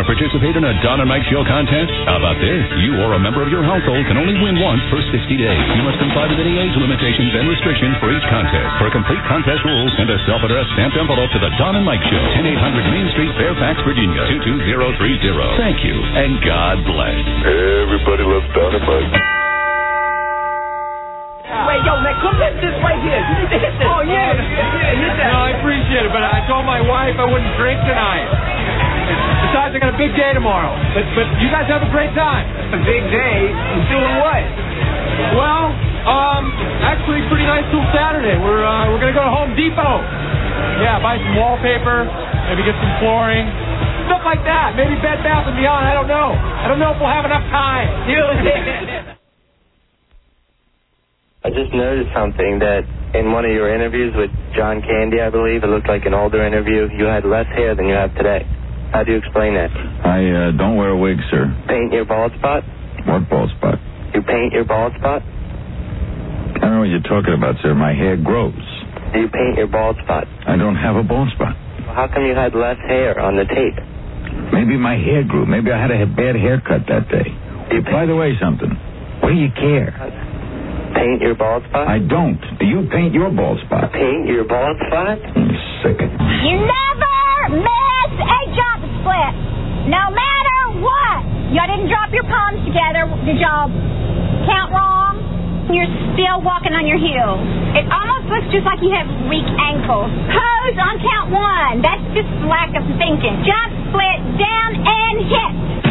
participate in a Don and Mike Show contest? How about this? You or a member of your household can only win once per 60 days. You must comply with any age limitations and restrictions for each contest. For complete contest rules and a self-addressed stamped envelope to the Don and Mike Show, 10800 Main Street, Fairfax, Virginia, 22030. Thank you, and God bless. Everybody loves Don and Mike. Wait, yo, man, come hit this right here. You need to hit this. Oh, yeah, hit that. No, I appreciate it, but I told my wife I wouldn't drink tonight. Besides, I got a big day tomorrow. But you guys have a great time. A big day? Doing what? Well, actually, pretty nice till Saturday. We're gonna go to Home Depot. Yeah, buy some wallpaper, maybe get some flooring, stuff like that. Maybe Bed Bath & Beyond. I don't know. I don't know if we'll have enough time. I just noticed something that in one of your interviews with John Candy, I believe, it looked like an older interview, you had less hair than you have today. How do you explain that? I don't wear a wig, sir. Paint your bald spot? What bald spot? You paint your bald spot? I don't know what you're talking about, sir. My hair grows. Do you paint your bald spot? I don't have a bald spot. Well, how come you had less hair on the tape? Maybe my hair grew. Maybe I had a bad haircut that day. By the way, something. What do you care? Paint your bald spot? I don't. Do you paint your bald spot? Paint your bald spot? I'm sick. You never miss a jump split. No matter what. Y'all didn't drop your palms together. Did y'all count wrong? You're still walking on your heels. It almost looks just like you have weak ankles. Pose on count one. That's just lack of thinking. Jump, split, down, and hit.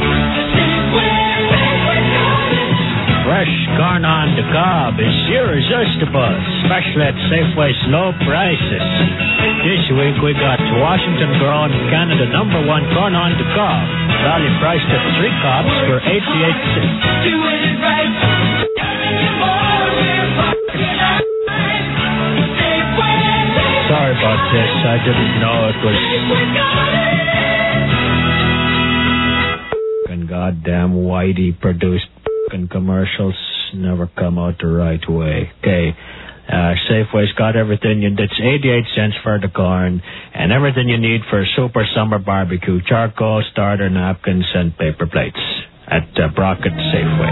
Fresh corn on the cob is irresistible, especially at Safeway's low prices. This week we got Washington grown Canada #1 corn on the cob, value priced at 3 cobs for 88 cents. Sorry about this, I didn't know it was... And goddamn Whitey produced commercials never come out the right way. Okay, Safeway's got everything. It's 88 cents for the corn and everything you need for a super summer barbecue: charcoal, starter, napkins, and paper plates at Brockett Safeway.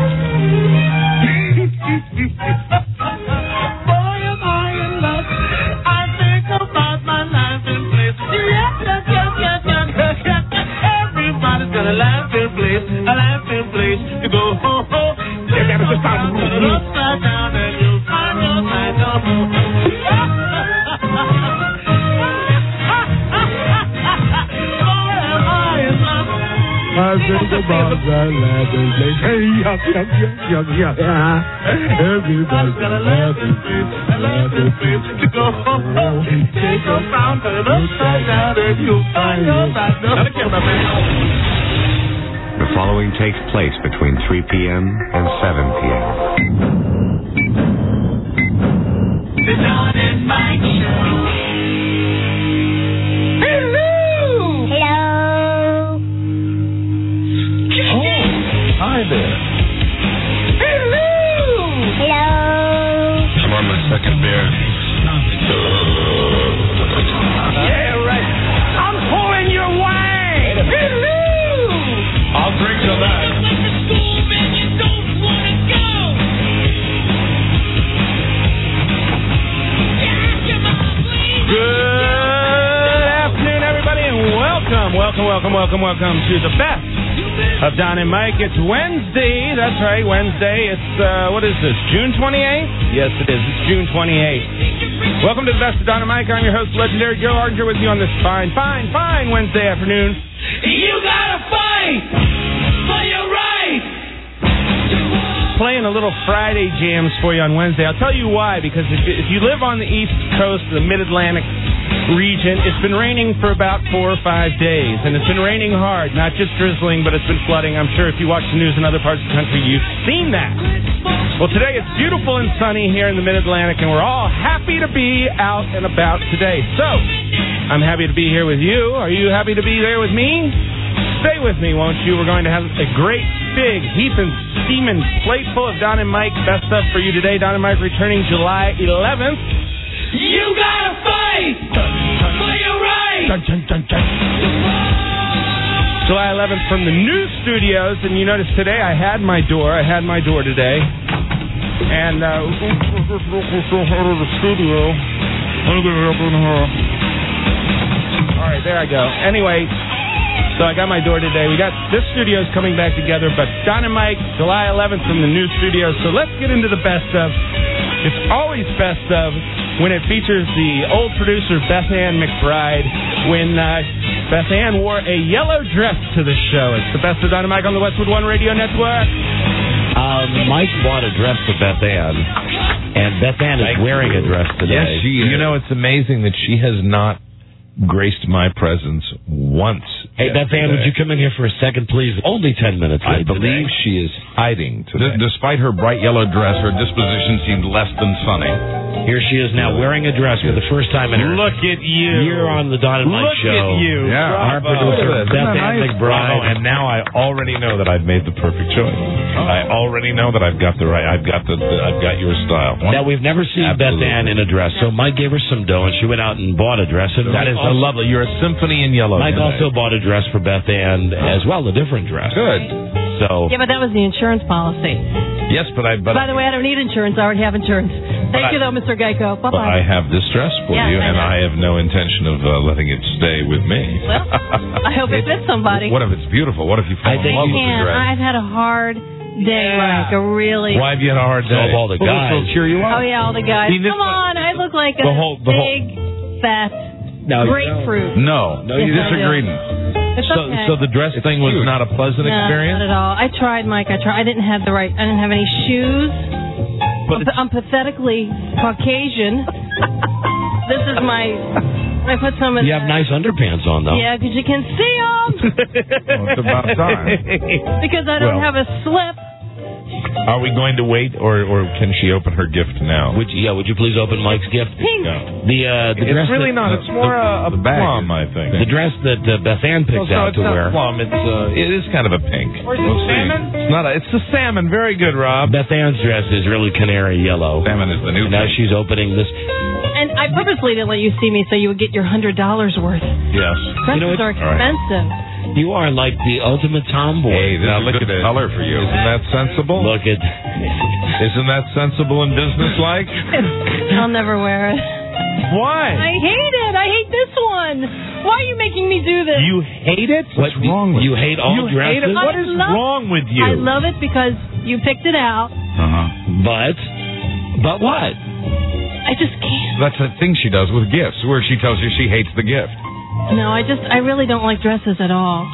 Boy, am I in love. I think about my life in place. Yes. Everybody's got a life in place, to go home. Upside down and you'll find yourself no more. I think about my life in place. Hey, yeah. Everybody's got a laughing face, to go home. Take a fountain upside down and you'll find yourself no more. The following takes place between 3 p.m. and 7 p.m. The Don and Mike Show. Hello. Oh, hi there. Hello. I'm on my second beer. Yeah, right. I'm pulling your way. Hello. I'll drink to that. Good afternoon, everybody, and welcome to the best of Don and Mike. It's Wednesday. That's right, Wednesday. It's, what is this, June 28th? Yes, it is. It's June 28th. Welcome to the best of Don and Mike. I'm your host, legendary Joe Arger, with you on this fine Wednesday afternoon. You gotta fight for your right. Playing a little Friday jams for you on Wednesday. I'll tell you why, because if you live on the East Coast, the Mid-Atlantic region, it's been raining for about 4 or 5 days, and it's been raining hard, not just drizzling, but it's been flooding. I'm sure if you watch the news in other parts of the country, you've seen that. Well, today it's beautiful and sunny here in the Mid-Atlantic, and we're all happy to be out and about today. So, I'm happy to be here with you. Are you happy to be there with me? Stay with me, won't you? We're going to have a great, big, heaping, steaming plate full of Don and Mike best stuff for you today. Don and Mike returning July 11th. You gotta fight for your right. Dun, dun, dun, dun. July 11th from the new studios. And you notice today I had my door today. And, out of the studio. All right, there I go. Anyway, so I got my door today. We got this studio's coming back together, but Don and Mike, July 11th from the new studios. So let's get into the best of. It's always best of when it features the old producer Beth Ann McBride when Beth Ann wore a yellow dress to the show. It's the best of Don and Mike on the Westwood One Radio Network. Mike bought a dress for Beth Ann, and Beth Ann is wearing a dress today. Yes, she is. You know, it's amazing that she has not graced my presence once. Hey, Beth Ann, would you come in here for a second, please? Only 10 minutes I late believe today. she is hiding today. Despite her bright yellow dress, her disposition seemed less than sunny. Here she is now wearing a dress for the first time in her Look at you. year on the Don and Mike show. Look at you. Yeah. Our producer, Beth Ann McBride. And now I already know that I've made the perfect choice. I already know that I've got I've got your style. Now, we've never seen Beth Ann in a dress, so Mike gave her some dough, and she went out and bought a dress. And That is so lovely. You're a symphony in yellow. Mike today. also bought a dress for Beth Ann as well, a different dress. Good. So Yeah, but that was the insurance policy. Yes, but By the way, I don't need insurance. I already have insurance. Thank you, though, Mr. Geico. But Bye-bye. I have this dress for Yes, you, I and know. I have no intention of letting it stay with me. Well, I hope it fits somebody. What if it's beautiful? What if you fall in love with the Man, dress? I've had a hard day, like a really... Why have you had a hard day? of all the guys. She'll cheer you up. Oh, yeah, all the guys. See, this- Come on, I look like a The whole- big, fat grapefruit. No, Yes, you I disagreed. It's okay. So the dress thing was not a pleasant No, experience? not at all. I tried, Mike. I didn't have any shoes. I'm pathetically Caucasian. This is I put some of You have nice underpants on, though. Yeah, because you can see them. Well, it's about time. Because I don't Well. have a slip. Are we going to wait, or can she open her gift now? Would you please open Mike's gift? Pink. The dress It's really that, not. It's more a plum, I think. the dress that Beth Ann picked out it's to not wear. plum. It is kind of a pink. Or is it salmon? It's not. It's the salmon. Very good, Rob. Beth Ann's dress is really canary yellow. Salmon is the new And now thing. she's opening this. And I purposely didn't let you see me so you would get your $100 worth. Yes. Dresses are expensive. You are like the ultimate tomboy. Hey, this Now is look a good at it. color for you. Isn't that sensible? Look at. Isn't that sensible and businesslike? I'll never wear it. Why? I hate it. I hate this one. Why are you making me do this? You hate it? What's wrong with you? Hate all You dresses? hate it? What is wrong with you? I love it because you picked it out. But what? I just can't. That's the thing she does with gifts, where she tells you she hates the gift. No, I really don't like dresses at all.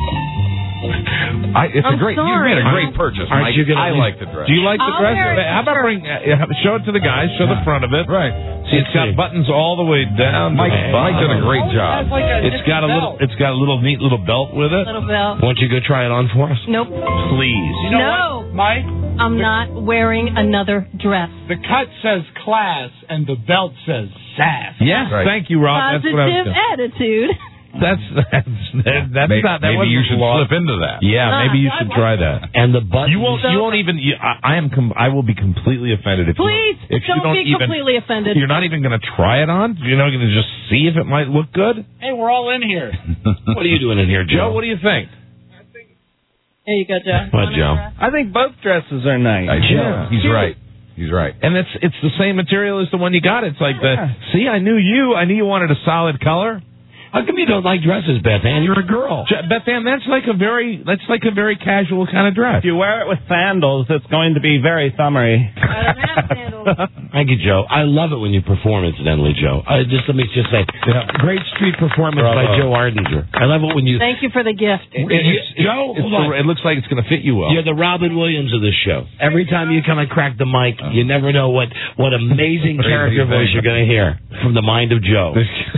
It's I'm a great. You sorry. made a great purchase, Aren't Mike. you gonna- I like the dress. Do you like the I'll dress? wear it. How about show it to the guys? Show the front of it. Right. See, it's got buttons all the way down. Mike did a great Oh, job. It's got a little neat little belt with it. Little belt. Why don't you go try it on for us? Nope. Please. You know No. what, Mike? I'm not wearing another dress. The cut says class and the belt says sass. Yes, Right. thank you, Rob. Positive That's what I was. attitude. That's Maybe, not. That maybe wasn't you should flawed. slip into that. Yeah, maybe you should try that. And the buttons. You won't even. I will be completely offended if Please, you if you don't be even, completely offended. You're not even going to try it on. You're not going to just see if it might look good. Hey, we're all in here. What are you doing in here, Joe? Joe, what do you think? Here you go, Joe. What, Joe? I think both dresses are nice. He's right. He's right. And it's the same material as the one you got. It's like see, I knew you wanted a solid color. How come you don't like dresses, Beth Ann? You're a girl. Beth Ann, that's like a very casual kind of dress. If you wear it with sandals, it's going to be very summery. I don't have sandals. Thank you, Joe. I love it when you perform, incidentally, Joe. Let me just say, great street performance by Joe Ardinger. I love it when you... Thank you for the gift. Joe, hold on. It looks like it's going to fit you well. You're the Robin Williams of this show. Every time you come and crack the mic, you never know what amazing character voice you're going to hear from the mind of Joe.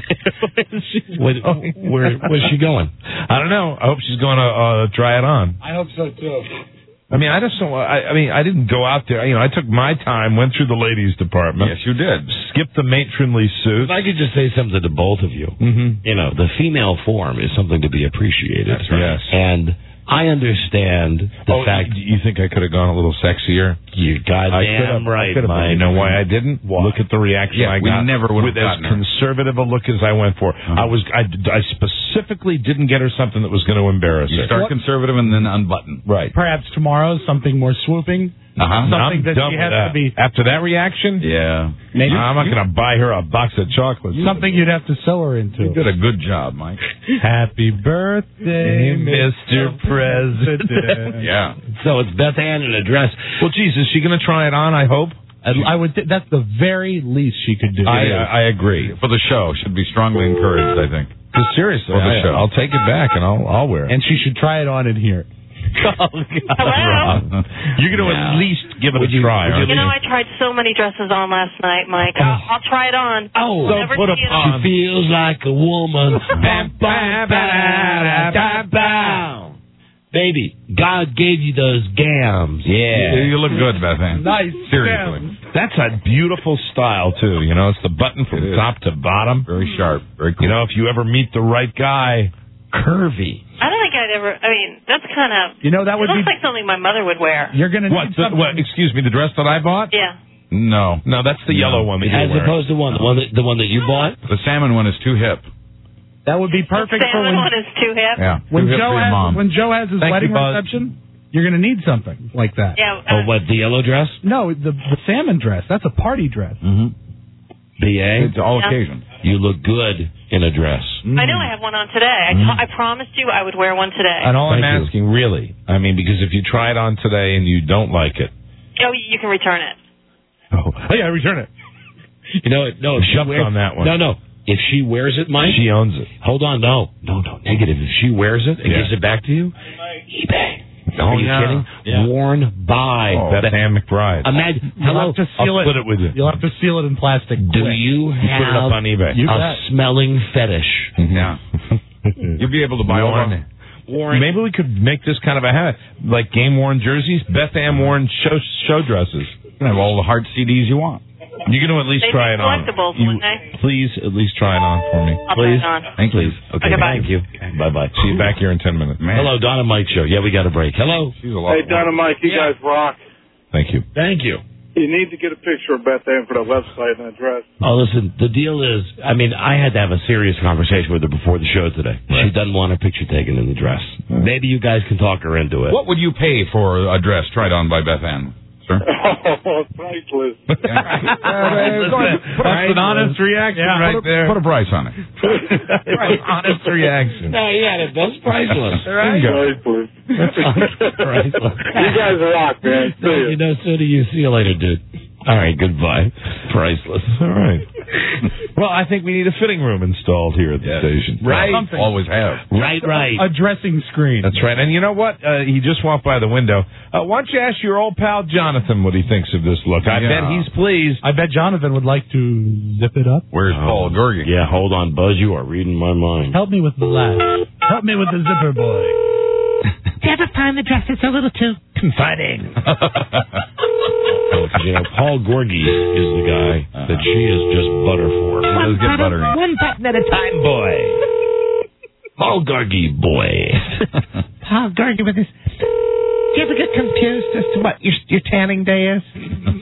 Where's she going? I don't know. I hope she's going to try it on. I hope so, too. I mean, I just don't. I didn't go out there. I took my time, went through the ladies' department. Yes, you did. Skipped the matronly suit. If I could just say something to both of you. Mm-hmm. The female form is something to be appreciated. That's right. Yes. And I understand the fact. You think I could have gone a little sexier? You goddamn right, Mike. You know why I didn't? Look at the reaction I got. We never would have with as conservative a look as I went for. I specifically didn't get her something that was going to embarrass her. You start conservative and then unbutton. Right. Perhaps tomorrow something more swooping. Something that she has to be. After that reaction? Yeah. Maybe I'm not going to buy her a box of chocolates. Something you'd have to sew her into. You did a good job, Mike. Happy birthday, Mr. President. Yeah. So it's Beth Ann in a dress. Well, geez, is she going to try it on, I hope? I would. That's the very least she could do. I agree. For the show, should be strongly encouraged, I think. Seriously, For the show. I'll take it back and I'll wear it. And she should try it on in here. Hello? You're going to at least give it a try. You know, I tried so many dresses on last night, Mike. I'll try it on. Oh, never put see it on. on. She feels like a woman. Bam, bam, bam, bam, bam. Baby, God gave you those gams. Yeah. You look good, Beth Ann. Nice. Seriously. That's a beautiful style, too. You know, it's the button from top to bottom. Very sharp. Very cool. You know, if you ever meet the right guy, curvy. I don't think I'd ever. I mean, that's kind of. You know, that would looks be like something my mother would wear. You're going to What? Excuse me, the dress that I bought? Yeah. No, that's the yellow one that As you're wearing. opposed to the one that you bought? The salmon one is too hip. That would be perfect for Salmon one is too hip. Yeah. when Too hip for your mom. Joe has his Thank wedding you, Buzz. reception. You're going to need something like that. Yeah. Oh, what, the yellow dress? No, the salmon dress. That's a party dress. Mm-hmm. B.A.? It's all occasion. You look good in a dress. I know I have one on today. I promised you I would wear one today. And all Thank I'm you. asking, really, I mean, because if you try it on today and you don't like it. Oh, you can return it. Oh yeah, return it. You know, no, if she Jumped wears, on that one. No. If she wears it, Mike. She owns it. Hold on, no, negative. If she wears it and gives it back to you, eBay. Are you kidding? Yeah. Worn by Beth Ann McBride. Imagine. You'll Hello. have to seal I'll split it with you. You'll have to seal it in plastic. Do you Put it up have on eBay. a smelling fetish? Yeah. You'll be able to buy all that. Worn. Maybe we could make this kind of a hat, like game worn jerseys, Beth Ann worn show dresses. You can have all the hard CDs you want. You're going to at least They'd try be it on. collectibles, wouldn't they? Please at least try it on for me. I'll try it on. Thank you. Okay, bye. thank you. Bye-bye. See you back here in 10 minutes. Man. Hello, Don and Mike Show. Yeah, we got a break. Hello. She's a lot Hey, Don and Mike, you guys rock. Thank you. Thank you. You need to get a picture of Beth Ann for the website and address. Oh, listen, the deal is, I mean, I had to have a serious conversation with her before the show today. She doesn't want her picture taken in the dress. Maybe you guys can talk her into it. What would you pay for a dress tried on by Beth Ann? Sir? Oh, priceless. That's an honest reaction there. Put a price on it. Honest reaction. No, yeah, that's priceless. Priceless. Priceless. You guys rock, man. See ya. You know, so do you. See you later, dude. All right, goodbye. Priceless. All right. Well, I think we need a fitting room installed here at the station. Right. Always have. Right. A dressing screen. That's right. And you know what? He just walked by the window. Why don't you ask your old pal Jonathan what he thinks of this look? I bet he's pleased. I bet Jonathan would like to zip it up. Where's Paul Gorgie? Yeah, hold on, Buzz. You are reading my mind. Help me with the lash. Help me with the zipper boy. Do you ever find the dress is a little too confining? You know, Paul Gorgie is the guy that she is just butter for. He does get buttery. One button at a time, boy. Paul Gorgie, boy. Paul Gorgie with his... Do you ever get confused as to what your tanning day is?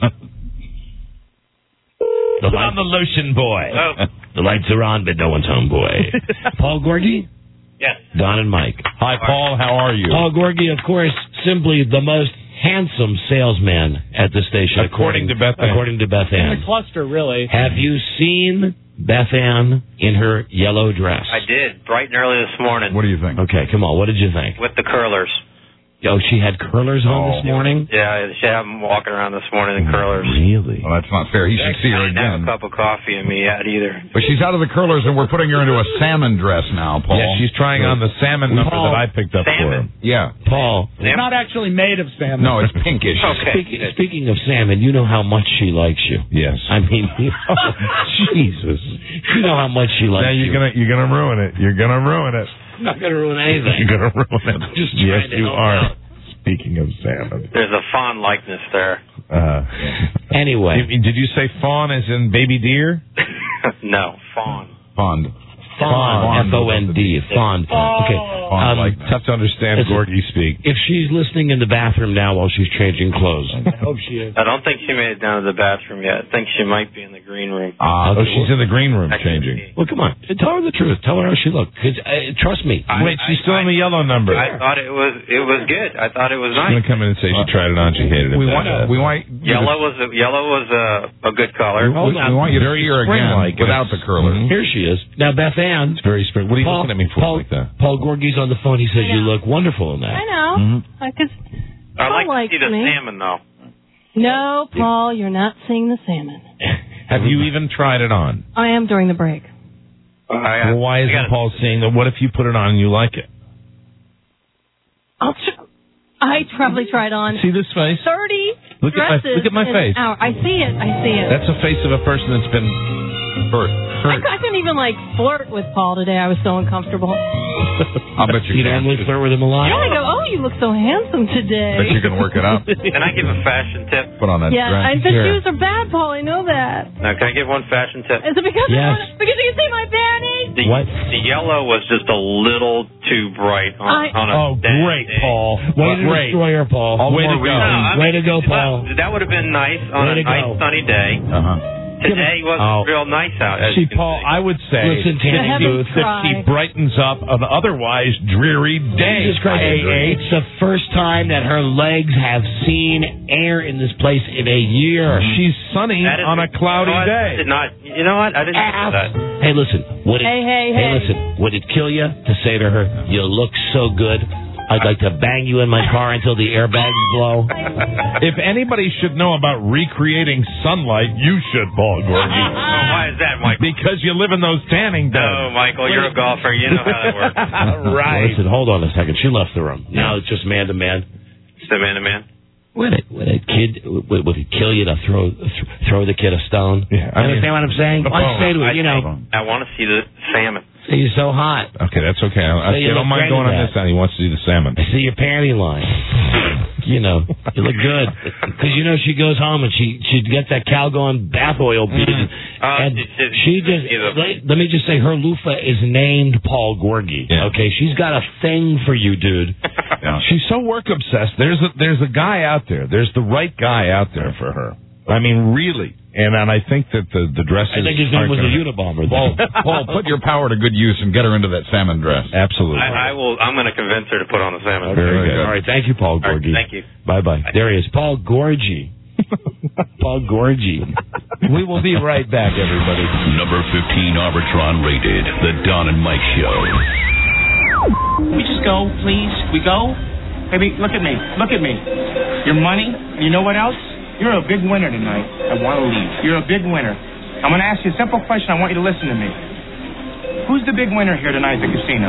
Put on the lotion, boy. Oh. The lights are on, but no one's home, boy. Paul Gorgie? Yes. Don and Mike. Hi, Paul. How are you? Paul Gorgie, of course, simply the most handsome salesman at the station, according to Beth Ann. According to Beth Ann. The cluster, really. Have you seen Beth Ann in her yellow dress? I did, bright and early this morning. What do you think? Okay, come on. What did you think? With the curlers. Oh, she had curlers on this morning? Yeah, she had them walking around this morning in curlers. Really? Well, that's not fair. He should see her I didn't have again. a cup of coffee in me yet either. But she's out of the curlers, and we're putting her into a salmon dress now, Paul. Yeah, she's trying on the salmon number that I picked up for her. Yeah. Paul. It's not actually made of salmon. No, it's pinkish. Speaking of salmon, you know how much she likes you. Yes. I mean, Jesus. You know how much she likes now you. You're gonna ruin it. You're gonna ruin it. I'm not going to ruin anything. You're gonna ruin it. I'm just yes, trying to you help are. out. Speaking of salmon. There's a fond likeness there. Anyway. Did you say fawn as in baby deer? No, fawn. Fond. Fond. F-O-N-D. Fond. Okay. Tough to understand Gorgie speak. If she's listening in the bathroom now while she's changing clothes. I hope she is. I don't think she made it down to the bathroom yet. I think she might be in the green room. She's in the green room changing. Well, come on. Tell her the truth. Tell her how she looked. Trust me. Wait, she's still in the yellow number. I thought it was good. I thought it was She's nice. going to come in and say she tried it on. She hated it. We want Yellow was a good color. We want you to see her again without the curler. Here she is. Now, Beth Ann. It's very spring. What are you looking at me for like that? Paul Gorgie's on the phone. He says you look wonderful in that. I know. I like to see the salmon, though. No, Paul, you're not seeing the salmon. Have you even tried it on? I am during the break. Well, why isn't Paul seeing that? What if you put it on and you like it? I probably tried on. See this face? 30 Look dresses at my in face. an hour. I see it. That's a face of a person that's been hurt. I couldn't even flirt with Paul today. I was so uncomfortable. I'll bet you can. normally flirt with him a lot. I go, oh, you look so handsome today. Bet you can work it up. Can I give a fashion tip? Put on that dress. The shoes are bad, Paul. I know that. Now, can I give one fashion tip? Is it because because you can see my panties? The yellow was just a little too bright on a great, day. Paul. Way to destroy her, Paul. Way to go. Way to go, Paul. That would have been nice on a nice sunny day. Today wasn't real nice out. See, Paul, I would say that she brightens up an otherwise dreary day. Jesus Christ. It's the first time that her legs have seen air in this place in a year. She's sunny on a cloudy day. You know what? I didn't know that. Hey, listen. Listen. Would it kill you to say to her, you look so good? I'd like to bang you in my car until the airbags blow. If anybody should know about recreating sunlight, you should, Paul Gorgie. Why is that, Michael? Because you live in those tanning beds. No, Michael, you're a golfer. You know how that works. Right. Listen, hold on a second. She left the room. Now it's just man to man. Just a man to man. Would it kill you to throw the kid a stone? Yeah, understand what I'm saying? I say to her, I want to see the salmon. You're so hot. Okay, that's okay. I don't mind going on this side. He wants to see the salmon. I see your panty line. You look good. Because, she goes home and she gets that Calgon bath oil bead. And she just, let me just say, her loofah is named Paul Gorgie. Yeah. Okay, she's got a thing for you, dude. She's so work obsessed. There's a guy out there. There's the right guy out there for her. I mean, really. And I think that the dresses. I think his name was a Unabomber. Paul, put your power to good use and get her into that salmon dress. Absolutely. I will. I'm going to convince her to put on the salmon. Very good. All right. Thank you, Paul Gorgie. Thank you. Bye-bye. There he is. Paul Gorgie. Paul Gorgie. We will be right back, everybody. Number 15 Arbitron rated The Don and Mike Show. We just go, please. We go. Baby, look at me. Look at me. Your money. You know what else? You're a big winner tonight. I want to leave. You're a big winner. I'm going to ask you a simple question. I want you to listen to me. Who's the big winner here tonight at the casino?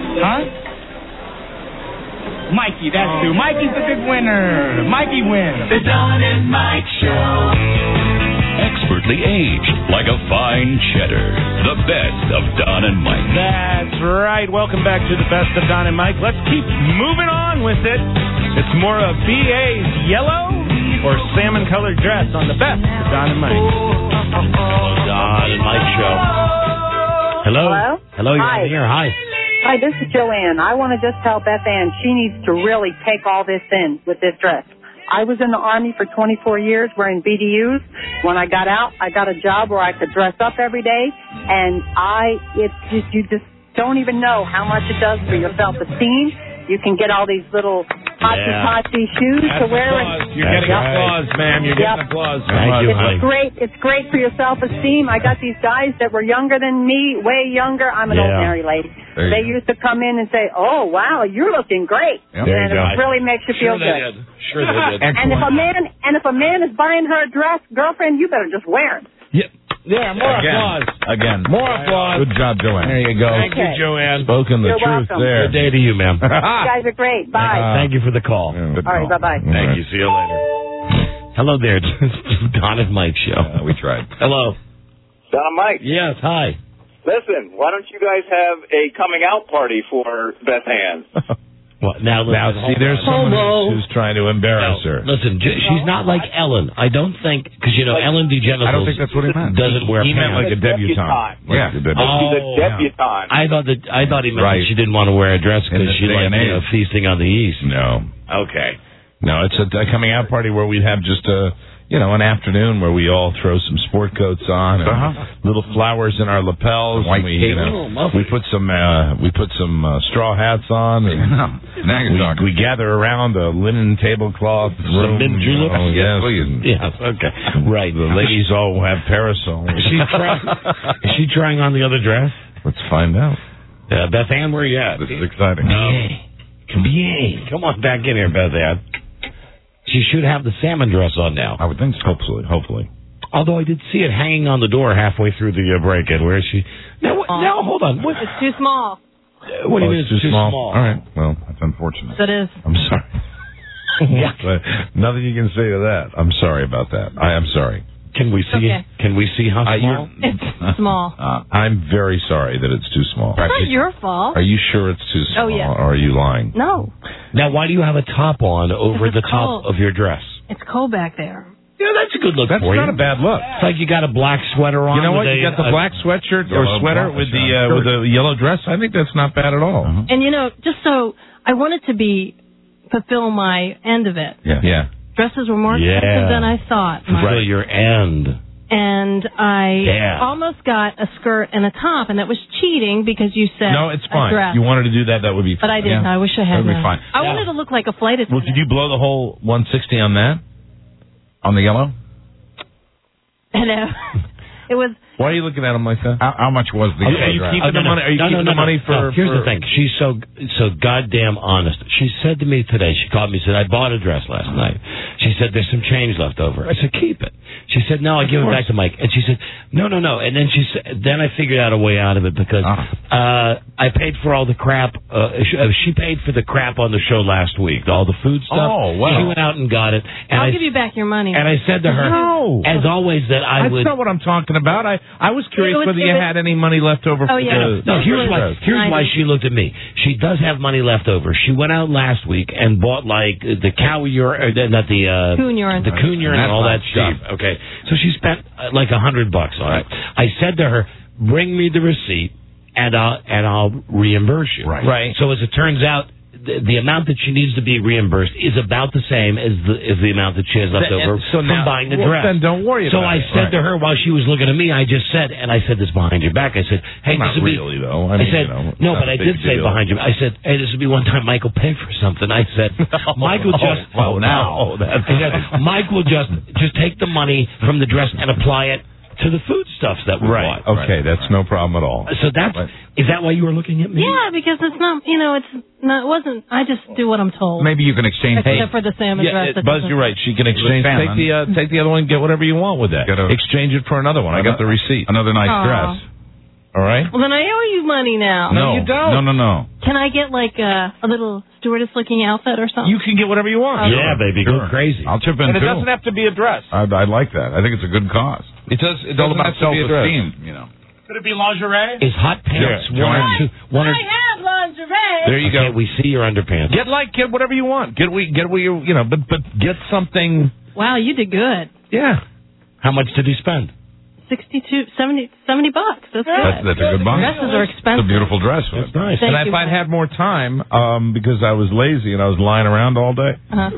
Huh? Mikey, that's who. Mikey's the big winner. Mikey wins. The Don and Mike Show. Expertly aged like a fine cheddar. The best of Don and Mike. That's right. Welcome back to the best of Don and Mike. Let's keep moving on with it. It's more of B.A.'s yellow or salmon-colored dress on the best of Don and Mike. Don and Mike Show. Hello? Hello, you're on here. Hi. Hi, this is Joanne. I want to just tell Beth Ann she needs to really take all this in with this dress. I was in the Army for 24 years wearing BDUs. When I got out, I got a job where I could dress up every day, and you just don't even know how much it does for your self-esteem. You can get all these little hotsy shoes to wear. You're getting applause, ma'am. You're getting applause. Thank you, It's great. It's great for your self-esteem. I got these guys that were younger than me, way younger. I'm an old married lady. They used to come in and say, "Oh, wow, you're looking great," and it really makes you feel good. Sure they did. And if a man is buying her a dress, girlfriend, you better just wear it. Yeah, more applause. Again. More applause. Good job, Joanne. There you go. Thank you, Joanne. Spoken the You're truth welcome. there. Good day to you, ma'am. You guys are great. Bye. Thank you for the call. All right, bye-bye. Thank you. See you later. Hello there. Don and Mike Show. We tried. Hello. Don and Mike. Yes, hi. Listen, why don't you guys have a coming out party for Beth Ann? Well, now see, there's someone who's trying to embarrass her. Listen, she's not like Ellen. I don't think, because, Ellen DeGeneres. I don't think that's what he meant. Doesn't wear He pants. meant like a debutante. Yeah. She's a debutante. I thought he meant that she didn't want to wear a dress because she liked feasting on the East. No. Okay. No, it's a coming out party where we'd have just an afternoon where we all throw some sport coats on and little flowers in our lapels. White and we put some straw hats on. And we gather around a linen tablecloth room. Mint juleps? Yes, okay. Right. The ladies all have parasols. Is she trying on the other dress? Let's find out. Beth Ann, where you at? This is exciting. Come on back in here, Beth Ann. She should have the salmon dress on now. I would think so. Hopefully. Although I did see it hanging on the door halfway through the break-in. Where is she? Now, hold on. It's too small. What do you mean it's too small? All right. Well, that's unfortunate. It is. I'm sorry. Nothing you can say to that. I'm sorry about that. I am sorry. Can we see? Okay. Can we see how small? It's small. I'm very sorry that it's too small. It's not your fault. Are you sure it's too small? Oh, yeah. Or are you lying? No. Now, why do you have a top on over the top of your dress? It's cold back there. Yeah, that's a good look. That's for not you. a bad look. It's like you got a black sweater on. You know what? You got the black sweatshirt or sweater with the yellow dress. I think that's not bad at all. And just so I wanted to fulfill my end of it. Yeah. Dresses were more expensive than I thought. Fulfill your end. And I almost got a skirt and a top, and that was cheating because you said no, it's fine. A dress. You wanted to do that would be fine. But I didn't. I wish I had. That would be fine. I wanted to look like a flight attendant. Well, did you blow the whole 160 on that? On the yellow? Hello. It was. Why are you looking at him like that? How much was the? Are you keeping the money? Are you keeping the money for? Here's the thing. She's so goddamn honest. She said to me today. She called me and said, "I bought a dress last night." She said, "There's some change left over." I said, "Keep it." She said, "No, I give it back to Mike." And she said, "No." And then she said, then I figured out a way out of it because I paid for all the crap. She paid for the crap on the show last week, all the food stuff. Oh, wow. She went out and got it. And I'll give you back your money. And I said to her, as always, that I would. That's not what I'm talking about. I was curious whether you had any money left over. Oh, yeah. No, here's why she looked at me. She does have money left over. She went out last week and bought like the cow urine, not the coon urine, and all that stuff. Okay, so she spent like $100 on it. I said to her, "Bring me the receipt, and I'll reimburse you." Right. So as it turns out, the amount that she needs to be reimbursed is about the same as the amount that she has left over from buying the dress. Then don't worry about it. So I said to her while she was looking at me, I said this behind your back. I said, "Hey, not this would really be." Though. I said, "No, but I did say behind you." I said, "Hey, this would be one time Mike will pay for something." I said, "Mike will just." Mike will just take the money from the dress and apply it to the foodstuffs that we bought. Okay, that's no problem at all. So is that why you were looking at me? Yeah, because it's not. It wasn't. I just do what I'm told. Maybe you can exchange. Except for the salmon dress. Buzz, you're right. She can exchange. Take the other one, get whatever you want with that. Exchange it for another one. I got the receipt. Another nice dress. All right. Well, then I owe you money now. No, you don't. No. Can I get like a little stewardess-looking outfit or something? You can get whatever you want. Okay. Yeah, baby, go crazy. I'll chip in and too. It doesn't have to be a dress. I like that. I think it's a good cause. It does. It's all about self-esteem. Could it be lingerie? Is hot pants one or two? I have lingerie. There you go. We see your underpants. Get whatever you want. Get what you but get something. Wow, you did good. Yeah. How much did he spend? $70. That's good. That's a good buy. Dresses are expensive. It's a beautiful dress. That's nice. And if I'd had more time, because I was lazy and I was lying around all day,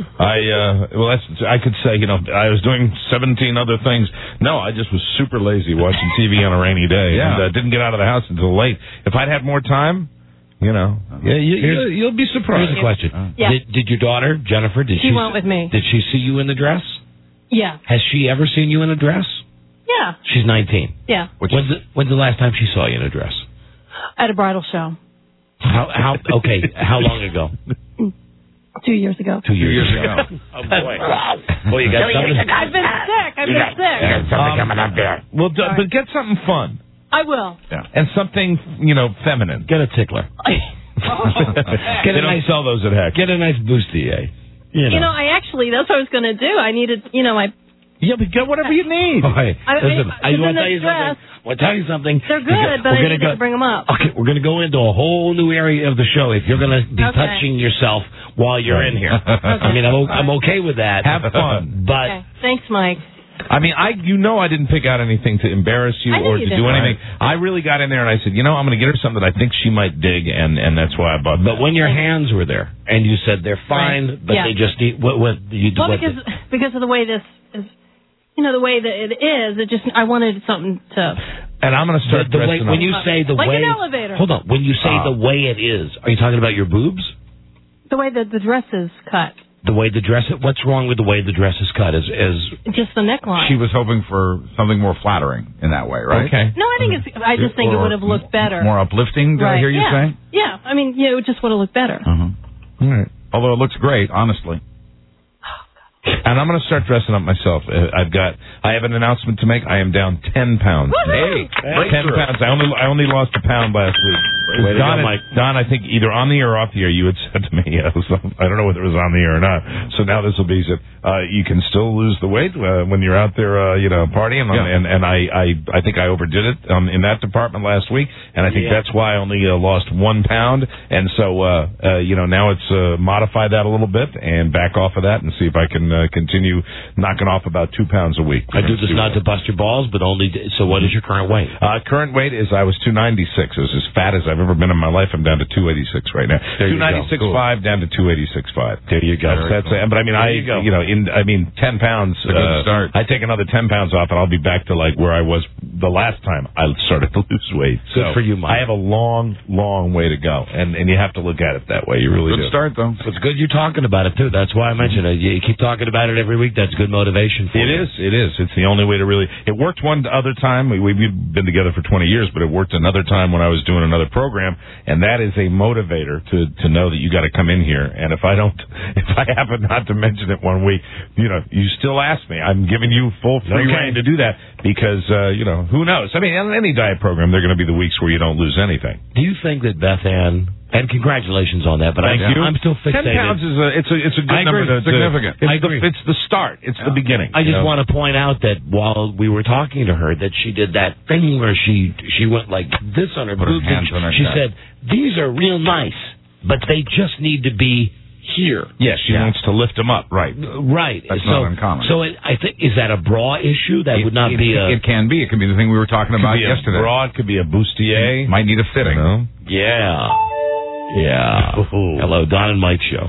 I could say, I was doing 17 other things. No, I just was super lazy watching TV on a rainy day and didn't get out of the house until late. If I'd had more time, you'll be surprised. Here's a question. Yeah. Did your daughter, Jennifer, she went with me. Did she see you in the dress? Yeah. Has she ever seen you in a dress? Yeah. She's 19. Yeah. When's the last time she saw you in a dress? At a bridal show. How long ago? 2 years ago. 2 years ago. Oh, boy. Boy, you got something? I've been sick. You got something coming up there. Well, but get something fun. I will. Yeah. And something, feminine. Get a tickler. They don't sell those at Heck. Get a nice bustier. I actually, that's what I was going to do. I needed, Yeah, but get whatever you need. Okay. Listen, I want to tell you dress, something. I want to tell you something. They're good, but I need to bring them up. Okay, we're going to go into a whole new area of the show if you're going to be touching yourself while you're in here. I mean, I'm okay with that. Have fun. But okay. Thanks, Mike. I mean, I didn't pick out anything to embarrass you or to do anything. I really got in there and I said, I'm going to get her something that I think she might dig, and that's why I bought that. But when your hands were there and you said they're fine, but they just need because of the way this is, the way that it is, I wanted something to. And I'm going to start dressing when you say the like way, an elevator. Hold on. When you say the way it is, are you talking about your boobs? The way that the dress is cut. The way the dress. What's wrong with the way the dress is cut? Is just the neckline. She was hoping for something more flattering in that way, right? Okay. No, I think I just think it would have looked better. More uplifting. Did I hear you say? Yeah. I mean, it just would have looked better. All right. Although it looks great, honestly. And I'm going to start dressing up myself. I have an announcement to make. I am down 10 pounds. Hey, 10 pounds. I only lost a pound last week. Don, I think either on the air or off the air, you had said to me, I don't know whether it was on the air or not. So now this will be, you can still lose the weight when you're out there, partying. And I think I overdid it in that department last week. And I think that's why I only lost 1 pound. And so, now it's modify that a little bit and back off of that and see if I can continue knocking off about 2 pounds a week. I do this not to bust your balls, but only. So what is your current weight? Current weight is I was 296. I was as fat as I've ever been in my life. I'm down to 286 right now. 296.5 down to 286.5. There you go. But I mean, 10 pounds. Start. I take another 10 pounds off, and I'll be back to like where I was the last time I started to lose weight. Good for you, Mike. I have a long, long way to go, and you have to look at it that way. You really do. Good start, though. It's good you're talking about it too. That's why I mentioned it. You keep talking about it every week. That's good motivation for you. It is. It's the only way to really. It worked one other time. We've been together for 20 years, but it worked another time when I was doing another program, and that is a motivator to know that you got to come in here. And if I happen not to mention it one week, you still ask me. I'm giving you full free rein to do that because who knows? I mean, on any diet program, there are going to be the weeks where you don't lose anything. Do you think that Beth Ann? And congratulations on that, but I'm still fixated. 10 pounds is a good number. Significant. It's the start. It's the beginning. I just want to point out that while we were talking to her, that she did that thing where she went like this on her boobs. She said, "These are real nice, but they just need to be here." Yes, she wants to lift them up. Right. Right. That's not uncommon. So I think, is that a bra issue? That would not be a... It can be. It can be the thing we were talking about yesterday. Bra, it could be a bustier. Might need a fitting. Yeah. Hello, Don and Mike show.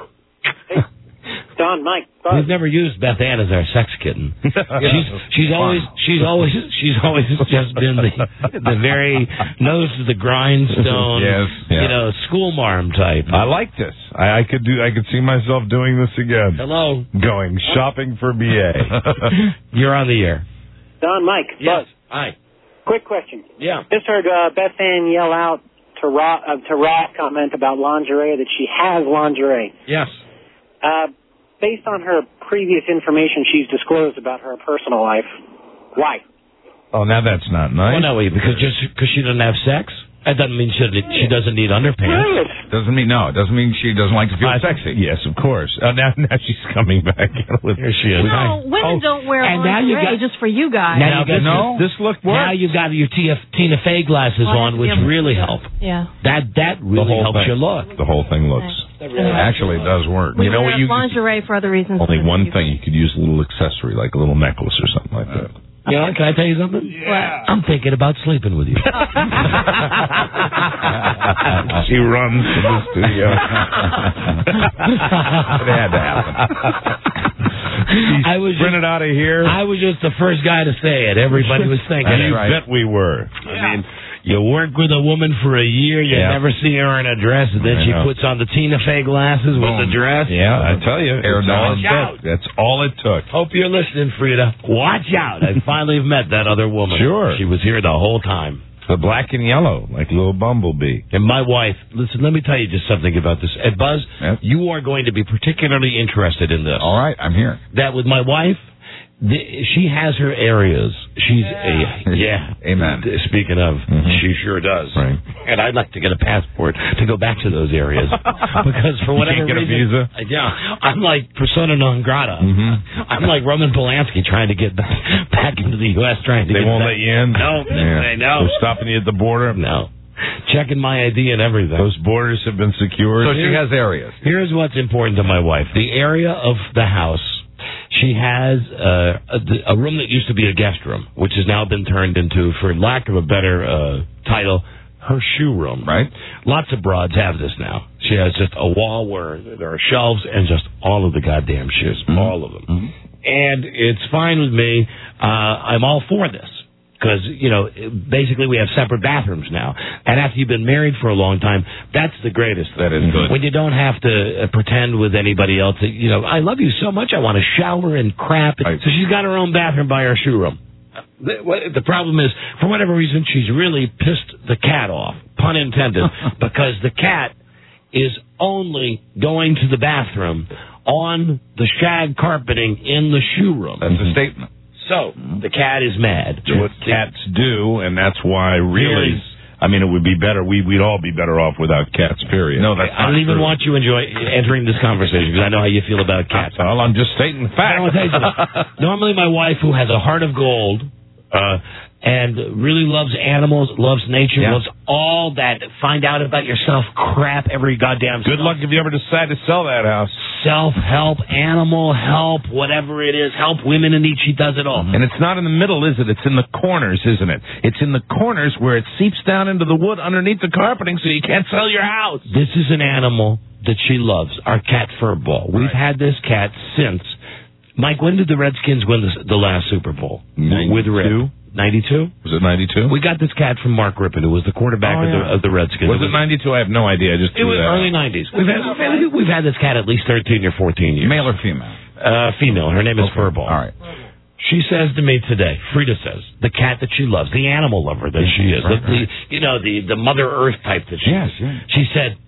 Don, Mike. We've never used Beth Ann as our sex kitten. She's always just been the very nose to the grindstone, school marm type. I like this. I could see myself doing this again. Hello. Going shopping for BA. You're on the air. Don, Mike. Yes. Buzz. Hi. Quick question. Yeah. Just heard Beth Ann yell out to Ross comment about lingerie, that she has lingerie. Yes. Based on her previous information she's disclosed about her personal life, why? Oh, now that's not nice. Well, no, because she doesn't have sex? That doesn't mean she doesn't need underpants. It doesn't mean she doesn't like to feel sexy. Yes, of course. Now she's coming back. Here she is. No, women don't wear lingerie just for you guys. This look works. Now you've got your Tina Fey glasses on, which really help. Yeah. That really helps your look. The whole thing looks. Actually, it does work. We wear lingerie for other reasons. Only one thing. You could use a little accessory, like a little necklace or something like that. Yeah, can I tell you something? Yeah. I'm thinking about sleeping with you. She runs to the studio. It had to happen. I was printed out of here. I was just the first guy to say it. Everybody was thinking it. You bet we were. I mean, you work with a woman for a year, you never see her in a dress, and then she puts on the Tina Fey glasses with the dress. Yeah, I tell you. Watch out. That's all it took. Hope you're listening, Frida. Watch out. I finally met that other woman. Sure. She was here the whole time. The black and yellow, like a little bumblebee. And my wife, listen, let me tell you just something about this. And Buzz, you are going to be particularly interested in this. All right, I'm here. That with my wife, she has her areas. She's Amen. Speaking of, she sure does. Right. And I'd like to get a passport to go back to those areas because for whatever you can't get reason, a visa. yeah, I'm like persona non grata. I'm like Roman Polanski trying to get back into the U.S. They won't let you in. No, they no. They're stopping you at the border. No. Checking my ID and everything. Those borders have been secured. So she has areas. Here's what's important to my wife. The area of the house, she has a room that used to be a guest room, which has now been turned into, for lack of a better title, her shoe room. Right. Lots of broads have this now. She has just a wall where there are shelves and just all of the goddamn shoes. All of them. And it's fine with me. I'm all for this. Because, basically we have separate bathrooms now. And after you've been married for a long time, that's the greatest thing. That is good. When you don't have to pretend with anybody else that, I love you so much, I want to shower and crap. So she's got her own bathroom by her shoe room. The problem is, for whatever reason, she's really pissed the cat off, pun intended, because the cat is only going to the bathroom on the shag carpeting in the shoe room. That's a statement. So, the cat is mad. It's what cats do, and that's why really, it would be better. We'd all be better off without cats, period. No, that's I don't even want you entering this conversation because I know how you feel about cats. Well, I'm just stating the fact. Normally my wife, who has a heart of gold, and really loves animals, loves nature, loves all that find out about yourself crap every goddamn Good luck if you ever decide to sell that house. Self-help, animal help, whatever it is, help women in need, she does it all. And it's not in the middle, is it? It's in the corners, isn't it? It's in the corners where it seeps down into the wood underneath the carpeting so you can't sell your house. This is an animal that she loves, our cat Furball. We've had this cat since... Mike, when did the Redskins win the last Super Bowl? 92? With Rip? 92? Was it 92? We got this cat from Mark Rippon, who was the quarterback of the Redskins. Was it 92? I have no idea. It was early 90s. We've had this cat at least 13 or 14 years. Male or female? Female. Her name is Furball. All right. She says to me today, Frida says, the cat that she loves, the animal lover that she is, the Mother Earth type that she is. She said,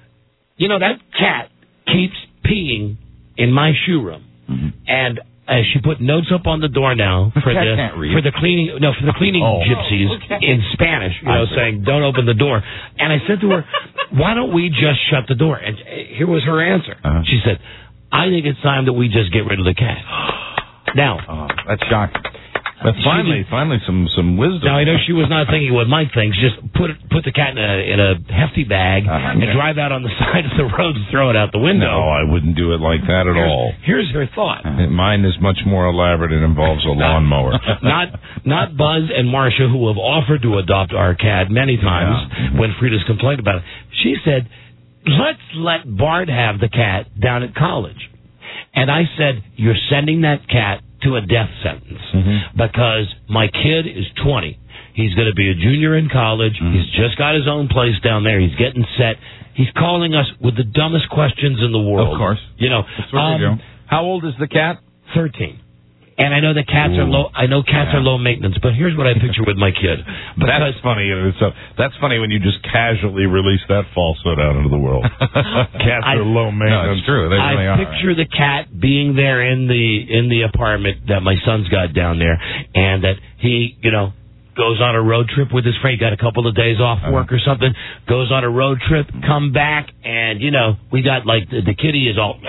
that cat keeps peeing in my shoe room. And she put notes up on the door now for the cleaning gypsies in Spanish, saying don't open the door. And I said to her, why don't we just shut the door? And here was her answer. She said, I think it's time that we just get rid of the cat. Now, that's shocking. But finally, some wisdom. Now I know she was not thinking what Mike thinks. Just put the cat in a hefty bag and drive out on the side of the road and throw it out the window. No, I wouldn't do it like that at all. Here's her thought. Mine is much more elaborate. It involves a lawnmower. Not Buzz and Marcia, who have offered to adopt our cat many times when Frida's complained about it. She said, let's let Bart have the cat down at college. And I said, you're sending that cat to a death sentence because my kid is 20. He's going to be a junior in college. He's just got his own place down there. He's getting set. He's calling us with the dumbest questions in the world. Of course. That's what we do. How old is the cat? 13. And I know that cats are low. I know cats are low maintenance, but here's what I picture with my kid. That's funny. That's funny when you just casually release that falsehood out into the world. Cats are low maintenance. No, it's true. They really are. I picture the cat being there in the apartment that my son's got down there, and that he, goes on a road trip with his friend. He got a couple of days off work or something. Goes on a road trip, come back, and we got like the kitty is all.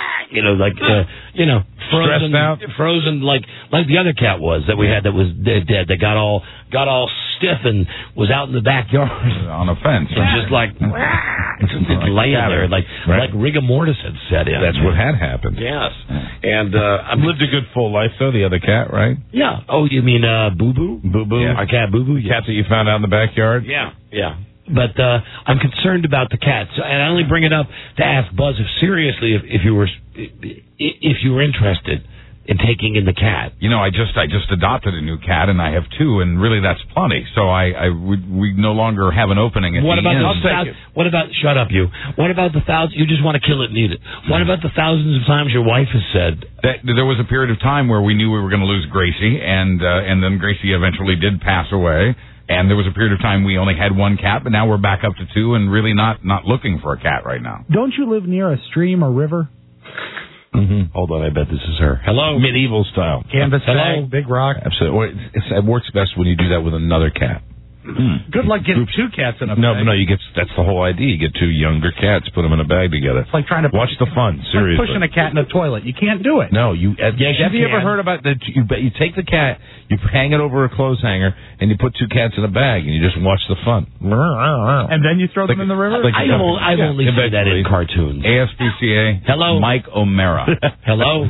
Frozen like the other cat was that we had that was dead. That got all stiff and was out in the backyard on a fence, just like laying there like rigor mortis had set in. That's what had happened. Yes, and I've lived a good full life though. The other cat, right? Yeah. Oh, you mean Boo Boo? Boo Boo. Our cat Boo Boo. Yes. Cat that you found out in the backyard. Yeah. But I'm concerned about the cats, and I only bring it up to ask Buzz if you were interested in taking in the cat. I just adopted a new cat, and I have two, and really that's plenty. So we no longer have an opening at the end. What about shut up you? What about the thousands? You just want to kill it and eat it. What about the thousands of times your wife has said that there was a period of time where we knew we were going to lose Gracie, and then Gracie eventually did pass away. And there was a period of time we only had one cat, but now we're back up to two and really not looking for a cat right now. Don't you live near a stream or river? Mm-hmm. Hold on, I bet this is her. Hello? Medieval style. Canvas Hello? bag, big rock. Absolutely. It works best when you do that with another cat. Good luck getting two cats in a bag. No, you get. That's the whole idea. You get two younger cats, put them in a bag together. It's like trying to watch the fun. Seriously, like pushing a cat in a toilet. You can't do it. No, you. Yes, have you ever can. heard about that? You take the cat, you hang it over a clothes hanger, and you put two cats in a bag, and you just watch the fun. And then you throw them in the river. I've only seen that in cartoons. ASPCA. Hello, Mike O'Mara. Hello.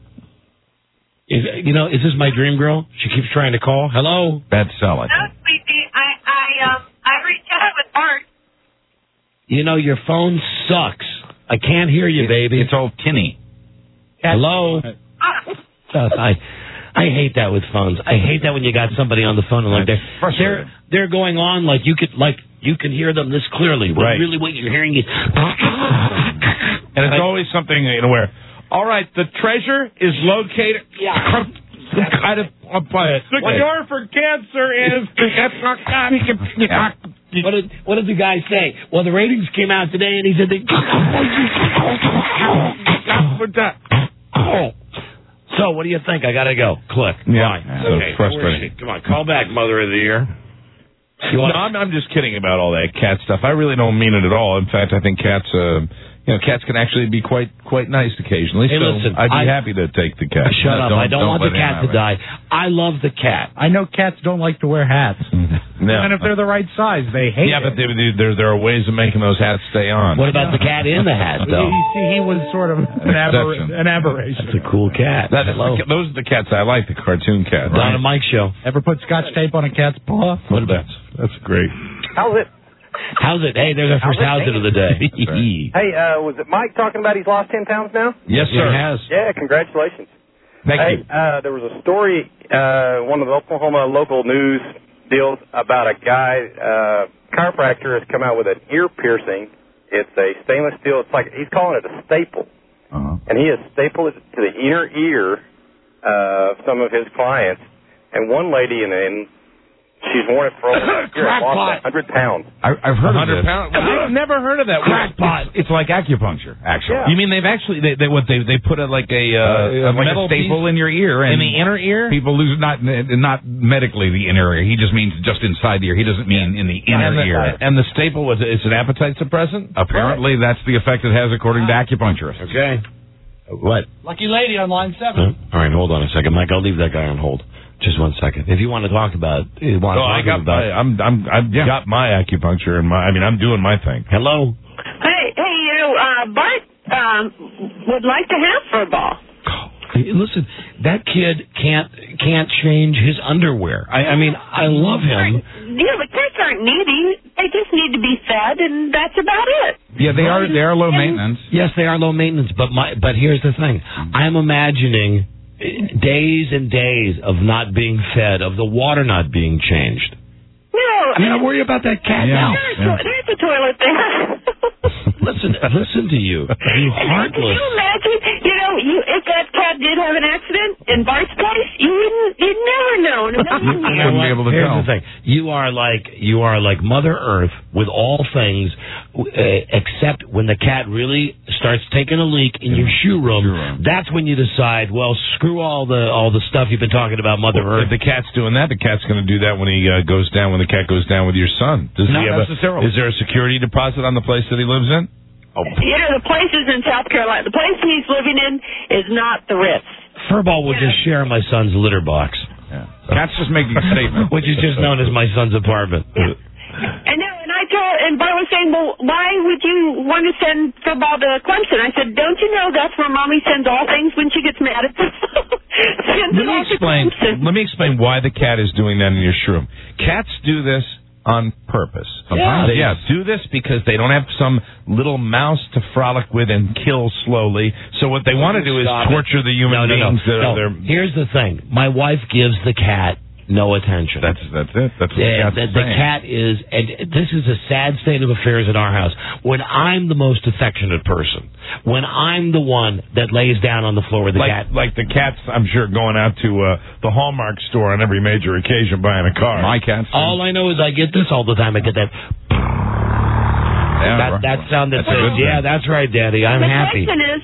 Is this my dream girl? She keeps trying to call. Hello. Bad sell, I think. No, sweetie. I reached out with Bart. Your phone sucks. I can't hear you, baby. It's all tinny. Hello. I hate that with phones. I hate that when you got somebody on the phone and they're going on like you can hear them this clearly. When really what you're hearing is and it's always something where, all right, the treasure is located. Yeah. Kind of by it. The cure for cancer is. What did the guy say? Well, the ratings came out today, and he said So, what do you think? I gotta go. Click. Yeah. Fine. So Okay. frustrating. Come on, call back, Mother of the Year. I'm just kidding about all that cat stuff. I really don't mean it at all. In fact, I think cats. Cats can actually be quite nice occasionally. Hey, so listen, I'd be happy to take the cat. Shut up! I don't want the cat to die. I love the cat. I know cats don't like to wear hats. No. And if they're the right size, they hate it. Yeah, but there are ways of making those hats stay on. What about the cat in the hat, though? You see, he was sort of an aberration. That's a cool cat. Those are the cats I like, the cartoon cat. Don and Mike show. Ever put Scotch tape on a cat's paw? What about that's great. How's it? How's it? Hey, there's our first how's it of the day. Hey, was it Mike talking about he's lost 10 pounds now? Yes, sir. He has. Yeah, congratulations. Thank you. There was a story, one of the Oklahoma local news deals about a guy, chiropractor has come out with an ear piercing. It's a stainless steel. It's like he's calling it a staple, and he has stapled it to the inner ear of some of his clients. And one lady she's worn it for over a year. Lost 100 pounds. I've heard of this. I've never heard of that. Crackpot. It's like acupuncture, actually. Yeah. You mean they've actually they put a metal staple in your ear in the inner ear? People lose not medically the inner ear. He just means just inside the ear. He doesn't mean in the inner ear. And the staple it's an appetite suppressant. Apparently, that's the effect it has according to acupuncturists. Okay. What? Lucky lady on line 7. All right, hold on a second, Mike. I'll leave that guy on hold. Just 1 second. If you want to talk about, I've got my acupuncture and I'm doing my thing. Hello. Hey, Bart would like to have furball. Hey, listen, that kid can't change his underwear. I love him. Yeah, but cats aren't needy. They just need to be fed, and that's about it. Yeah, they are low maintenance. Yes, they are low maintenance. But here's the thing. I'm imagining days and days of not being fed, of the water not being changed. No. I gotta worry about that cat now. There's a toilet there. Listen to you. You heartless. Can you imagine, if that cat did have an accident in Bart's place, you'd never know. You wouldn't be able to Here's tell. the thing. You are like Mother Earth with all things, except when the cat really starts taking a leak in your shoe room. That's when you decide, well, screw all the stuff you've been talking about, Mother Earth. If the cat's doing that, the cat's going to do that when he goes down. When the cat goes down with your son, Not necessarily. Is there a security deposit on the place that he lives in? Oh. The place is in South Carolina. The place he's living in is not the Ritz. Furball will just share my son's litter box. Yeah. Cat's just making a statement. Which is just known as my son's apartment. And Bart was saying, well, why would you want to send Furball to Clemson? I said, don't you know that's where Mommy sends all things when she gets mad at us? Let me explain why the cat is doing that in your shroom. Cats do this on purpose. They do this because they don't have some little mouse to frolic with and kill slowly. So what they want to do is torture the human beings. Here's the thing. My wife gives the cat no attention. That's it. That's what the cat is, and this is a sad state of affairs in our house. When I'm the most affectionate person, when I'm the one that lays down on the floor with the cat. Like the cat's, I'm sure, going out to the Hallmark store on every major occasion buying a car. My cat's. All I know is I get this all the time. I get that. That sound that says, yeah, that's right, Daddy. I'm happy. The question is,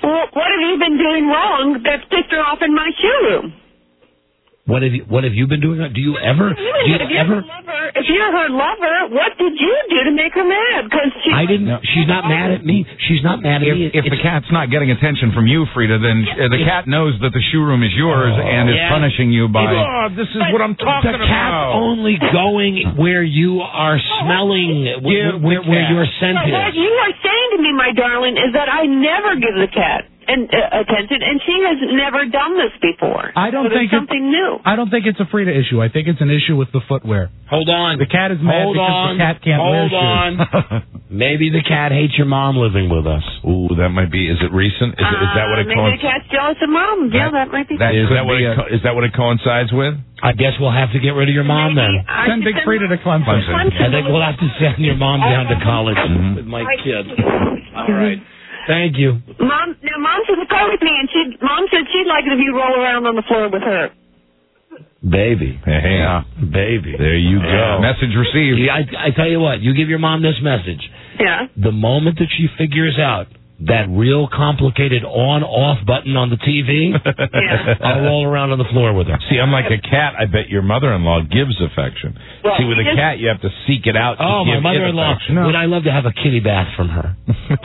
Well, what have you been doing wrong that's pissed her off in my showroom? What have you been doing? Do you ever? If you're her lover, what did you do to make her mad? Because I didn't. She's not mad at me. She's not mad at me. If the cat's not getting attention from you, Frida, then the cat knows that the shoe room is yours and is punishing you by. Oh, this is what I'm talking about. The cat's only going where you are smelling, where your scent is. What you are saying to me, my darling, is that I never give the cat attention, and she has never done this before. I don't think something new. I don't think it's a Frida issue. I think it's an issue with the footwear. Hold on. The cat is mad because the cat can't wear shoes. Hold on. Maybe the cat hates your mom living with us. Ooh, that might be. Is it recent? Is that what it maybe the cat's jealous of mom. Yeah, that might be. Is that what it coincides with? I guess we'll have to get rid of your mom then. Send Big Frida to Clemson. I think we'll have to send your mom down to college with my kid. All right. Thank you. Mom said to call with me, and Mom said she'd like it if you roll around on the floor with her. Baby. Yeah. Baby. There you go. Message received. Yeah, I tell you what, you give your mom this message. Yeah. The moment that she figures out that real complicated on-off button on the TV, I'll roll around on the floor with her. See, unlike a cat, I bet your mother-in-law gives affection. Well, see, with a cat, you have to seek it out. Oh, my mother-in-law, would I love to have a kitty bath from her?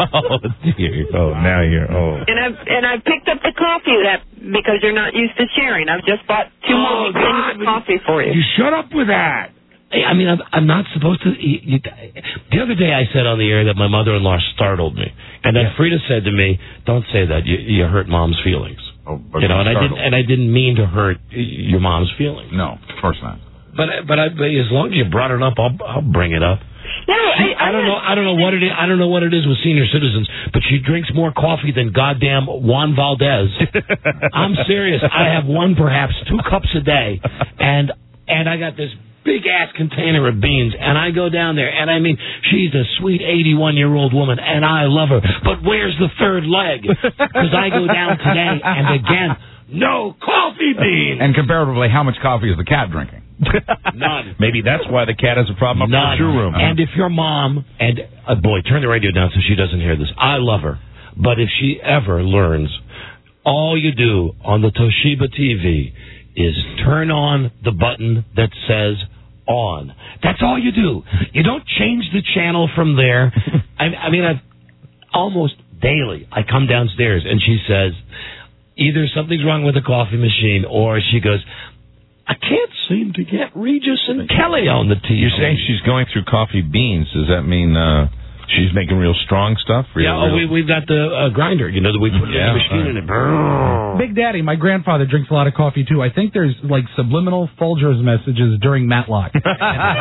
Now you're. And I picked up the coffee because you're not used to sharing. I've just bought 2 more things of coffee for you. You shut up with that. I mean, I'm not supposed to. The other day I said on the air that my mother-in-law startled me, and then Frida said to me, "Don't say that. You hurt Mom's feelings." Oh, and I didn't mean to hurt your mom's feelings. No, of course not. But as long as you brought it up, I'll bring it up. No, I don't know what it is. I don't know what it is with senior citizens, but she drinks more coffee than goddamn Juan Valdez. I'm serious. I have perhaps 2 cups a day, and I got this big ass container of beans, and I go down there, and I mean, she's a sweet 81-year-old woman, and I love her. But where's the third leg? Because I go down today, and again, no coffee beans. And comparatively, how much coffee is the cat drinking? None. Maybe that's why the cat has a problem up in the shoe room. And if your mom, and boy, turn the radio down so she doesn't hear this. I love her, but if she ever learns, all you do on the Toshiba TV is turn on the button that says on. That's all you do. You don't change the channel from there. I mean, I've almost daily, I come downstairs and she says, either something's wrong with the coffee machine, or she goes, I can't seem to get Regis and Kelly on the TV. You're saying she's going through coffee beans. Does that mean she's making real strong stuff? We've got the grinder, that we put in the machine in it. Big Daddy, my grandfather drinks a lot of coffee, too. I think there's, like, subliminal Folgers messages during Matlock. And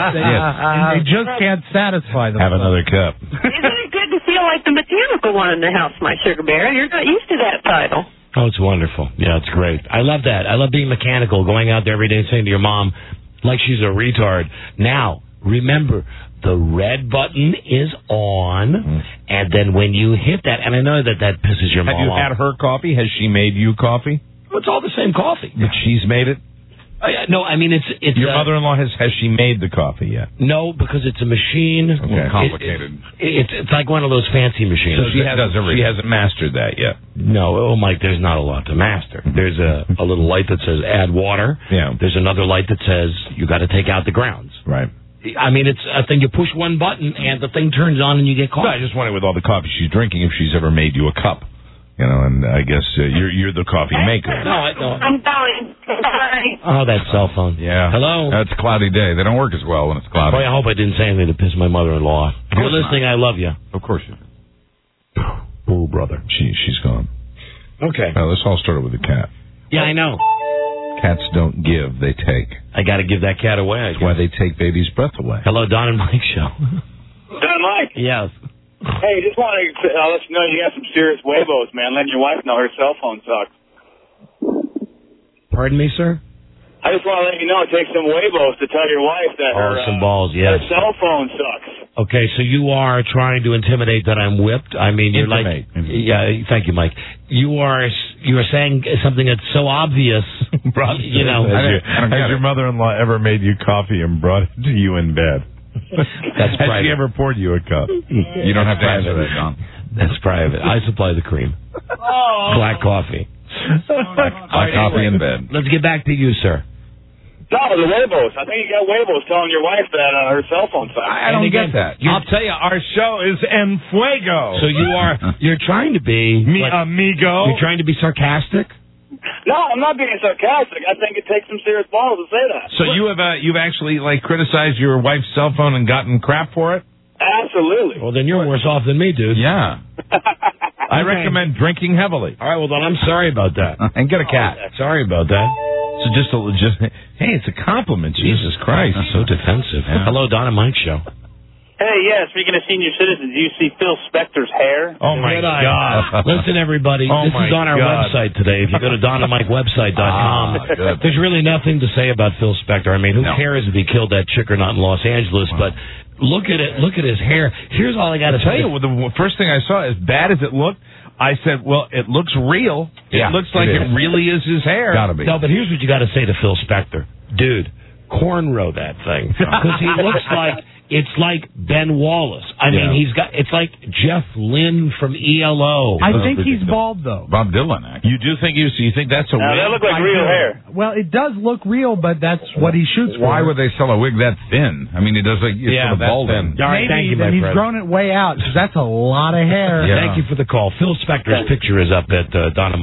they just can't satisfy them. Have another cup. Isn't it good to feel like the mechanical one in the house, my sugar bear? You're not used to that title. Oh, it's wonderful. Yeah, it's great. I love that. I love being mechanical, going out there every day and saying to your mom, like she's a retard, now, remember, the red button is on, and then when you hit that, and I know that pisses your mom off. Have you had her coffee? Has she made you coffee? Well, it's all the same coffee. But she's made it? No, I mean, it's your mother-in-law has she made the coffee yet? No, because it's a machine. Okay. Complicated. It's like one of those fancy machines. So she hasn't mastered that yet. No, Mike, there's not a lot to master. There's a little light that says add water. Yeah. There's another light that says you got to take out the grounds. Right. I mean, it's a thing. You push one button and the thing turns on and you get coffee. No, I just wonder with all the coffee she's drinking if she's ever made you a cup. And I guess you're the coffee maker. No, I'm going. Oh, that cell phone. Yeah. Hello? It's a cloudy day. They don't work as well when it's cloudy. Boy, I hope I didn't say anything to piss my mother-in-law off. If you're listening, I love you. Of course you do. Oh, brother. She's gone. Okay. Well, this all started with the cat. Yeah, I know. Cats don't give, they take. I got to give that cat away. That's why they take baby's breath away. Hello, Don and Mike show. Don Mike? Yes. Hey, just want to let you know you got some serious huevos, man. Letting your wife know her cell phone sucks. Pardon me, sir? I just want to let you know it takes some huevos to tell your wife that some balls, yes. her cell phone sucks. Okay, so you are trying to intimidate that I'm whipped? I mean, you're Intimate. Yeah, thank you, Mike. You are saying something that's so obvious, Has your mother-in-law ever made you coffee and brought it to you in bed? That's Has private. she ever poured you a cup? You don't have to answer that, Don. That's private. I supply the cream. Black coffee. Black coffee in bed. Let's get back to you, sir. No, the Huevos. I think you got Huevos telling your wife that her cell phone sucks. I don't get that. I'll tell you, our show is en fuego. So you're trying to be... amigo. You're trying to be sarcastic? No, I'm not being sarcastic. I think it takes some serious balls to say that. So you've actually criticized your wife's cell phone and gotten crap for it? Absolutely. Well, then you're worse off than me, dude. Yeah. I recommend drinking heavily. All right, well, then I'm sorry about that. And get a cat. Sorry about that. So hey, it's a compliment. Jesus Christ. So defensive. Yeah. Hello, Don and Mike Show. Hey, yeah, speaking of senior citizens, do you see Phil Spector's hair? Oh, my God. Listen, everybody, this is on our website today. If you go to donandmikewebsite.com, there's really nothing to say about Phil Spector. I mean, who cares if he killed that chick or not in Los Angeles, but... Look at it. Look at his hair. Here's all I got to tell you. The first thing I saw, as bad as it looked, I said, well, it looks real. Yeah, it looks like it really is his hair. Gotta be. No, but here's what you got to say to Phil Spector. Dude, cornrow that thing. Because he looks like... It's like Ben Wallace. I mean, it's like Jeff Lynne from ELO. I think he's bald, though. Bob Dylan, actually. You do think you think that's a wig? They look like real hair. Well, it does look real, but that's what he shoots for. Why would they sell a wig that thin? I mean, it does it's sort of balding. All right, thank you, my he's friend. grown it way out, because that's a lot of hair. Thank you for the call. Phil Spector's picture is up at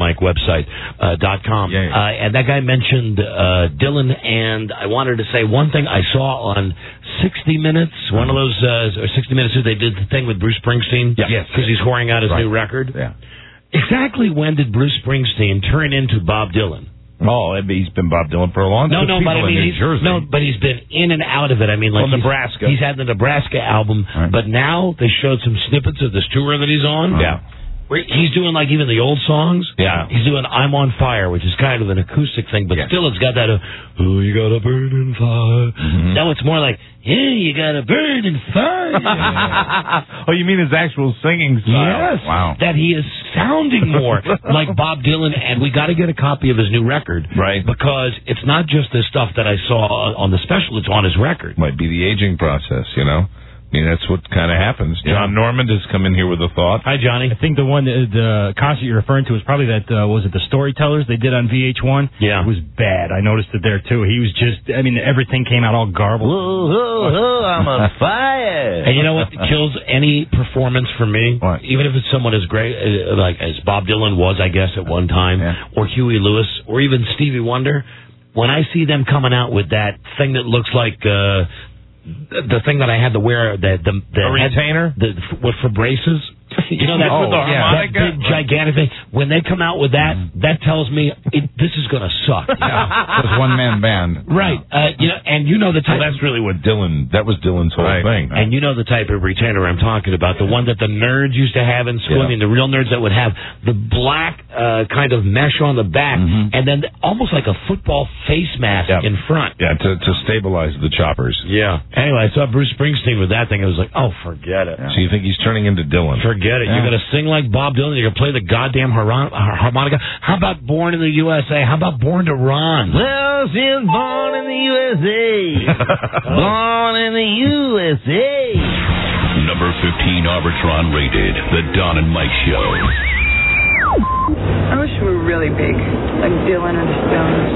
DonandMikeWebsite.com. And that guy mentioned Dylan, and I wanted to say one thing I saw on 60 Minutes, one of those, or 60 Minutes, they did the thing with Bruce Springsteen. Yes. Because he's whoring out his new record. Yeah. Exactly when did Bruce Springsteen turn into Bob Dylan? Oh, he's been Bob Dylan for a long time. No, but I mean, he's been in and out of it. I mean, like Nebraska. He's had the Nebraska album, but now they showed some snippets of this tour that he's on. Yeah. He's doing like even the old songs. Yeah. He's doing I'm on Fire, which is kind of an acoustic thing, but still it's got that, oh, you got a burning fire. Mm-hmm. Now it's more like, yeah, you got a burning fire. Oh, you mean his actual singing style? Yes. Wow. That he is sounding more like Bob Dylan, and we got to get a copy of his new record. Right. Because it's not just the stuff that I saw on the special, it's on his record. Might be the aging process, you know? I mean, that's what kind of happens. John Normand has come in here with a thought. Hi, Johnny. I think the concert you're referring to is probably that, was it the Storytellers they did on VH1? Yeah. It was bad. I noticed it there, too. He was just, I mean, everything came out all garbled. Whoa, I'm on fire. And you know what kills any performance for me? What? Even if it's someone as great, like as Bob Dylan was, I guess, at one time, or Huey Lewis, or even Stevie Wonder, when I see them coming out with that thing that looks like... the thing that I had to wear, the retainer, for braces. You know that, that big gigantic thing. When they come out with that, that tells me this is going to suck. It's one-man band, right? You know the type. Well, that's really what that was Dylan's whole thing. And you know the type of retainer I'm talking about, the one that the nerds used to have in school. I mean, the real nerds that would have the black kind of mesh on the back, and then almost like a football face mask in front. Yeah, to stabilize the choppers. Yeah. Anyway, I saw Bruce Springsteen with that thing. I was like, oh, forget it. So you think he's turning into Dylan? Forget it. You're going to sing like Bob Dylan. You're going to play the goddamn harmonica. How about Born in the USA? How about Born to Run? Well, she's born in the USA. Born in the USA. Number 15 Arbitron rated, The Don and Mike Show. I wish we were really big, like Dylan or the Stones.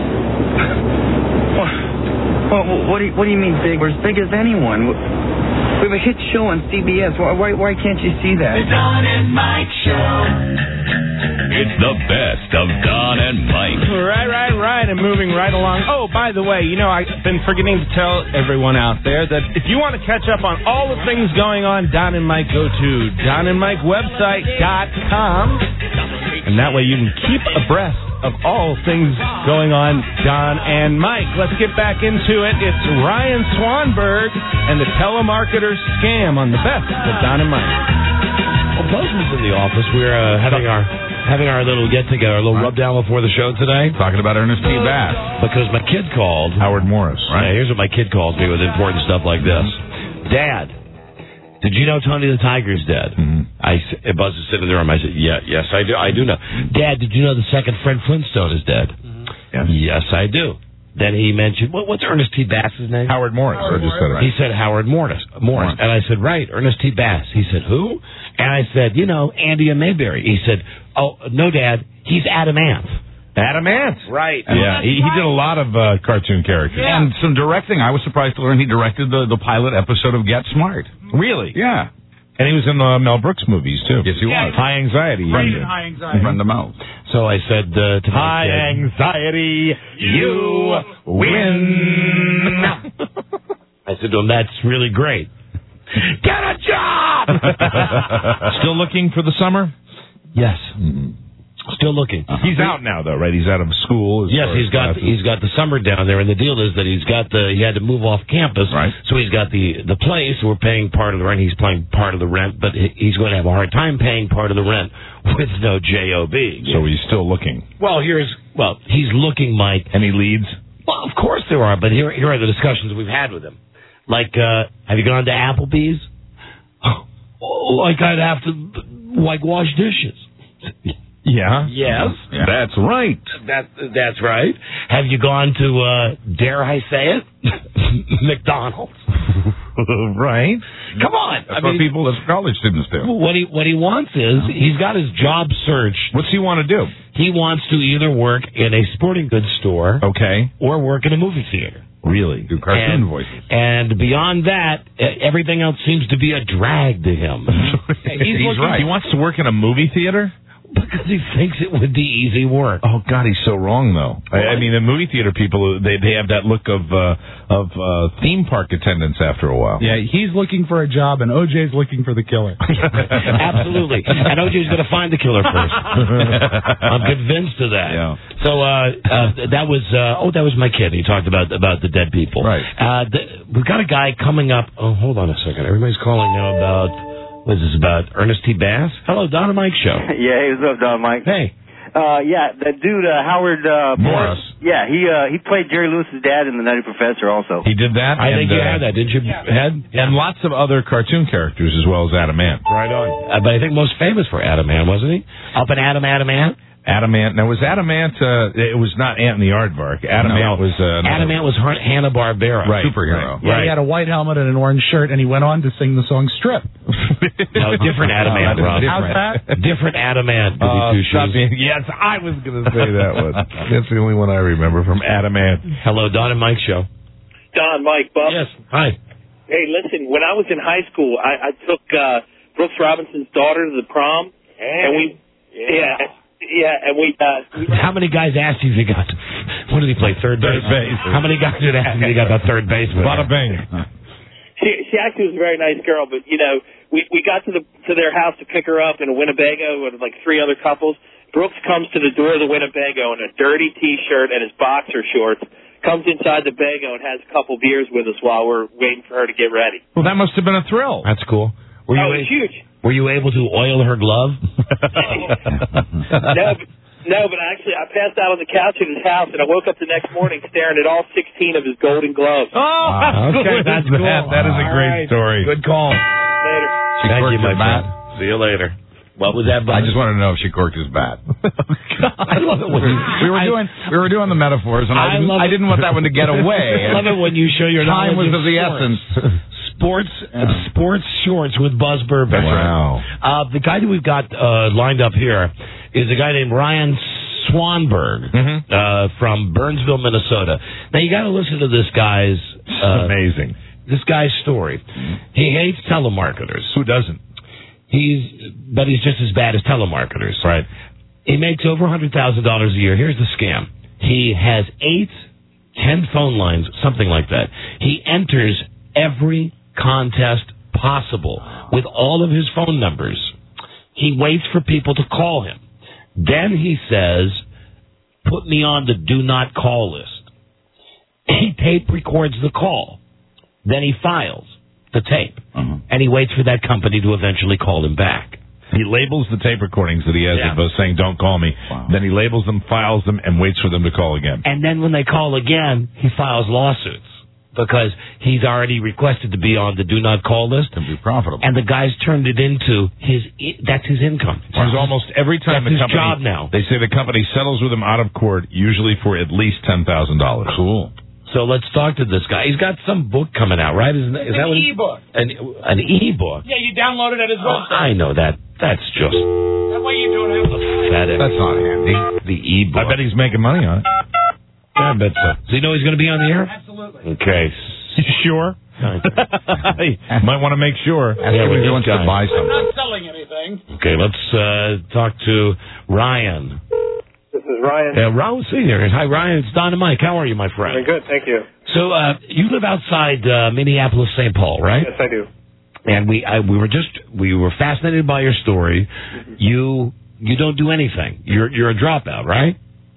What do you mean big? We're as big as anyone. We have a hit show on CBS. Why can't you see that? The Don and Mike Show. It's the best of Don and Mike. Right. And moving right along. Oh, by the way, I've been forgetting to tell everyone out there that if you want to catch up on all the things going on, Don and Mike, go to donandmikewebsite.com. And that way you can keep abreast of all things going on, Don and Mike. Let's get back into it. It's Ryan Swanberg and the telemarketer scam on the best of Don and Mike. Well, Bozeman's in the office. We're having our little get-together, a little rub-down before the show today. Talking about Ernest P. Bass. Because my kid called. Howard Morris. Right. Here's what my kid calls me with important stuff like this. Dad, did you know Tony the Tiger's dead? Buzz is sitting in the room. I said, yes, I do know. Dad, did you know the second Fred Flintstone is dead? Yes, I do. then he mentioned, what's Ernest T. Bass's name? Howard Morris. I just said it. He said Howard Morris. And I said, right, Ernest T. Bass. He said, who? And I said, Andy and Mayberry. He said, oh, no, Dad, he's Adam Ant. Adam Ant. Right. Yeah, he did a lot of cartoon characters. Yeah. And some directing. I was surprised to learn he directed the pilot episode of Get Smart. Really? Yeah. And he was in Mel Brooks movies, too. Yes, he was. High Anxiety. High Anxiety. Friend of Mel. So I said to High Anxiety, you win. I said to him, that's really great. Get a job! Still looking for the summer? Yes. Still looking. He's out now, though, right? He's out of school. Yes, he's got the summer down there, and the deal is that he had to move off campus, right? So he's got the place. We're paying part of the rent. He's paying part of the rent, but he's going to have a hard time paying part of the rent with no job. So he's still looking. Well, he's looking, Mike. Any leads? Well, of course there are, but here are the discussions we've had with him. Like, have you gone to Applebee's? Oh, like I'd have to wash dishes. Yeah. Yes. Yeah. That's right. That's right. Have you gone to, dare I say it, McDonald's? Right. Come on. That's what college students do. What he wants is, he's got his job search. What's he want to do? He wants to either work in a sporting goods store. Okay. Or work in a movie theater. Really? Do cartoon voices. And beyond that, everything else seems to be a drag to him. He's right. He wants to work in a movie theater? Because he thinks it would be easy work. Oh God, he's so wrong though. I mean, the movie theater people they have that look of theme park attendants after a while. Yeah, he's looking for a job, and OJ's looking for the killer. Absolutely, and OJ's going to find the killer first. I'm convinced of that. Yeah. So that was my kid. He talked about the dead people. Right. We've got a guy coming up. Oh, hold on a second. Everybody's calling now about. What is this about? Ernest T. Bass? Hello, Don and Mike show. Yeah, hey, what's up, Don and Mike? Hey. Yeah, that dude, Howard Morris. Yeah, he played Jerry Lewis's dad in The Nutty Professor also. He did that? I think you had that, didn't you, Ed? And lots of other cartoon characters as well as Adam Ant. Right on. But I think most famous for Adam Ant, wasn't he? Up in Adam Ant? Adam Ant. Now, was Adam Ant, it was not Ant and the Aardvark. Adam Ant was... Adam Ant was Hanna-Barbera. Right. Superhero. Yeah, he had a white helmet and an orange shirt, and he went on to sing the song Strip. No, different Adam Ant, Rob. How's that? Different Adam Ant. Yes, I was going to say that one. That's the only one I remember from Adam Ant. Hello, Don and Mike show. Don, Mike, Buff. Yes, hi. Hey, listen, when I was in high school, I took Brooks Robinson's daughter to the prom, and we... Yeah, and we how many guys asked you if you got... What did he play, third base? How many guys did ask you got the third baseman? Bada bing. She actually was a very nice girl, but, we got to their house to pick her up in a Winnebago with, like, 3 other couples. Brooks comes to the door of the Winnebago in a dirty T-shirt and his boxer shorts, comes inside the Bago and has a couple beers with us while we're waiting for her to get ready. Well, that must have been a thrill. That's cool. It was huge. Were you able to oil her glove? No, but actually I passed out on the couch at his house, and I woke up the next morning staring at all 16 of his golden gloves. Oh, okay, that's cool. That is a great story. Good call. Later. Thank you, my friend. See you later. What was that, Bud? I just wanted to know if she corked his bat. I love it when we were doing the metaphors, and I didn't want that one to get away. I love it when you show your time was knowledge of the essence. Sports shorts with Buzz Burbank. Wow. The guy that we've got lined up here is a guy named Ryan Swanberg from Burnsville, Minnesota. Now you got to listen to this guy's amazing. This guy's story. He hates telemarketers. Who doesn't? But he's just as bad as telemarketers. Right. He makes over $100,000 a year. Here's the scam. He has 10 phone lines, something like that. He enters every contest possible with all of his phone numbers. He waits for people to call him. Then he says, put me on the do not call list. He tape records the call. Then he files the tape. And he waits for that company to eventually call him back. He labels the tape recordings that he has of us saying, don't call me. Wow. Then he labels them, files them, and waits for them to call again. And then when they call again, he files lawsuits. because he's already requested to be on the do not call list. To be profitable. And the guy's turned it into that's his income. Because almost every time that's the his company, job now. They say the company settles with him out of court, usually for at least $10,000. Cool. So let's talk to this guy. He's got some book coming out, right? Is that An what e-book. An e-book? Yeah, you download it at his website. I know that. That's just That way you don't have to. That's not handy. The e-book. I bet he's making money on it. I bet so. Does he know he's going to be on the air? Absolutely. Okay. You sure? Might want to make sure. Ask him if he wants to buy I'm something. not selling anything. Okay, let's talk to Ryan. This is Ryan. Raul Senior. Hi, Ryan. It's Don and Mike. How are you, my friend? Very good, thank you. So you live outside Minneapolis, St. Paul, right? Yes, I do. And we were fascinated by your story. You don't do anything. You're a dropout, right?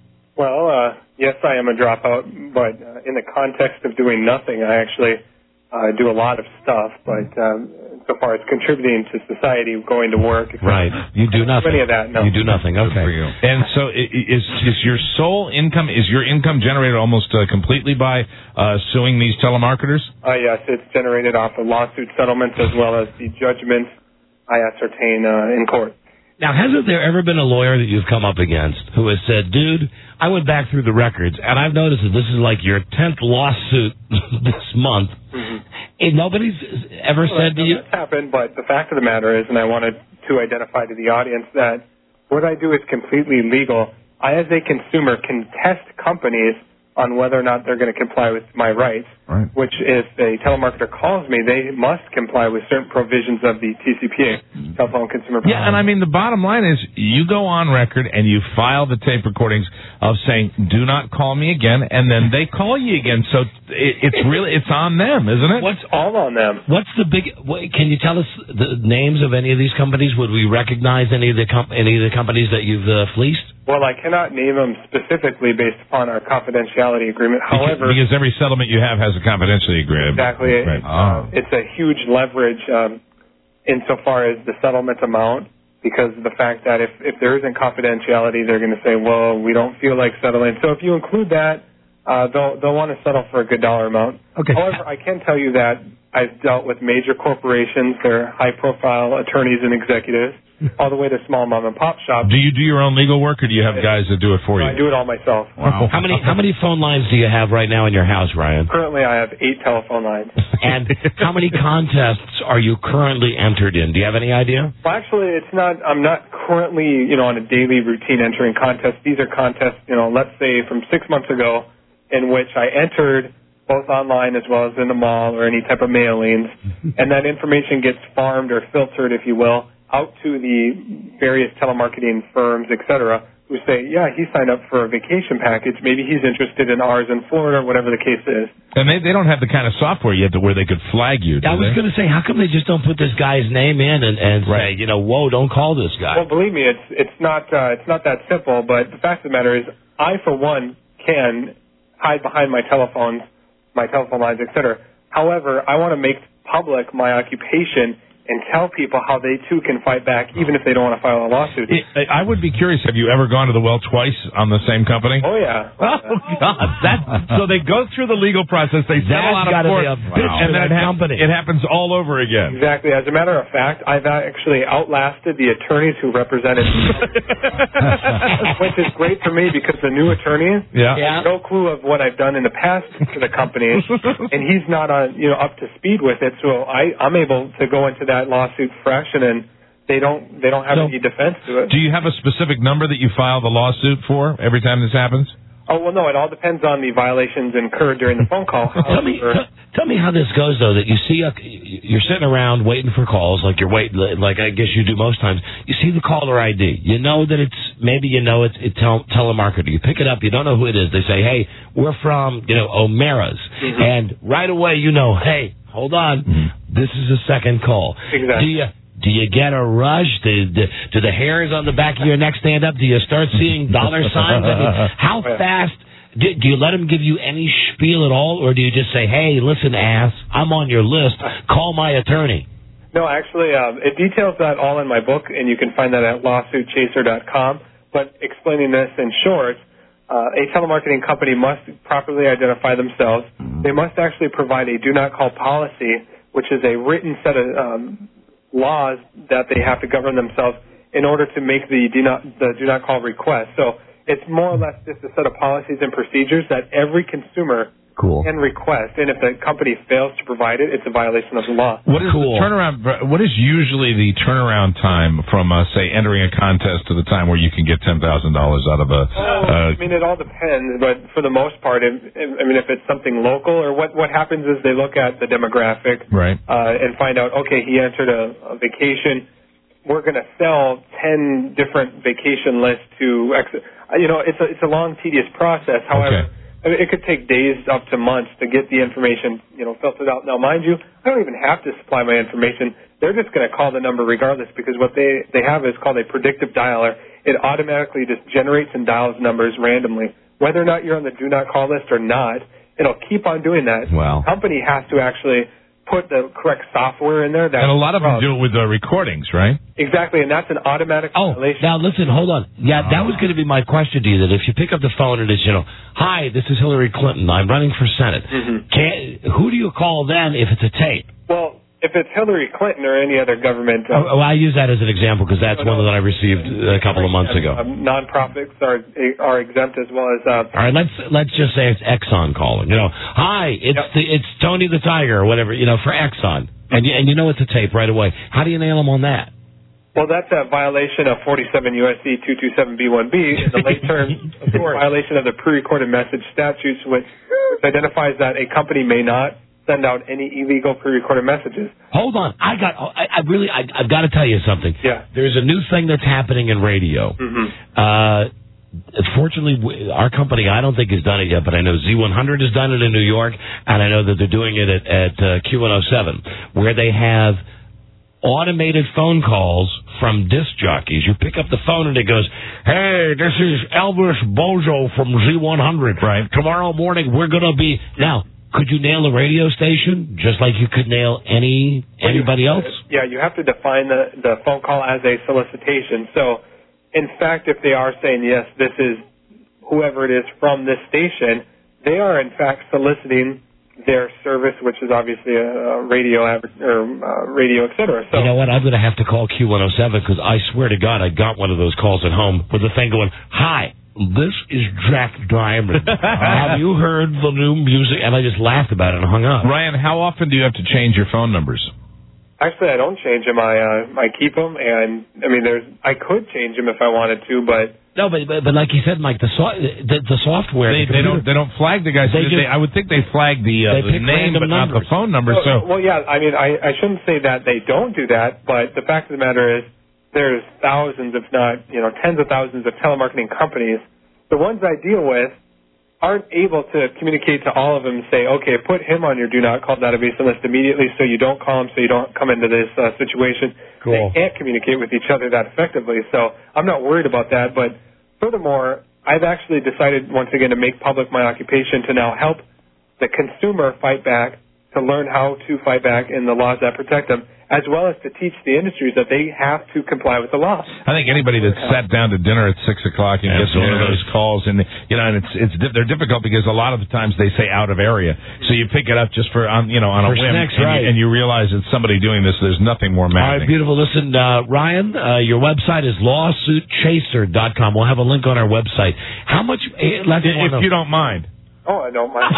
Well, yes, I am a dropout, but in the context of doing nothing, I actually do a lot of stuff. But so far as contributing to society, going to work, right? You do nothing. Any of that? No. You do nothing. Okay. And so, is your sole income? Is your income generated almost completely by suing these telemarketers? Yes, it's generated off of lawsuit settlements as well as the judgments I ascertain in court. Now, hasn't there ever been a lawyer that you've come up against who has said, dude, I went back through the records, and I've noticed that this is like your 10th lawsuit this month, and nobody's ever said to you... That's happened, but the fact of the matter is, and I wanted to identify to the audience, that what I do is completely legal. I, as a consumer, can test companies on whether or not they're going to comply with my rights, which if a telemarketer calls me, they must comply with certain provisions of the TCPA, Telephone Consumer Protection. Yeah, and I mean, the bottom line is you go on record and you file the tape recordings of saying, do not call me again, and then they call you again. So it's on them, isn't it? What's all on them? What's the big... Can you tell us the names of any of these companies? Would we recognize any of the companies that you've fleeced? Well, I cannot name them specifically based upon our confidentiality agreement. However, because every settlement you have has a confidentiality agreement. Exactly. Right. It's a huge leverage insofar as the settlement amount, because of the fact that if there isn't confidentiality, they're going to say, well, we don't feel like settling. So if you include that, they'll want to settle for a good dollar amount. Okay. However, I can tell you that I've dealt with major corporations, they're high-profile attorneys and executives, all the way to small mom-and-pop shops. Do you do your own legal work, or do you have guys that do it for you? I do it all myself. Wow. How many phone lines do you have right now in your house, Ryan? Currently, I have 8 telephone lines. And how many contests are you currently entered in? Do you have any idea? Well, actually, I'm not currently, on a daily routine entering contests. These are contests, let's say from 6 months ago, in which I entered both online as well as in the mall or any type of mailings, and that information gets farmed or filtered, if you will, out to the various telemarketing firms, et cetera, who say, yeah, he signed up for a vacation package. Maybe he's interested in ours in Florida, whatever the case is. And they don't have the kind of software yet where they could flag you, do I was going to say, how come they just don't put this guy's name in and say, whoa, don't call this guy? Well, believe me, it's not that simple, but the fact of the matter is, I, for one, can hide behind my telephone lines, et cetera. However, I want to make public my occupation and tell people how they, too, can fight back, even if they don't want to file a lawsuit. I would be curious, have you ever gone to the well twice on the same company? Oh, yeah. Oh, God. So they go through the legal process, they settle out of court, and then it happens all over again. Exactly. As a matter of fact, I've actually outlasted the attorneys who represented me, which is great for me because the new attorney has no clue of what I've done in the past to the company, and he's not up to speed with it, so I'm able to go into that lawsuit fresh, and then they don't have any defense to it. Do you have a specific number that you file the lawsuit for every time this happens? Oh, well, no, it all depends on the violations incurred during the phone call. Tell me how this goes, though, that you see you're sitting around waiting for calls, like I guess you do most times. You see the caller ID. You know that it's telemarketer. You pick it up. You don't know who it is. They say, hey, we're from, O'Mara's. Mm-hmm. And right away, hey, hold on. This is a second call. Exactly. Do you get a rush? Do the hairs on the back of your neck stand up? Do you start seeing dollar signs? I mean, how fast? Do you let them give you any spiel at all, or do you just say, hey, listen, ass, I'm on your list. Call my attorney? No, actually, it details that all in my book, and you can find that at lawsuitchaser.com. But explaining this in short, a telemarketing company must properly identify themselves. They must actually provide a do not call policy, which is a written set of laws that they have to govern themselves in order to make the do not call request. So it's more or less just a set of policies and procedures that every consumer can request, and if the company fails to provide it, it's a violation of the law. What is the turnaround? What is usually the turnaround time from, say, entering a contest to the time where you can get $10,000 out of a? I mean, it all depends, but for the most part, if it's something local, or what happens is they look at the demographic, right, and find out, okay, he entered a vacation. We're going to sell 10 different vacation lists to, it's a long, tedious process. However. Okay. I mean, it could take days up to months to get the information, filtered out. Now, mind you, I don't even have to supply my information. They're just going to call the number regardless, because what they have is called a predictive dialer. It automatically just generates and dials numbers randomly. Whether or not you're on the do not call list or not, it'll keep on doing that. Wow. The company has to actually put the correct software in there. And a lot of them do it with the recordings, right? Exactly, and that's an automatic violation. Now listen, hold on. Yeah, that was going to be my question to you, that if you pick up the phone and it's, hi, this is Hillary Clinton, I'm running for Senate. Mm-hmm. Who do you call then if it's a tape? Well, if it's Hillary Clinton or any other government... I use that as an example because that's one that I received a couple of months ago. Non-profits are exempt as well as... All right, let's just say it's Exxon calling. Hi, it's Tony the Tiger or whatever, for Exxon. And it's a tape right away. How do you nail them on that? Well, that's a violation of 47 U.S.C. 227B1B. In the late term, it's a violation of the pre-recorded message statutes, which identifies that a company may not send out any illegal pre-recorded messages. Hold on. I've got to tell you something. Yeah. There's a new thing that's happening in radio. Mm-hmm. Fortunately, our company, I don't think has done it yet, but I know Z100 has done it in New York, and I know that they're doing it at Q107, where they have automated phone calls from disc jockeys. You pick up the phone and it goes, hey, this is Elvis Bozo from Z100. Right. Tomorrow morning we're going to be... Now, could you nail a radio station just like you could nail anybody else? Yeah, you have to define the phone call as a solicitation. So, in fact, if they are saying, yes, this is whoever it is from this station, they are, in fact, soliciting their service, which is obviously a radio, radio, et cetera. So, you know what? I'm going to have to call Q107 because I swear to God I got one of those calls at home with the thing going, hi, this is Jack Diamond. Have you heard the new music? And I just laughed about it and hung up. Ryan, how often do you have to change your phone numbers? Actually, I don't change them. I keep them, and I could change them if I wanted to, but. No, but like you said, Mike, the software they don't flag the guys. I would think they flag the name, but not the phone number. Well, yeah. I mean, I shouldn't say that they don't do that, but the fact of the matter is, there's thousands, if not tens of thousands of telemarketing companies. The ones I deal with aren't able to communicate to all of them and say, okay, put him on your do not call database list immediately so you don't call him, so you don't come into this situation. Cool. They can't communicate with each other that effectively, so I'm not worried about that. But furthermore, I've actually decided once again to make public my occupation to now help the consumer fight back, to learn how to fight back in the laws that protect them, as well as to teach the industries that they have to comply with the law. I think anybody that sat down to dinner at 6 o'clock and gets one of those calls, and and they're difficult because a lot of the times they say out of area, so you pick it up just on a whim, and you realize it's somebody doing this. There's nothing more maddening. All right, beautiful. Listen, Ryan, your website is lawsuitchaser.com. We'll have a link on our website. How much? If you don't mind. Oh, I don't mind.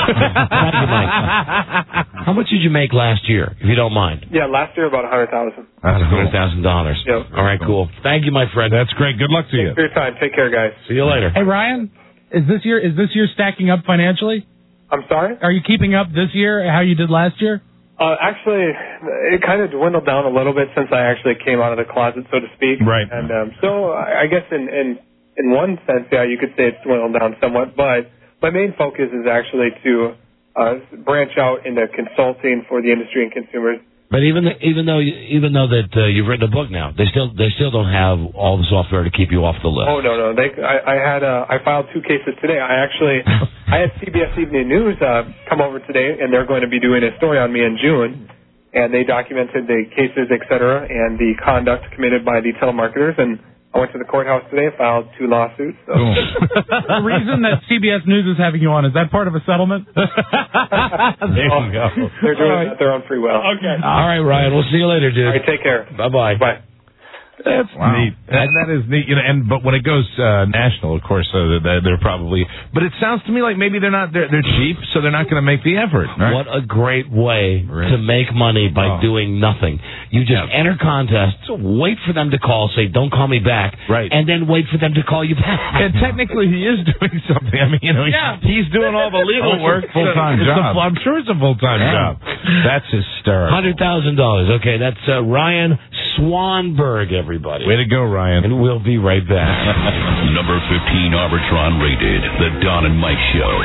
How much did you make last year, if you don't mind? Yeah, last year about $100,000. $100,000. Yep. All right, cool. Thank you, my friend. That's great. Good luck to you. Thanks for your time. Take care, guys. See you later. Hey, Ryan, is this year stacking up financially? I'm sorry? Are you keeping up this year how you did last year? Actually, it kind of dwindled down a little bit since I actually came out of the closet, so to speak. Right. And so I guess in one sense, yeah, you could say it's dwindled down somewhat, but my main focus is actually to branch out into consulting for the industry and consumers. But even though that you've written a book now, they still don't have all the software to keep you off the list. Oh no! I filed 2 cases today. I had CBS Evening News come over today, and they're going to be doing a story on me in June, and they documented the cases, et cetera, and the conduct committed by the telemarketers, and I went to the courthouse today, filed 2 lawsuits. So. The reason that CBS News is having you on, is that part of a settlement? There you go. They're doing it at their own free will. Okay. All right, Ryan. We'll see you later, dude. All right, take care. Bye-bye. Bye. That's neat. That is neat. But when it goes national, of course, they're probably. But it sounds to me like maybe they're cheap, so they're not going to make the effort. Right? What a great way to make money by doing nothing. You just enter contests, wait for them to call, say, "Don't call me back," and then wait for them to call you back. And technically, he is doing something. I mean, he's doing all the legal work. Full-time job. I'm sure it's a full-time job. That's hysterical. $100,000. Okay, that's Ryan Swanberg, everybody. Way to go, Ryan. And we'll be right back. Number 15 Arbitron rated, The Don and Mike Show.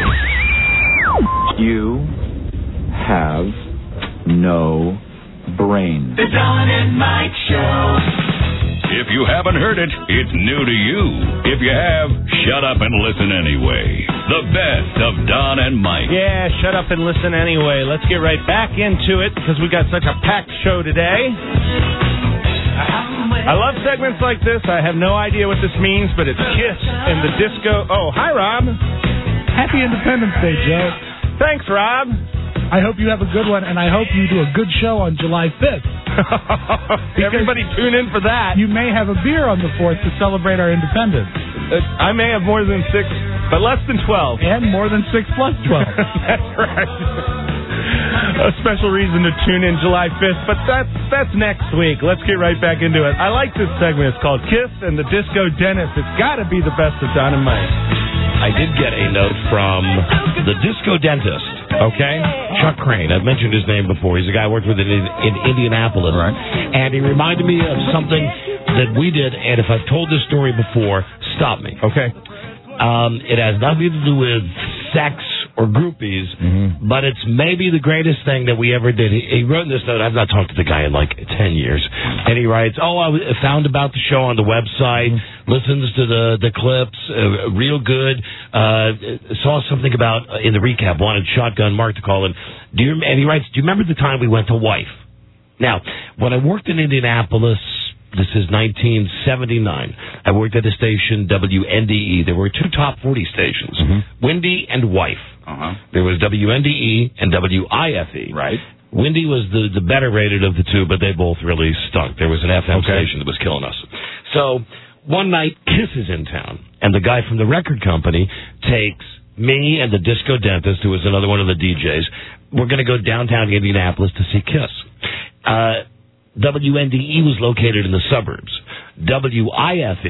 You have no brain. The Don and Mike Show. If you haven't heard it, it's new to you. If you have, shut up and listen anyway. The best of Don and Mike. Yeah, shut up and listen anyway. Let's get right back into it because we got such a packed show today. I love segments like this. I have no idea what this means, but it's Kiss and the Disco. Oh, hi, Rob. Happy Independence Day, Joe. Thanks, Rob. I hope you have a good one, and I hope you do a good show on July 5th. Everybody tune in for that. You may have a beer on the 4th to celebrate our independence. I may have more than 6, but less than 12. And more than 6 plus 12. That's right. A special reason to tune in July 5th, but that's next week. Let's get right back into it. I like this segment. It's called Kiss and the Disco Dentist. It's got to be the best of Don and Mike. I did get a note from the Disco Dentist. Okay? Chuck Crane. I've mentioned his name before. He's a guy I worked with in Indianapolis. Right. And he reminded me of something that we did, and if I've told this story before, stop me. Okay. It has nothing to do with sex or groupies, but it's maybe the greatest thing that we ever did. He wrote in this note, I've not talked to the guy in like 10 years, and he writes, I found about the show on the website, listens to the clips, real good, saw something about, in the recap, wanted Shotgun Mark to call in. And he writes, do you remember the time we went to Wife? Now, when I worked in Indianapolis, this is 1979. I worked at a station, WNDE. There were 2 top 40 stations, Windy and Wife. There was WNDE and WIFE. Right. Windy was the better rated of the 2, but they both really stunk. There was an FM station that was killing us. So one night, Kiss is in town, and the guy from the record company takes me and the Disco Dentist, who was another one of the DJs. We're going to go downtown to Indianapolis to see Kiss. WNDE was located in the suburbs. WIFE,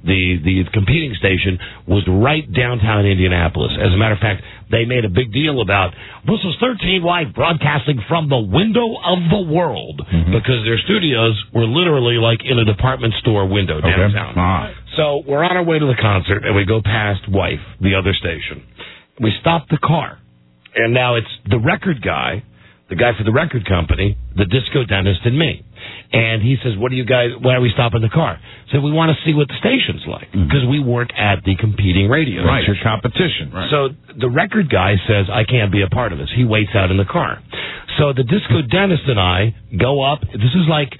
the competing station, was right downtown Indianapolis. As a matter of fact, they made a big deal about, this is 13 Live broadcasting from the window of the world, because their studios were literally like in a department store window downtown. So we're on our way to the concert, and we go past Wife, the other station. We stop the car, and now it's the record guy, the guy for the record company, the Disco Dentist, and me. And he says, why are we stopping the car? So we want to see what the station's like, because we work at the competing radio. Right, your competition. Right. So the record guy says, I can't be a part of this. He waits out in the car. So the Disco Dentist and I go up. This is like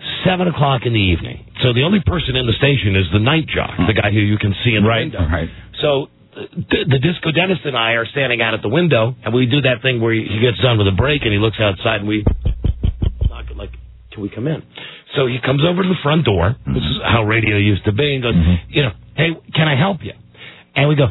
7 o'clock in the evening. So the only person in the station is the night jock, the guy who you can see in the window. Right. So the Disco Dentist and I are standing out at the window, and we do that thing where he gets done with a break, and he looks outside, and we knock it like, can we come in? So he comes over to the front door. This is how radio used to be, and goes, hey, can I help you? And we go,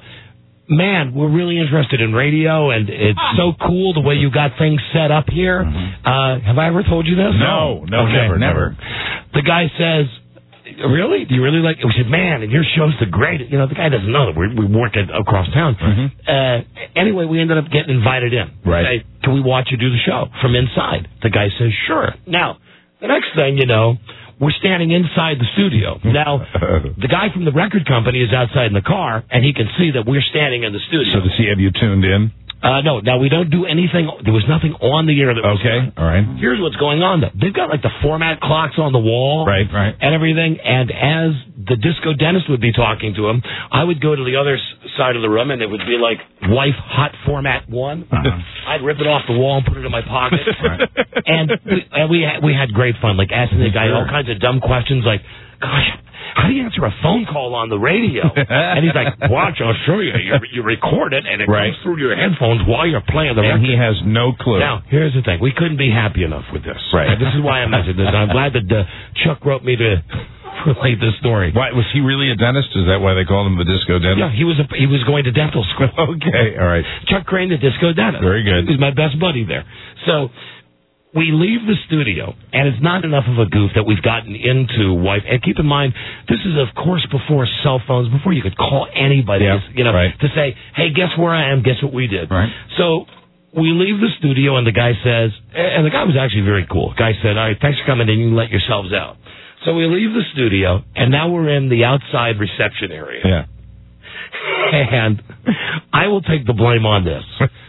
man, we're really interested in radio, and it's so cool the way you got things set up here. Have I ever told you this? No, okay, never. The guy says, really? Do you really like it? We said, man, and your show's the greatest. The guy doesn't know that we work across town. Anyway, we ended up getting invited in. Right. Say, can we watch you do the show from inside? The guy says, sure. Now, the next thing you know, we're standing inside the studio. Now, the guy from the record company is outside in the car, and he can see that we're standing in the studio. So does he have you tuned in? No. Now, we don't do anything. There was nothing on the air that was okay. All right. Here's what's going on, though. They've got, like, the format clocks on the wall. Right. And everything. And as the Disco Dentist would be talking to him, I would go to the other side of the room, and it would be like Wife Hot Format 1. I'd rip it off the wall and put it in my pocket. And we had great fun, like asking the guy all kinds of dumb questions, like, gosh, how do you answer a phone call on the radio? And he's like, watch, I'll show you. You record it, and it goes through your headphones while you're playing the record. And he has no clue. Now, here's the thing. We couldn't be happy enough with this. Right. And this is why I mentioned this. I'm glad that Chuck wrote me to relate this story. Why, was he really a dentist? Is that why they called him the disco dentist? Yeah, he was going to dental school. Okay, all right. Chuck Crane, the disco dentist. Very good. He's my best buddy there. So we leave the studio, and it's not enough of a goof that we've gotten into wife. And keep in mind, this is, of course, before cell phones, before you could call anybody, to say, hey, guess where I am, guess what we did. Right. So we leave the studio, and the guy says, and the guy was actually very cool. The guy said, all right, thanks for coming in, you can let yourselves out. So we leave the studio, and now we're in the outside reception area. Yeah. And I will take the blame on this.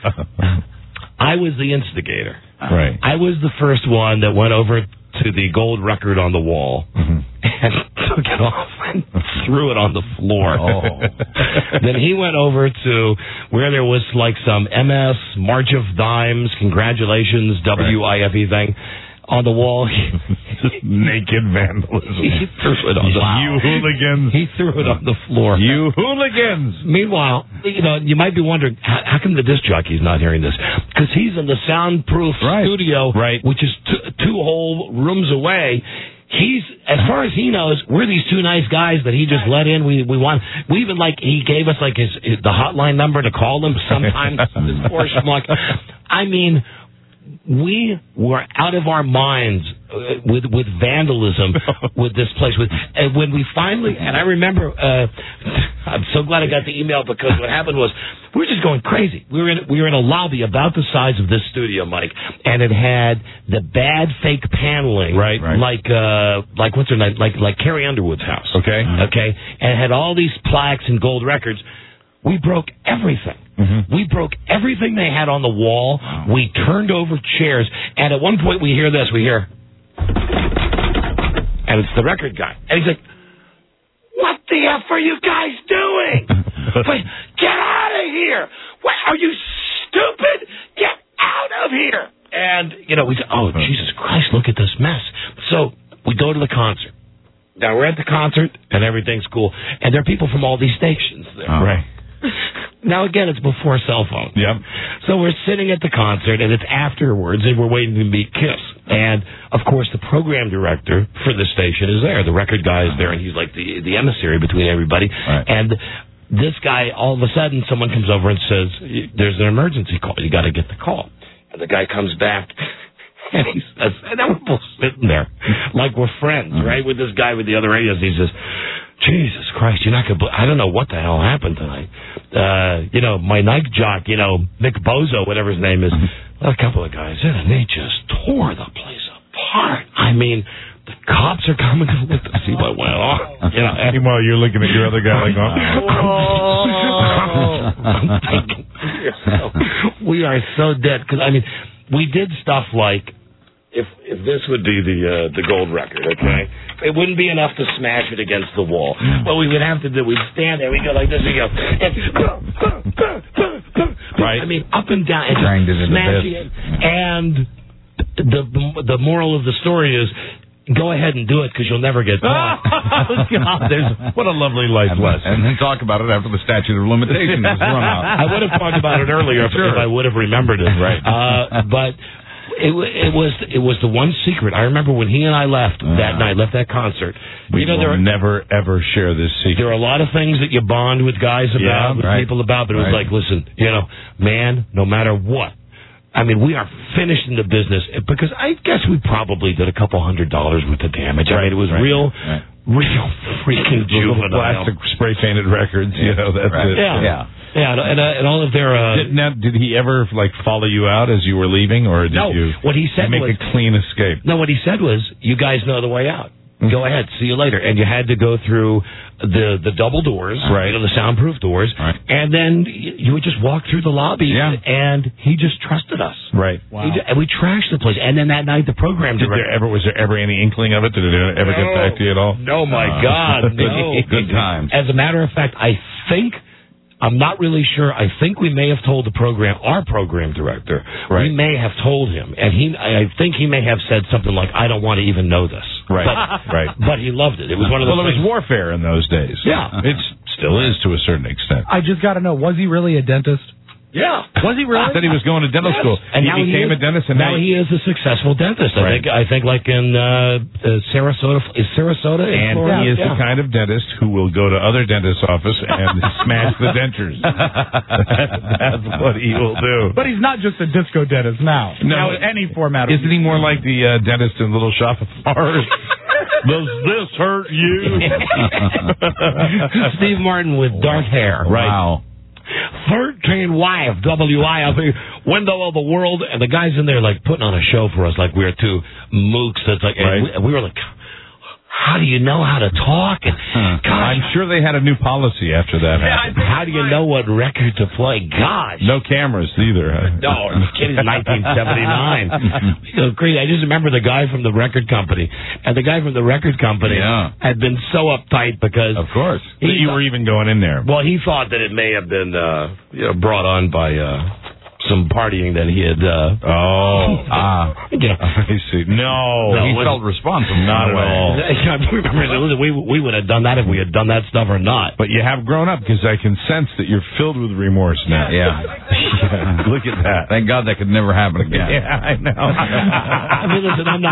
I was the instigator. Right. I was the first one that went over to the gold record on the wall and took it off and threw it on the floor. Then he went over to where there was like some MS, March of Dimes, congratulations, WIFE thing. On the wall, naked vandalism. He threw it on the floor. You hooligans. He threw it on the floor. You hooligans. Meanwhile, you might be wondering, how come the disc jockey's not hearing this? Because he's in the soundproof studio, which is two whole rooms away. He's, as far as he knows, we're these two nice guys that he just let in. We even he gave us like the hotline number to call him sometimes. This poor schmuck. I mean, we were out of our minds with vandalism with this place. And when we finally, and I remember, I'm so glad I got the email because what happened was we were just going crazy. We were in a lobby about the size of this studio, Mike, and it had the bad fake paneling, like what's her name, like Carrie Underwood's house, okay, and it had all these plaques and gold records. We broke everything. We broke everything they had on the wall. We turned over chairs. And at one point we hear this. We hear, and it's the record guy. And he's like, what the F are you guys doing? Get out of here. What, are you stupid? Get out of here. And, we say, oh, Jesus Christ, look at this mess. So we go to the concert. Now we're at the concert and everything's cool. And there are people from all these stations there. Right. Now, again, it's before cell phones. Yep. So we're sitting at the concert, and it's afterwards, and we're waiting to meet Kiss. And, of course, the program director for the station is there. The record guy is there, and he's like the emissary between everybody. Right. And this guy, all of a sudden, someone comes over and says, there's an emergency call. You got to get the call. And the guy comes back, and he says, and then we're both sitting there like we're friends, right, with this guy with the other radios. He says, Jesus Christ, you're not going to I don't know what the hell happened tonight. My night jock, Mick Bozo, whatever his name is, a couple of guys in, and they just tore the place apart. I mean, the cops are coming to look to see what went on. Meanwhile, you're looking at your other guy like, we are so dead. Because, I mean, we did stuff like, if this would be the gold record, okay? It wouldn't be enough to smash it against the wall. What we would have to do, we'd stand there, we'd go like this, we go, right? I mean, up and down, and just smashing it. And the moral of the story is, go ahead and do it because you'll never get caught. What a lovely life lesson. And then talk about it after the statute of limitations is run out. I would have talked about it earlier if I would have remembered it. Right. But it was the one secret. I remember when he and I left that night, left that concert. We will never, ever share this secret. There are a lot of things that you bond with guys about, with people about, but it was like, listen, man, no matter what, I mean, we are finished in the business because I guess we probably did $200 worth of damage. I mean, it was real freaking juvenile. Plastic spray painted records, that's it. Yeah, and all of their. Did he ever follow you out as you were leaving, or did you? What he said make was, a clean escape? No, what he said was, you guys know the way out. Go ahead, see you later. And you had to go through the double doors, the soundproof doors, and then you would just walk through the lobby, and he just trusted us. Right. Wow. And we trashed the place. And then that night, the program director... Was there ever any inkling of it? Did it ever get back to you at all? No, my God, no. Good times. As a matter of fact, I'm not really sure. I think we may have told our program director. We may have told him, and I think he may have said something like, "I don't want to even know this." Right. But he loved it. It was one of those Well, it was things. warfare in those days. Yeah. It still is to a certain extent. I just got to know, was he really a dentist? Yeah. Was he really? I thought he was going to dental school. And he became a dentist, and now he is a successful dentist. I think like in Sarasota. Is Sarasota? And he is the kind of dentist who will go to other dentists' office and smash the dentures. That's what he will do. But he's not just a disco dentist now. No. Now, any format. Isn't he more like the dentist in Little Shop of Horrors? Does this hurt you? Steve Martin with dark hair. Right. Wow. 13Y of WILP, Window of the World, and the guys in there like putting on a show for us like we were two mooks. That's like, and we were like, how do you know how to talk? And I'm sure they had a new policy after that happened. How do you know what record to play? Gosh. No cameras either. No, the kid is 1979. You know, crazy. I just remember the guy from the record company, and the guy from the record company had been so uptight because, of course, that you were even going in there. Well, he thought that it may have been brought on by some partying that he had. I see. No, he felt responsible. Not at all. We would have done that if we had done that stuff or not. But you have grown up because I can sense that you're filled with remorse now. Yeah. Look at that. Thank God that could never happen again. Yeah, I know. I mean, listen, I'm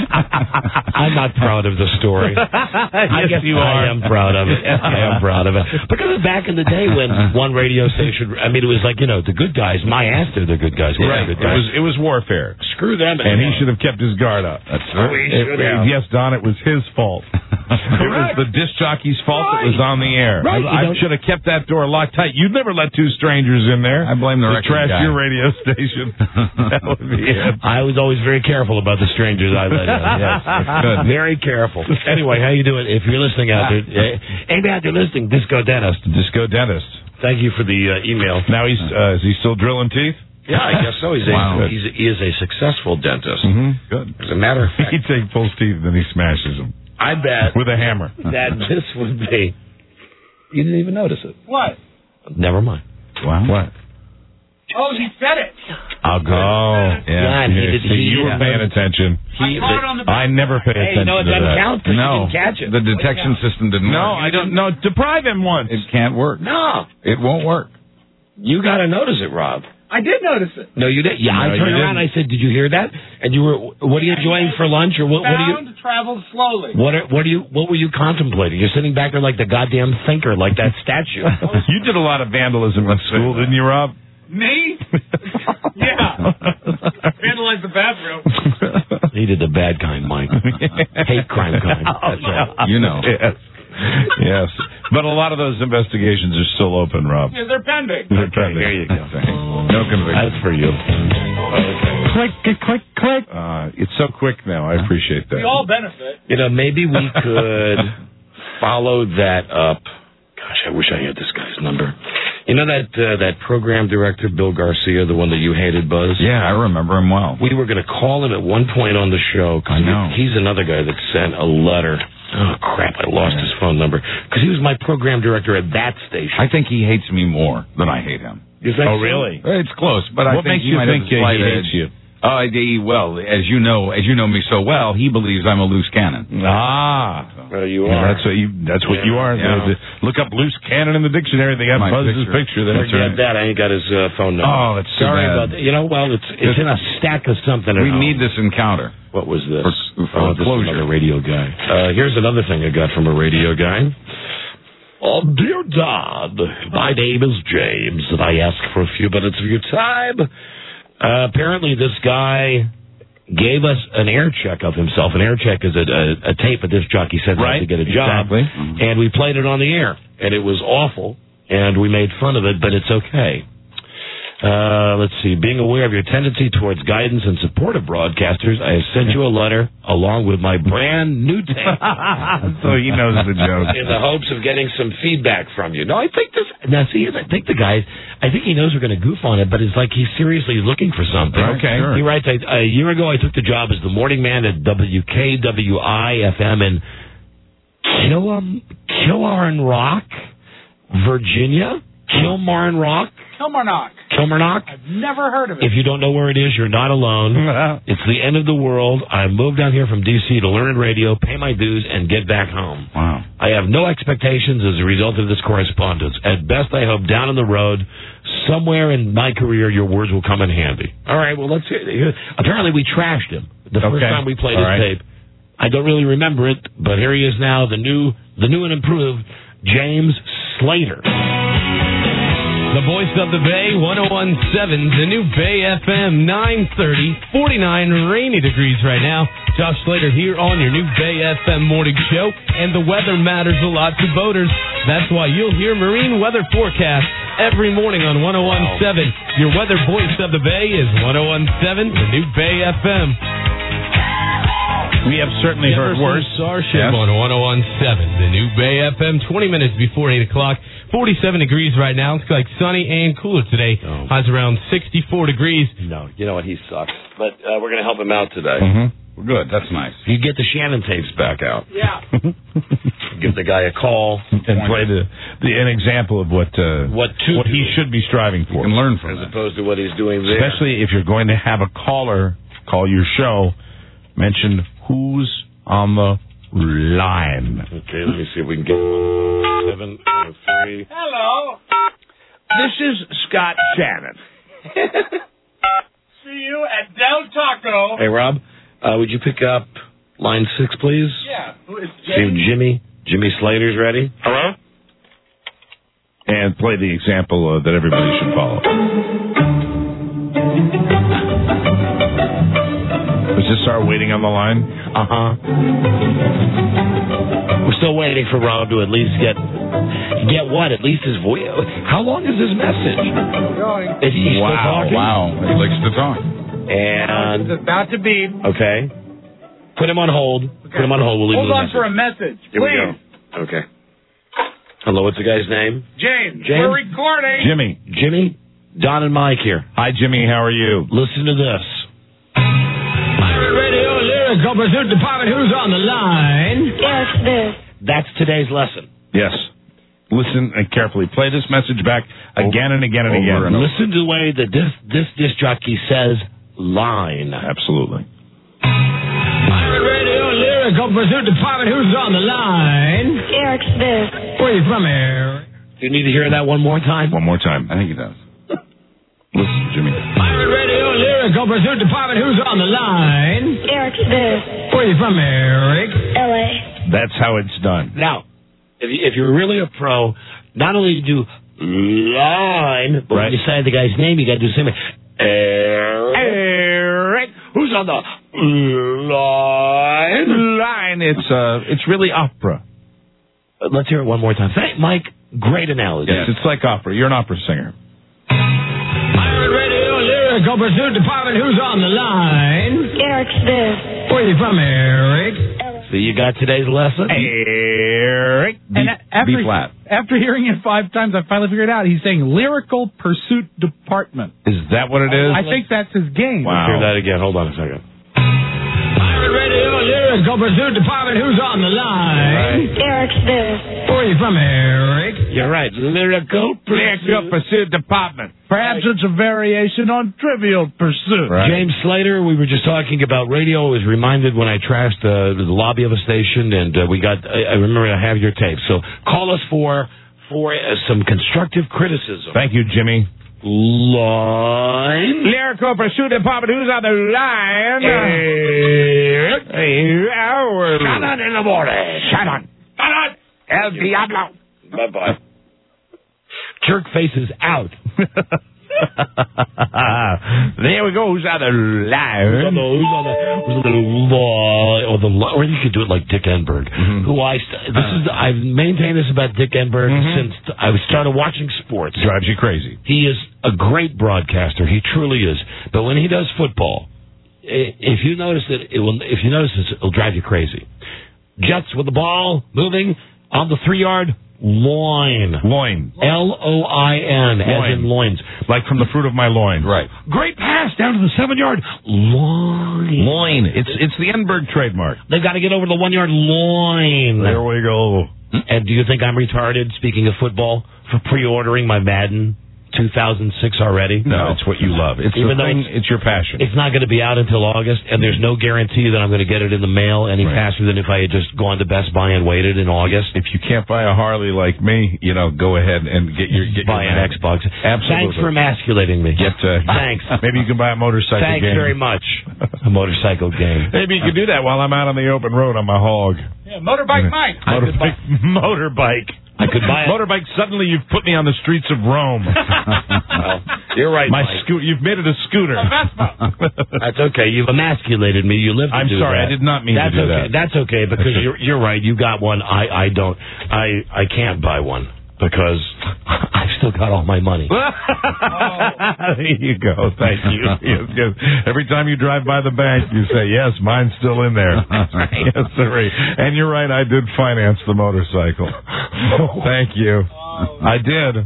not proud of the story. I guess you are. I am proud of it. I am proud of it. Because back in the day when one radio station, I mean, it was like, the good guys, my ass, they're the good guys. Right. Good guys. It was warfare. Screw them. And he should have kept his guard up. That's right. Yes, Don, it was his fault. It was the disc jockey's fault that was on the air. Right. I should have kept that door locked tight. You'd never let two strangers in there. I blame the to record trash guy. your radio station. That would be it. I was always very careful about the strangers I let in. Yes, good. Very careful. Anyway, how you doing? If you're listening out there, anybody out there listening, Disco Dentist. Disco Dentist. Thank you for the email. Now is he still drilling teeth? Yeah, I guess so. He is a successful dentist. Mm-hmm. Good. As a matter of fact, he pulls teeth and then he smashes them. I bet with a hammer. That this would be. You didn't even notice it. What? Never mind. Wow. What? Oh, he said it. I'll go. Yeah. You were paying attention. I caught it on the back. I never pay attention it to doesn't that. count because you didn't catch it. The detection system didn't work. No, I don't. No, deprive him once. It can't work. No. It won't work. You got to notice it, Rob. I did notice it. No, you didn't. Yeah, No, I turned around and I said, did you hear that? And you were, what are you enjoying for lunch? Or what are you? Sound travels slowly. What were you contemplating? You're sitting back there like the goddamn thinker, like that statue. You did a lot of vandalism in school, didn't you, Rob? Me? Yeah. Vandalize the bathroom. He did the bad kind, Mike. Hate crime kind. That's right. You know. Yes. But a lot of those investigations are still open, Rob. Yeah, they're pending. They're pending. There you go. No conviction. That's for you. Click. It's so quick now. I appreciate that. We all benefit. Maybe we could follow that up. Gosh, I wish I had this guy's number. You know that program director, Bill Garcia, the one that you hated, Buzz? Yeah, I remember him well. We were going to call him at one point on the show. I know. He's another guy that sent a letter. Oh, crap, I lost his phone number. Because he was my program director at that station. I think he hates me more than I hate him. You think Oh, so? really? It's close, but I What think makes he you might think have a slight he edge. hates you? Well, as you know me so well, he believes I'm a loose cannon. Well, you are. Yeah, that's what you are. Yeah. Look up loose cannon in the dictionary. They got My Buzz's picture. That's Forget right. that. I ain't got his phone number. Oh, that's too Sorry bad. about that. Well, it's in a stack of something. We need this encounter. What was this? For this is closure. another radio guy. Here's another thing I got from a radio guy. Oh, dear Dad, my name is James, and I ask for a few minutes of your time. Apparently, this guy gave us an air check of himself. An air check is a tape a disc jockey sends out to get a job. Exactly. And we played it on the air, and it was awful, and we made fun of it, but it's okay. Let's see. Being aware of your tendency towards guidance and support of broadcasters, I have sent you a letter along with my brand new tape. So he knows the joke. In the hopes of getting some feedback from you. No, I think this. Now, see, I think the guy. I think he knows we're going to goof on it, but it's like he's seriously looking for something. Okay. Sure. He writes, a year ago, I took the job as the morning man at WKWI-FM in Kilmarnock, Virginia. Kilmarnock. Kilmarnock. I've never heard of it. If you don't know where it is, you're not alone. It's the end of the world. I moved down here from D.C. to learn radio, pay my dues, and get back home. Wow. I have no expectations as a result of this correspondence. At best, I hope down the road, somewhere in my career, your words will come in handy. All right, well, let's hear. Apparently, we trashed him the first time we played his tape. I don't really remember it, but here he is now, the new and improved James Slater. The voice of the Bay, 101.7, the new Bay FM, 930, 49 rainy degrees right now. Josh Slater here on your new Bay FM morning show, and the weather matters a lot to boaters. That's why you'll hear marine weather forecast every morning on 101.7. Your weather voice of the Bay is 101.7, the new Bay FM. We have certainly heard worse. Starship on 101.7, the new Bay FM, 20 minutes before 8 o'clock. 47 degrees right now. It's like sunny and cooler today. Highs around 64 degrees. No, you know what? He sucks. But we're going to help him out today. Well, good. That's nice. You get the Shannon tapes back out. Yeah. Give the guy a call. And play an example of what he should be striving for. You can learn from as that. opposed to what he's doing there. Especially if you're going to have a caller call your show, mention who's on the line. Okay, let me see if we can get 703. Hello. This is Scott Shannon. See you at Del Taco. Hey, Rob, would you pick up line 6, please? Yeah. Who is See if Jimmy Slater's ready. Hello? And play the example that everybody should follow. Is this our waiting on the line? We're still waiting for Rob to at least get what? At least his voice. How long is this message? Is he still talking? Wow. He likes to talk. And It's about to beep. okay, put him on hold. Put him on hold. We'll leave Hold him on for a message, Here please. we go. Okay. Hello, what's the guy's name? James, James? we're recording. Jimmy, Don and Mike here. Hi, Jimmy. How are you? Listen to this. Pirate Radio Lyrical Pursuit Department, who's on the line? Yes, this. That's today's lesson. Yes. Listen carefully. Play this message back again and again and again. Listen to the way that this disc jockey says line. Absolutely. Pirate Radio Lyrical Pursuit Department, who's on the line? Eric's this. Where are you from, Eric? Do you need to hear that one more time? One more time. I think he does. Listen, Jimmy. Pirate Radio Lyrical Pursuit Department, who's on the line? Eric's this. Where are you from, Eric? L.A. That's how it's done. Now, if you're really a pro, not only do line, but when you say the guy's name, you got to do the same thing. Eric. Who's on the line? It's really opera. Let's hear it one more time. Thank Mike. Great analogy. Yes, it's like opera. You're an opera singer. Pirate Radio Lyrical Pursuit Department, who's on the line? Eric's this. Where are you from, Eric? So you got today's lesson? Eric. B flat. After hearing it 5 times, I finally figured it out. He's saying Lyrical Pursuit Department. Is that what it is? I think that's his game. Let's hear that again. Hold on a second. Pirate Radio Lyrical Pursuit Department, who's on the line? Eric's this. Where are you from, Eric? You're right. Lyrical Pursuit Department. Perhaps it's a variation on Trivial Pursuit. Right. James Slater, we were just talking about radio. I was reminded when I trashed the lobby of a station, and I remember I have your tape. So call us for some constructive criticism. Thank you, Jimmy. Line. Lyrical Pursuit Department, who's on the line? Shannon in the morning. Shannon. El Diablo. Bye-bye. Jerk faces out. There we go. Who's on the line? Or you could do it like Dick Enberg, who I've maintained this about Dick Enberg since I started watching sports. Drives you crazy. He is a great broadcaster. He truly is. But when he does football, if you notice this, it'll drive you crazy. Jets with the ball moving on the 3-yard loin. Loin. Loin, as in loins. Like from the fruit of my loin. Right. Great pass down to the 7-yard loin. Loin. It's the Enberg trademark. They've got to get over the 1-yard loin. There we go. And do you think I'm retarded, speaking of football, for pre-ordering my Madden 2006 already? No, it's what you love. It's Even the though thing. It's your passion. It's not going to be out until August, and there's no guarantee that I'm going to get it in the mail any faster than if I had just gone to Best Buy and waited in August. If you can't buy a Harley like me, go ahead and get buy an Xbox. Absolutely. Thanks for emasculating me. Thanks. Maybe you can buy a motorcycle game. Thanks very much. A motorcycle game. Maybe you can do that while I'm out on the open road on my hog. Yeah, Motorbike Mike. Motorbike. I could buy it. Motorbike. Suddenly, you've put me on the streets of Rome. Well, you're right. You've made it a scooter. That's okay. You've emasculated me. You lived to I'm do sorry. that. I did not mean to do that. That's okay because you're right. You got one. I don't. I can't buy one because I've still got all my money. There you go. Thank you. Yes. Every time you drive by the bank, you say, yes, mine's still in there. Yes, sir. And you're right, I did finance the motorcycle. Thank you. I did.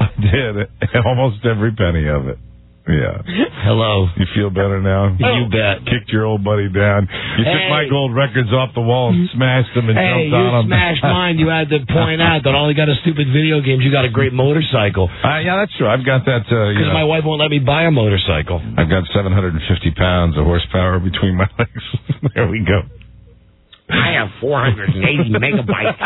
Almost every penny of it. Yeah. Hello. You feel better now? You bet. Kicked your old buddy down. You took my gold records off the wall and smashed them and jumped on them. Hey, you smashed mine. You had to point out that all you got is stupid video games. You got a great motorcycle. Yeah, that's true. I've got that. Because my wife won't let me buy a motorcycle. I've got 750 pounds of horsepower between my legs. There we go. I have 480 megabytes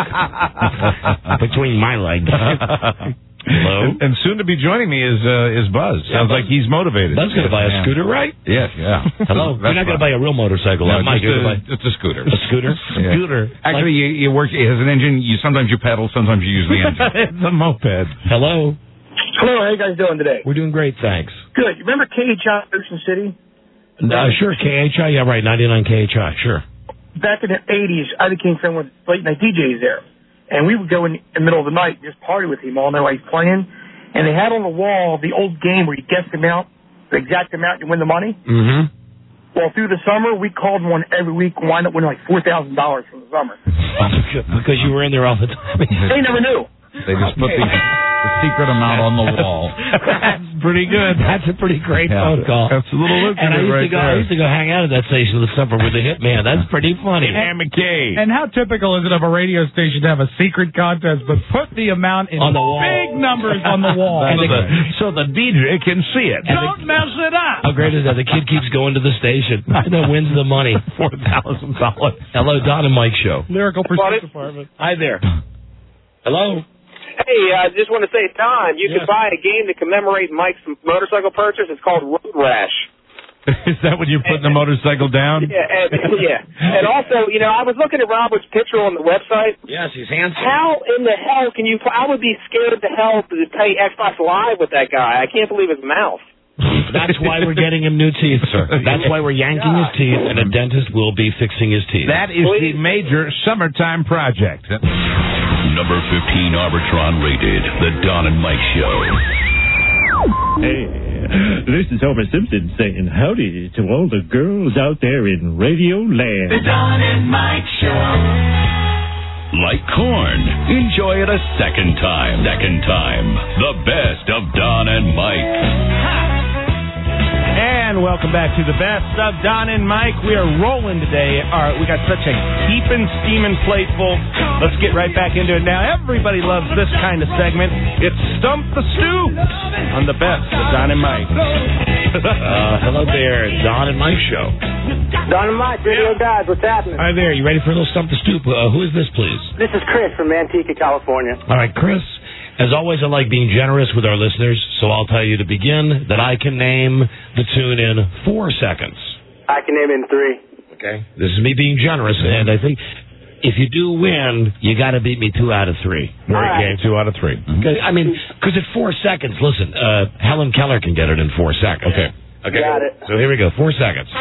between my legs. Hello? And soon to be joining me is Buzz. Sounds like he's motivated. Buzz going to buy a scooter, right? Yes, yeah. Hello? You're not going to buy a real motorcycle. No, Mike, it's a scooter. A scooter? Yeah. Scooter. Actually, you work. It has an engine. Sometimes you pedal, sometimes you use the engine. It's a moped. Hello? Hello, how you guys doing today? We're doing great, thanks. Good. You remember KHI Ocean City? Sure, KHI. Yeah, right, 99 KHI, sure. Back in the 80s, I became friends with late night DJs there. And we would go in the middle of the night and just party with him all night while he's playing. And they had on the wall the old game where you guess the amount, the exact amount, you win the money. Mm-hmm. Well, through the summer, we called one every week and wound up winning like $4,000 from the summer. Because you were in there all the time. They never knew. They just put the secret amount on the wall. That's pretty good. That's a pretty great phone call. That's a little lucrative I used to go hang out at that station this summer with the Hitman. That's pretty funny. And McKay. And how typical is it of a radio station to have a secret contest, but put the amount in on the wall. Big numbers on the wall. So the DJ can see it. Don't mess it up. How great is that? The kid keeps going to the station and wins the money. $4,000. Hello, Don and Mike Show. Lyrical Pursuit Department. Hi there. Hello. Hey, I just want to say, Don, you can buy a game to commemorate Mike's motorcycle purchase. It's called Road Rash. Is that when you're putting the motorcycle down? Yeah, and also, I was looking at Robert's picture on the website. Yes, he's handsome. How in the hell can you? I would be scared to hell to play Xbox Live with that guy. I can't believe his mouth. That's why we're getting him new teeth, sir. That's why we're yanking his teeth, and a dentist will be fixing his teeth. That is the major summertime project. Number 15 Arbitron rated, The Don and Mike Show. Hey, this is Homer Simpson saying howdy to all the girls out there in Radio Land. The Don and Mike Show. Like corn, enjoy it a second time. The best of Don and Mike. And welcome back to the best of Don and Mike. We are rolling today. We got such a heaping, steaming plate full. Let's get right back into it now. Everybody loves this kind of segment. It's Stump the Stoop on the best of Don and Mike. Hello there, Don and Mike Show. Don and Mike, Radio Guys, what's happening? Hi there. You ready for a little Stump the Stoop? Who is this, please? This is Chris from Manteca, California. All right, Chris. As always, I like being generous with our listeners, so I'll tell you to begin that I can name the tune in 4 seconds. I can name it in 3. Okay. This is me being generous, and I think if you do win, you got to beat me 2 out of 3. Right. Okay, 2 out of 3. Mm-hmm. I mean, because at 4 seconds, listen, Helen Keller can get it in 4 seconds. Okay. Got it. So here we go, 4 seconds.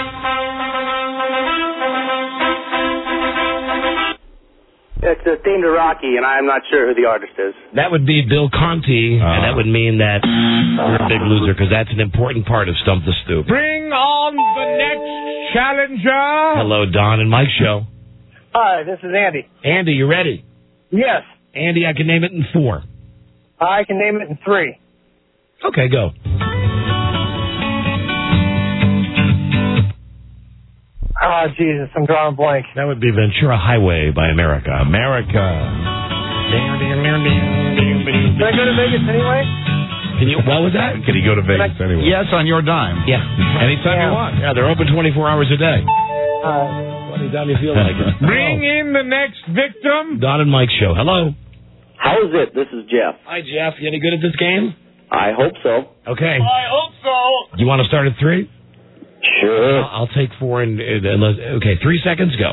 It's a theme to Rocky, and I'm not sure who the artist is. That would be Bill Conti, and that would mean that you're a big loser, because that's an important part of Stump the Stoop. Bring on the next challenger. Hello, Don and Mike Show. Hi, this is Andy. Andy, you ready? Yes. Andy, I can name it in 4. I can name it in 3. Okay, go. Oh, Jesus, I'm drawing a blank. That would be Ventura Highway by America. Did I go to Vegas anyway? What was that? Can you go to Vegas anyway? Yes, on your dime. Yeah. Anytime you want. Yeah, they're open 24 hours a day. Anytime you feel like it. Bring in the next victim. Don and Mike show. Hello. How's it? This is Jeff. Hi, Jeff. You any good at this game? I hope so. Okay. I hope so. You want to start at 3? Sure. I'll take 4 and okay, 3 seconds, go.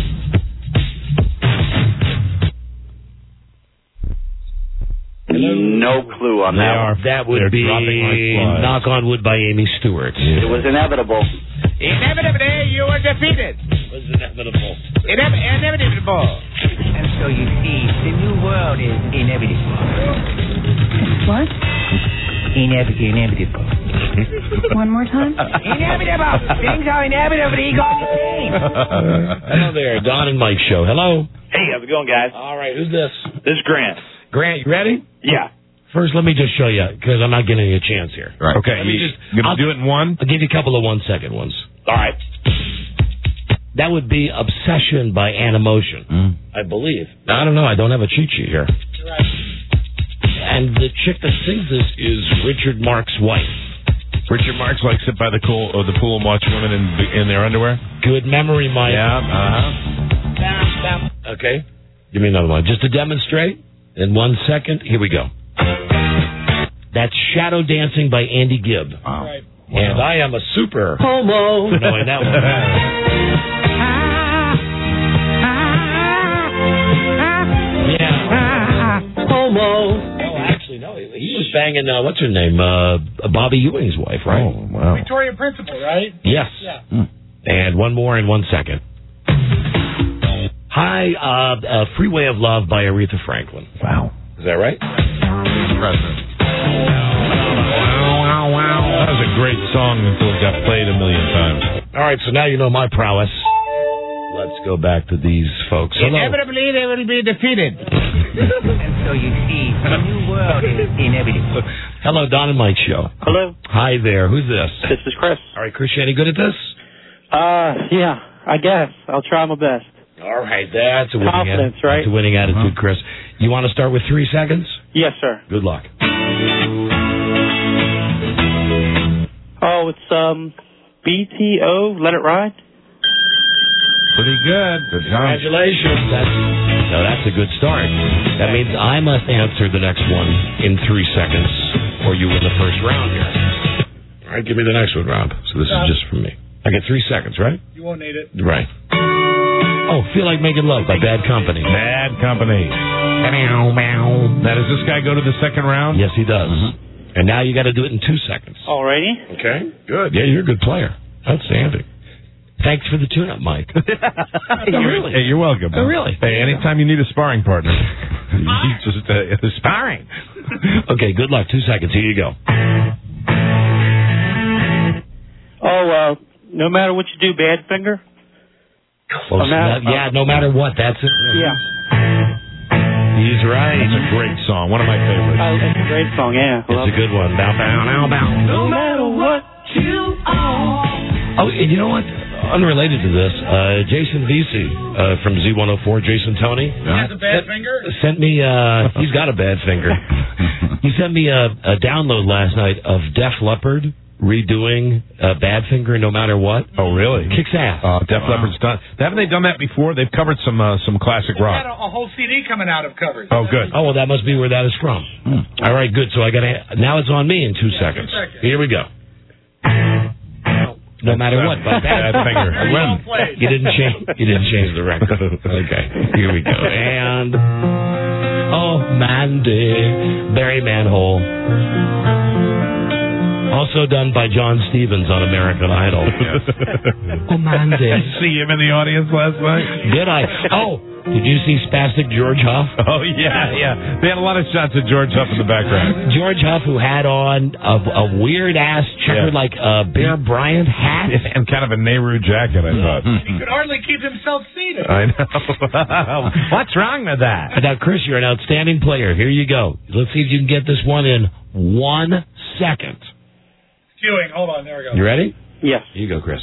No clue on that one. That would be Knock on Wood by Amy Stewart. It was inevitable. Inevitably, you were defeated. It was inevitable. Inevitable. And so you see, the new world is inevitable. What? Inevitable. One more time? Inevitable. Things are inevitably going to change. Hello there, Don and Mike show. Hello. Hey, how's it going, guys? All right, who's this? This is Grant. Grant, you ready? Yeah. First, let me just show you, because I'm not giving you a chance here. Right. Okay, I'll do it in one? I'll give you a couple of 1-second ones. All right. That would be Obsession by Animotion, I believe. I don't know. I don't have a cheat sheet here. And the chick that sings this is Richard Mark's wife. Richard Marx likes sit by the pool and watch women in their underwear. Good memory, Mike. Yeah. Okay. Give me another one. Just to demonstrate, in 1 second, here we go. That's Shadow Dancing by Andy Gibb. Wow. Right. And I am a super homo. For knowing that one. Yeah. Homo. No, actually, no. He was banging, what's her name? Bobby Ewing's wife, right? Oh, wow. Victoria Principal, right? Yes. Yeah. And one more in 1 second. Hi, Freeway of Love by Aretha Franklin. Wow. Is that right? President. That was a great song until it got played a million times. All right, so now you know my prowess. Let's go back to these folks. Hello. Inevitably, they will be defeated. And so you see, the new world is inevitable. Hello, Don and Mike show. Hello. Hi there. Who's this? This is Chris. All right, Chris, you any good at this? Yeah, I guess. I'll try my best. All right, that's a winning Confidence, attitude. right? That's a winning attitude, Chris. You want to start with 3 seconds? Yes, sir. Good luck. Oh, it's BTO, Let It Ride. Pretty good. Good job. Congratulations. That's a good start. That means I must answer the next one in 3 seconds, or you win the first round here. All right, give me the next one, Rob. So this is just for me. I get 3 seconds, right? You won't need it. Right. Oh, Feel Like Making Love by Bad Company. Bad Company. Now, does this guy go to the second round? Yes, he does. Mm-hmm. And now you got to do it in 2 seconds. Alrighty. Okay. Good. Yeah, you're a good player. Outstanding. Thanks for the tune-up, Mike. Really? Hey, you're welcome. Oh, really? Hey, anytime you need a sparring partner, you just sparring. Okay, good luck. 2 seconds. Here you go. Oh, no matter what you do, Badfinger. Close enough. Yeah, no matter what. That's it. Yeah. He's right. It's a great song. One of my favorites. It's a great song, yeah. It's a good one. Bow, bow, now, bow. No matter what you are. Oh, and you know what? Unrelated to this, Jason Vesey from Z104, Jason Tony. He has a bad finger? Sent me, he's got a bad finger. He sent me a download last night of Def Leppard redoing Badfinger No Matter What. Oh, really? Kicks ass. Def Leppard's done. Haven't they done that before? They've covered some classic They rock. had a whole CD coming out of covers. Oh, good. Oh, well, that must be where that is from. All right, good. So I got to. Now it's on me in 2 seconds. Here we go. No matter what, by Badfinger. You didn't change the record. Okay, here we go. And oh, Mandy, Barry Manhole. Also done by John Stevens on American Idol. Oh, Mandy. See him in the audience last night? Did I? Oh, did you see Spastic George Huff? Oh, yeah. They had a lot of shots of George Huff in the background. George Huff, who had on a weird-ass checkered, like Bear Bryant hat. And kind of a Nehru jacket, I thought. He could hardly keep himself seated. I know. What's wrong with that? Now, Chris, you're an outstanding player. Here you go. Let's see if you can get this one in 1 second. Queuing. Hold on. There we go. You ready? Yes. Here you go, Chris.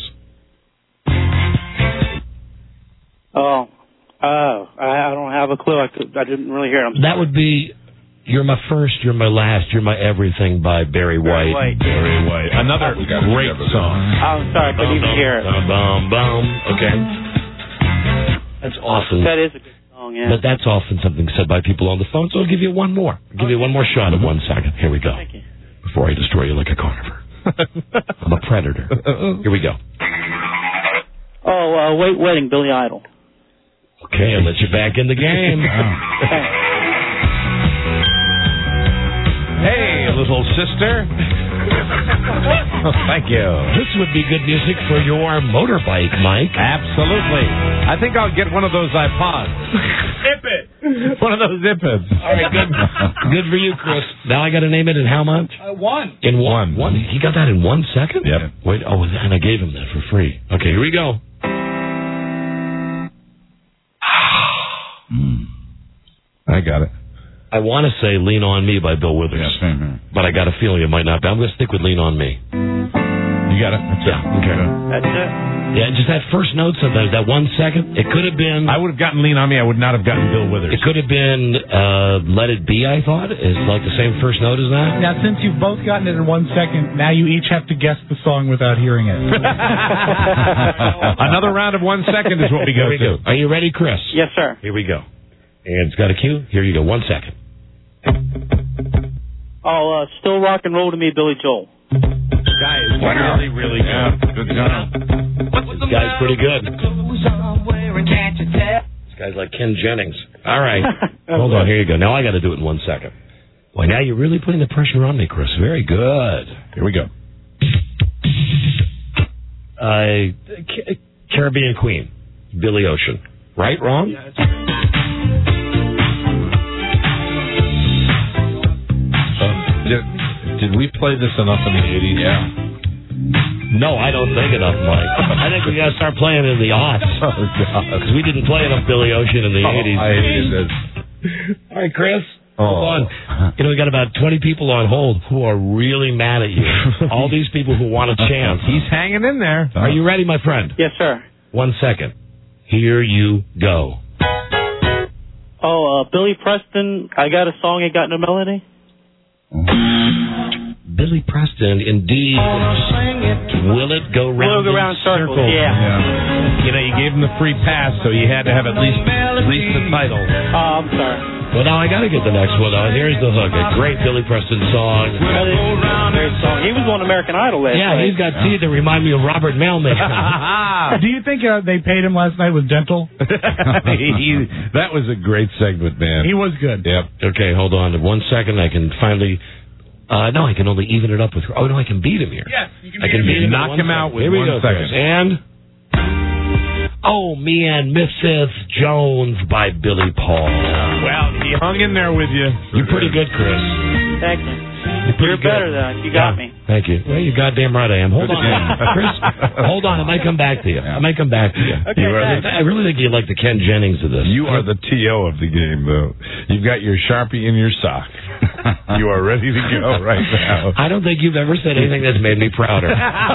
I don't have a clue. I didn't really hear him. That would be You're My First, You're My Last, You're My Everything by Barry White. Barry White. Another great song. I'm sorry, I couldn't even hear it. Okay. That's awesome. That is a good song, yeah. But that's often something said by people on the phone, so I'll give you one more. I'll give you one more shot of 1 second. Here we go. Thank you. Before I destroy you like a carnivore. I'm a predator. Here we go. Oh, Wedding, Billy Idol. Okay, I'll let you back in the game. Hey, little sister. Thank you. This would be good music for your motorbike, Mike. Absolutely. I think I'll get one of those iPods. Zip it. One of those Zip-Its. All right, good. Good for you, Chris. Now I got to name it in how much? One. In one. He got that in 1 second? Yep. Wait, and I gave him that for free. Okay, here we go. I got it. I want to say Lean On Me by Bill Withers. Yeah, same here. But I got a feeling it might not be. I'm going to stick with Lean On Me. You got it? That's it. Okay. That's it. Yeah, just that first note sometimes, that 1 second, it could have been... I would have gotten Lean On Me. I would not have gotten Bill Withers. It could have been Let It Be, I thought. It's like the same first note as that. Now, since you've both gotten it in 1 second, now you each have to guess the song without hearing it. Another round of 1 second is what we go to. Are you ready, Chris? Yes, sir. Here we go. And it's got a cue. Here you go. 1 second. Oh, Still Rock and Roll to Me, Billy Joel. This guy is really, really good. Good job. This guy's pretty good. This guy's like Ken Jennings. All right. Hold on. Here you go. Now I got to do it in 1 second. Well, now you're really putting the pressure on me, Chris. Very good. Here we go. Caribbean Queen, Billy Ocean. Right? Wrong? Yeah, Did we play this enough in the 80s? Yeah. No, I don't think enough, Mike. I think we got to start playing in the aughts. Oh, God. Because we didn't play enough Billy Ocean in the 80s. I hated it. All right, Chris. Hold on. You know, we got about 20 people on hold who are really mad at you. All these people who want a chance. He's hanging in there. Are you ready, my friend? Yes, sir. 1 second. Here you go. Oh, Billy Preston, I Got a Song, Ain't Got No Melody? Billy Preston, indeed. Will it go round in circles? Yeah. You know, you gave him the free pass, so you had to have at least the title. Oh, I'm sorry. Well, now I got to get the next one on. Here's the hook. A great Billy Preston song. Great song. He was on American Idol last night. Yeah, he's got teeth that remind me of Robert Melnick. Do you think they paid him last night with dental? That was a great segment, man. He was good. Yep. Okay, hold on. 1 second. I can finally... no, I can only even it up with... Oh, no, I can beat him here. Yes, you can I can beat him. Knock him out with here we 1 go, second. Chris. And... Oh, Me and Mrs. Jones by Billy Paul. Well, he hung in there with you. You're pretty good, Chris. Thank you. You're better than you got me. Thank you. Well, you're goddamn right I am. Hold on, Chris. Hold on. I might come back to you. I might come back to you. Okay, I really think you'd like the Ken Jennings of this. You are the T.O. of the game, though. You've got your Sharpie in your sock. You are ready to go right now. I don't think you've ever said anything that's made me prouder.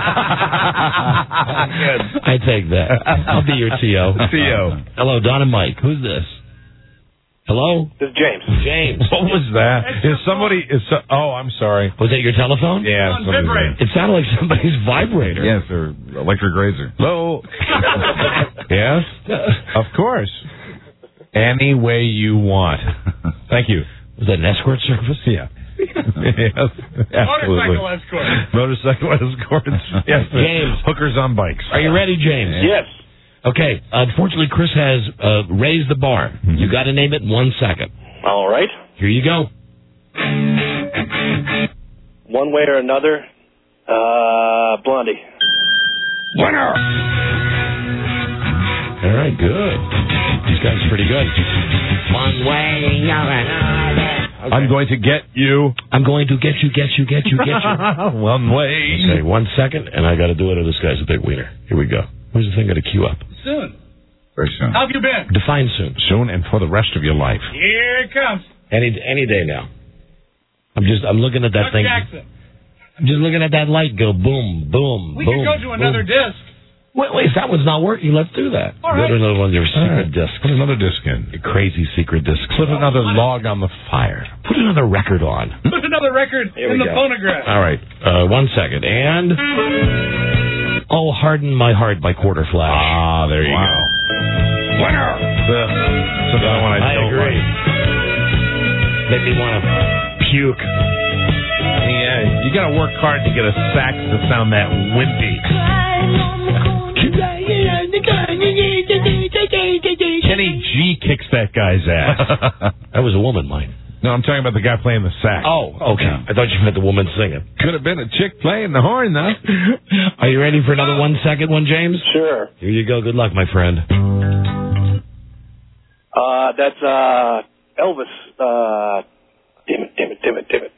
I take that. I'll be your T.O. T.O. Hello, Don and Mike. Who's this? Hello? This is James. James. What was that? Is somebody... Oh, I'm sorry. Was that your telephone? Yeah. It sounded like somebody's vibrator. Yes, or electric razor. Hello. Yes? Of course. Any way you want. Thank you. Was that an escort service? Yeah. Yes, absolutely. Motorcycle escorts. Yes, James. Hookers on bikes. Are you ready, James? Yes. Okay. Unfortunately, Chris has raised the bar. You got to name it in 1 second. All right. Here you go. One way or another, Blondie. Winner! All right, good. These guys are pretty good. One way or another. Okay. I'm going to get you. I'm going to get you. One way. Okay, 1 second, and I got to do it, or this guy's a big wiener. Here we go. Where's the thing got to queue up? Soon. Very soon. How have you been? Define soon. Soon and for the rest of your life. Here it comes. Any day now. I'm looking at that thing. Jackson. I'm just looking at that light go boom, boom, We boom. could go to another disc. Wait, if that one's not working, let's do that. All Go right. to another one of your secret discs. Put another disc in. Your crazy secret discs. Put another log on the fire. Put another record on. Put another record Here in we the go. phonograph. All right. 1 second. And Oh, Harden My Heart by Quarter Flash. Ah, there you go. Winner! That's another one I don't agree. Make me want to puke. Yeah, you got to work hard to get a sax to sound that wimpy. Kenny G kicks that guy's ass. That was a woman, Mike. No, I'm talking about the guy playing the sax. Oh, okay. I thought you meant the woman singing. Could have been a chick playing the horn, though. Are you ready for another 1 second one, James? Sure. Here you go. Good luck, my friend. That's Elvis. Damn it.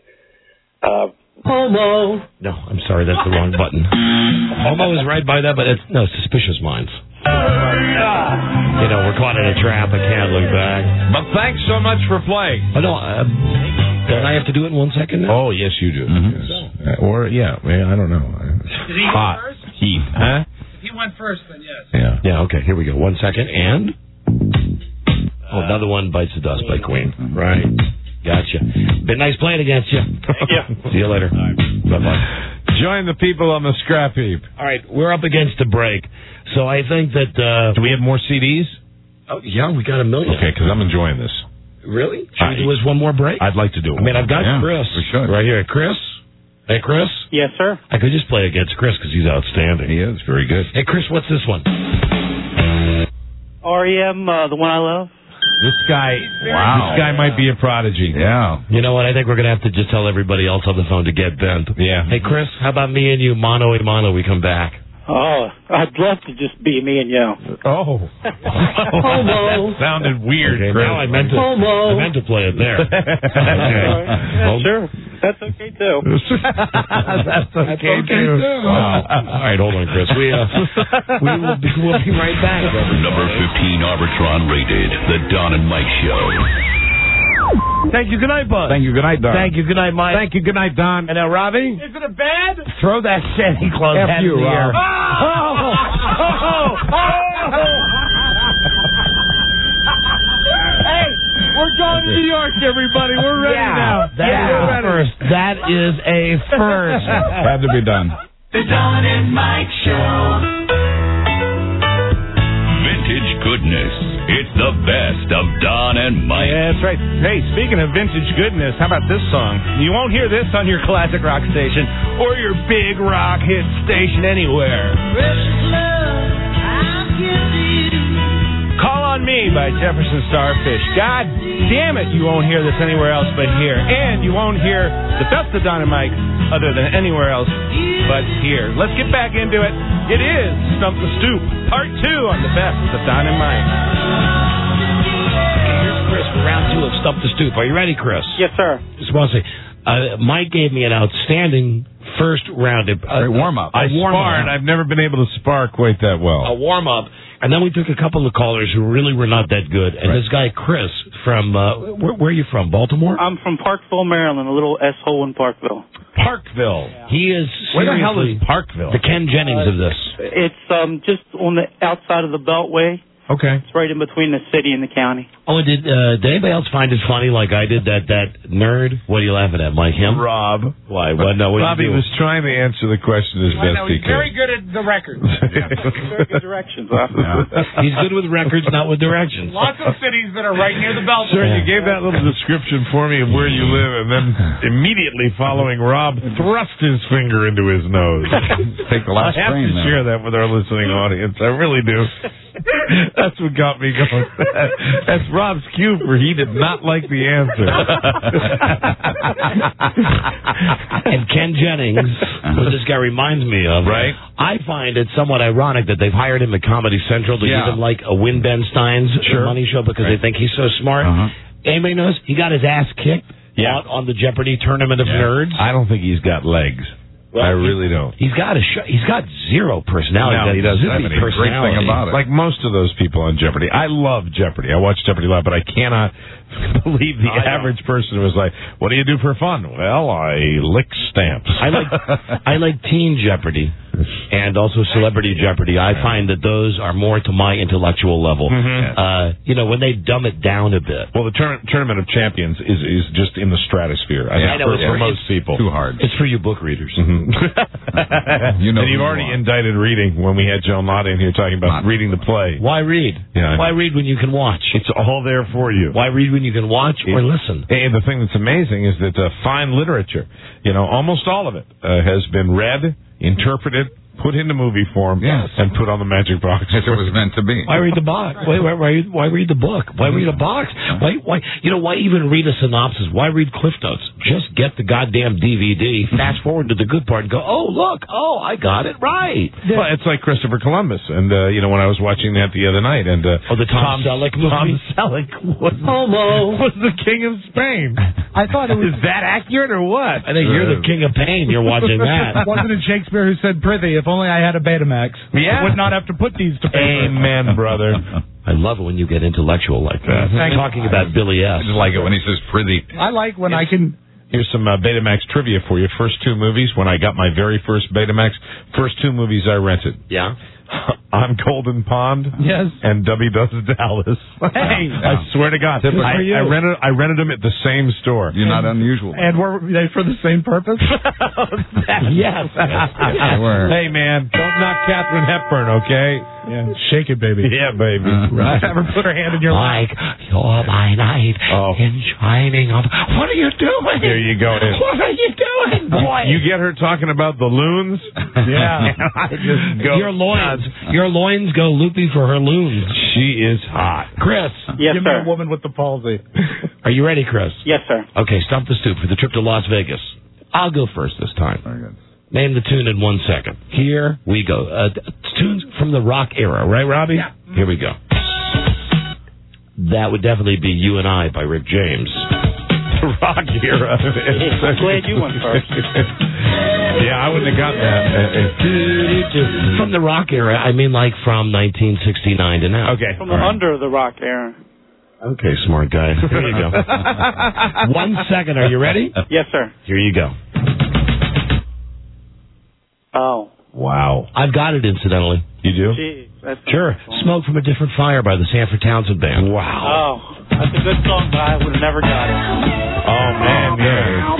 Homo. No, I'm sorry. That's the wrong button. Homo is right by that, but it's Suspicious Minds. You know, we're caught in a trap. I can't look back. But thanks so much for playing. Oh, no. Don't I have to do it in 1 second now? Oh, yes, you do. Yes. Or, I don't know. Did he Hot. go first? Heat. Huh? If he went first, then yes. Yeah, okay. Here we go. 1 second. And? Another one bites the dust by Queen. Right. Gotcha. Been nice playing against you. Yeah. See you later. Bye-bye. Join the people on the scrap heap. All right, we're up against a break. So I think that... do we have more CDs? Oh, yeah, we got 1 million. Okay, because I'm enjoying this. Really? Should we do this one more break? I'd like to do it. I mean, I've got Chris. We should. Right here. Chris? Hey, Chris? Yes, sir. I could just play against Chris because he's outstanding. He is. Very good. Hey, Chris, what's this one? REM, the one I love. This guy, This guy might be a prodigy. Yeah. You know what? I think we're going to have to just tell everybody else on the phone to get bent. Yeah. Hey, Chris, how about me and you, mano a mano, we come back? Oh, I'd love to just be me and you. Oh. Homo. That sounded weird, Okay, Chris. now I meant to play it there. Yeah, sure. That's okay, too. That's okay, too. Wow. All right, hold on, Chris. We'll be right back. Number 15 Arbitron rated, The Don and Mike Show. Thank you. Good night, Bud. Thank you. Good night, Don. Thank you. Good night, Mike. Thank you. Good night, Don. And now, Robbie? Is it a bad? Throw that Santa Claus F hat you, in the air. Hey, we're going to New York, everybody. We're ready now. That is a first. Had to be done. The Don and Mike Show. Vintage goodness. It's the best of Don and Mike. Yeah, that's right. Hey, speaking of vintage goodness, how about this song? You won't hear this on your classic rock station or your big rock hit station anywhere. Call on Me by Jefferson Starfish. God damn it, you won't hear this anywhere else but here. And you won't hear the best of Don and Mike other than anywhere else but here. Let's get back into it. It is Stump the Stoop, Part 2 on the best of Don and Mike. Here's Chris for round 2 of Stump the Stoop. Are you ready, Chris? Yes, sir. Just want to say, Mike gave me an outstanding first round. Great warm-up. I warm-up. sparred. I've never been able to spar quite that well. A warm-up. And then we took a couple of callers who really were not that good. And this guy, Chris, from, where are you from, Baltimore? I'm from Parkville, Maryland, a little S-hole in Parkville. Parkville. Yeah. He is Where the hell is Parkville? The Ken Jennings of this. It's just on the outside of the Beltway. Okay. It's right in between the city and the county. Oh, did anybody else find it funny like I did? That nerd? What are you laughing at, Mike? Him? Rob. Why? What? No. What Bobby was trying to answer the question as best he He's could. very good at the records. Very good directions. He's good with records, not with directions. Lots of cities that are right near the Beltway. Sir, you gave that little description for me of where you live, and then immediately following, Rob thrust his finger into his nose. Take the last I have frame to now. share that with our listening audience. I really do. That's what got me going. That's Rob's cue for he did not like the answer. And Ken Jennings, who this guy reminds me of, right? I find it somewhat ironic that they've hired him at Comedy Central to give him like a Win Ben Stein's money show because they think he's so smart. Anybody knows he got his ass kicked out on the Jeopardy tournament of nerds? I don't think he's got legs. Well, I really don't. He's got zero personality. No, he doesn't have any. Great thing about it. Like most of those people on Jeopardy. I love Jeopardy. I watch Jeopardy live, but I cannot believe the average person was like, what do you do for fun? Well, I lick stamps. I like Teen Jeopardy. and also Celebrity Jeopardy. I find that those are more to my intellectual level. When they dumb it down a bit. Well, the Tournament of Champions is just in the stratosphere. I know for most people. Too hard. It's for you book readers. And you've already indicted reading when we had Joan Lotta in here talking about reading the play. Why read? Yeah, why read when you can watch? It's all there for you. Why read when you can watch or listen? And the thing that's amazing is that fine literature, almost all of it has been read, interpreted, put into movie form, and put on the magic box. As it was meant to be. Why read the box? Why read the book? Why read a box? Why even read a synopsis? Why read Cliff Notes? Just get the goddamn DVD, fast forward to the good part, and go, oh, look, I got it right. Well, it's like Christopher Columbus, and, when I was watching that the other night, and... the Tom Selleck movie? Tom Selleck was the king of Spain. I thought it was... Is that accurate or what? I think you're the king of pain. You're watching that. Wasn't it Shakespeare who said, "Prithee, if only I had a Betamax, I would not have to put these to paper." Amen, brother. I love it when you get intellectual like that. Talking about Billy S. I just like it when he says prithee. I like when I can... Here's some Betamax trivia for you. First two movies, when I got my very first Betamax, first two movies I rented. Yeah? On Golden Pond. Yes. And Debbie Does Dallas. Hey. I swear to God. I rented them at the same store. You're not unusual. And were they for the same purpose? Yes. They were. Hey, man, don't knock Katharine Hepburn, okay? Yeah. Shake it, baby. Yeah, baby. Right. Have her put her hand in your lap. Like you're my knight in shining of... What are you doing? There you go. What are you doing, boy? You get her talking about the loons? Yeah. I just go... Your loins go loopy for her loons. She is hot. Chris. Yes, Give sir. me a woman with the palsy. Are you ready, Chris? Yes, sir. Okay, stump the stoop for the trip to Las Vegas. I'll go first this time. Very good. Name the tune in 1 second. Here we go. Tunes from the rock era, right, Robbie? Yeah. Here we go. That would definitely be You and I by Rick James. The rock era. I'm glad you went first. Yeah, I wouldn't have got that. From the rock era, I mean like from 1969 to now. Okay. From under the rock era. Okay, smart guy. Here you go. 1 second. Are you ready? Yes, sir. Here you go. Oh. Wow. I've got it, incidentally. You do? Gee, that's Sure. Smoke from a Different Fire by the Sanford Townsend Band. Wow. Oh, that's a good song, but I would have never got it. Oh, man, yeah.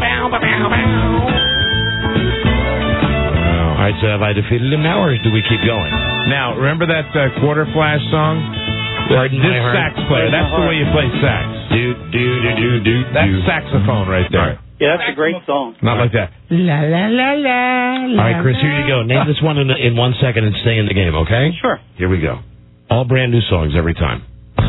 All right, so have I defeated him now, or do we keep going? Now, remember that Quarter Flash song? Pardon This my heart. sax player. That's the way you play sax. That's saxophone right there. Yeah, that's a great song. Not like that. La la la la. All right, Chris, here you go. Name this one in 1 second and stay in the game, okay? Sure. Here we go. All brand new songs every time.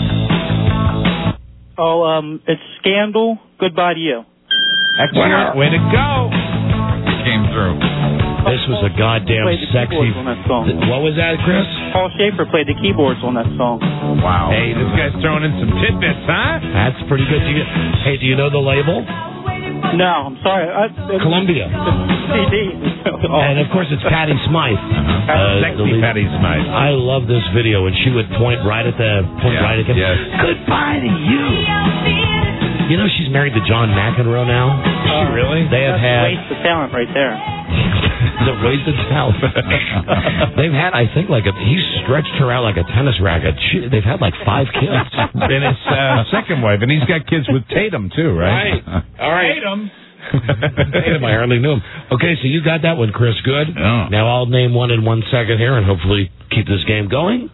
Oh, it's Scandal, Goodbye to You. Excellent. Way to go. Came through. This was a goddamn Played the sexy... keyboards on that song. What was that, Chris? Paul Schaefer played the keyboards on that song. Wow. Hey, this guy's throwing in some tidbits, huh? That's pretty good. Hey, do you know the label? No, I'm sorry. Columbia. CD. And, of course, it's Patti Smythe. Sexy Patti Smythe. I love this video, and she would point right at him. Yes. Goodbye to you. You know she's married to John McEnroe now? She really? They have That's had... a waste of talent right there. The waste of talent. They've had, I think, he's stretched her out like a tennis racket. They've had like 5 kids. And his second wife, and he's got kids with Tatum too, right? All right. Tatum, I hardly knew him. Okay, so you got that one, Chris. Good. Yeah. Now I'll name one in 1 second here, and hopefully keep this game going.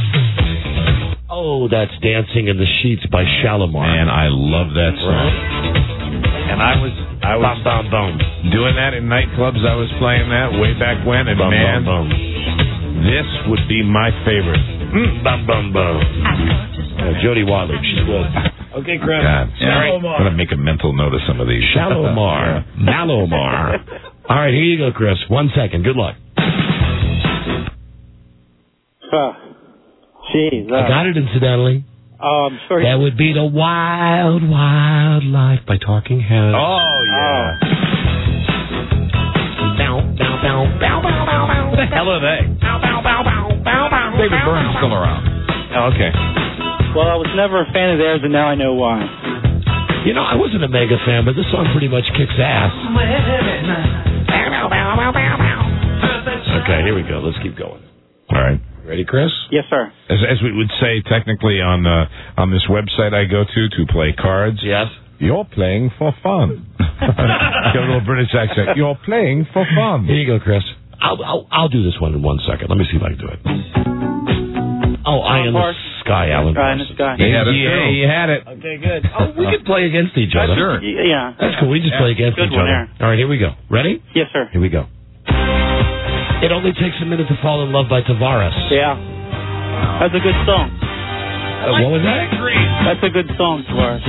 Oh, that's Dancing in the Sheets by Shalimar. Man, I love that song. And I was doing that in nightclubs. I was playing that way back when, and this would be my favorite. Jody Watley, she's good. Okay, Chris. God, I'm going to make a mental note of some of these. Shalimar. Malomar. All right, here you go, Chris. 1 second. Good luck. Jeez. I got it, incidentally. Oh, I'm sure. That would be the Wild Wild Life by Talking Heads. Oh, yeah. What the hell are they? David Byrne's still around. Oh, okay. Well, I was never a fan of theirs, and now I know why. You know, I wasn't a mega fan, but this song pretty much kicks ass. Okay, here we go. Let's keep going. All right. Ready, Chris? Yes, sir. As we would say technically on this website I go to play cards. Yes. You're playing for fun. Got a little British accent. You're playing for fun. Here you go, Chris. I'll do this one in 1 second. Let me see if I can do it. Oh, Eye in the Sky, Alan. Eye in the Sky. You had it. Okay, good. Oh, we could play against each other. Sure. Yeah. That's cool. We just play against Good each one other. there. All right, here we go. Ready? Yes, sir. Here we go. It Only Takes a Minute to Fall in Love by Tavares. Yeah. That's a good song. What was that? That's a good song, Tavares.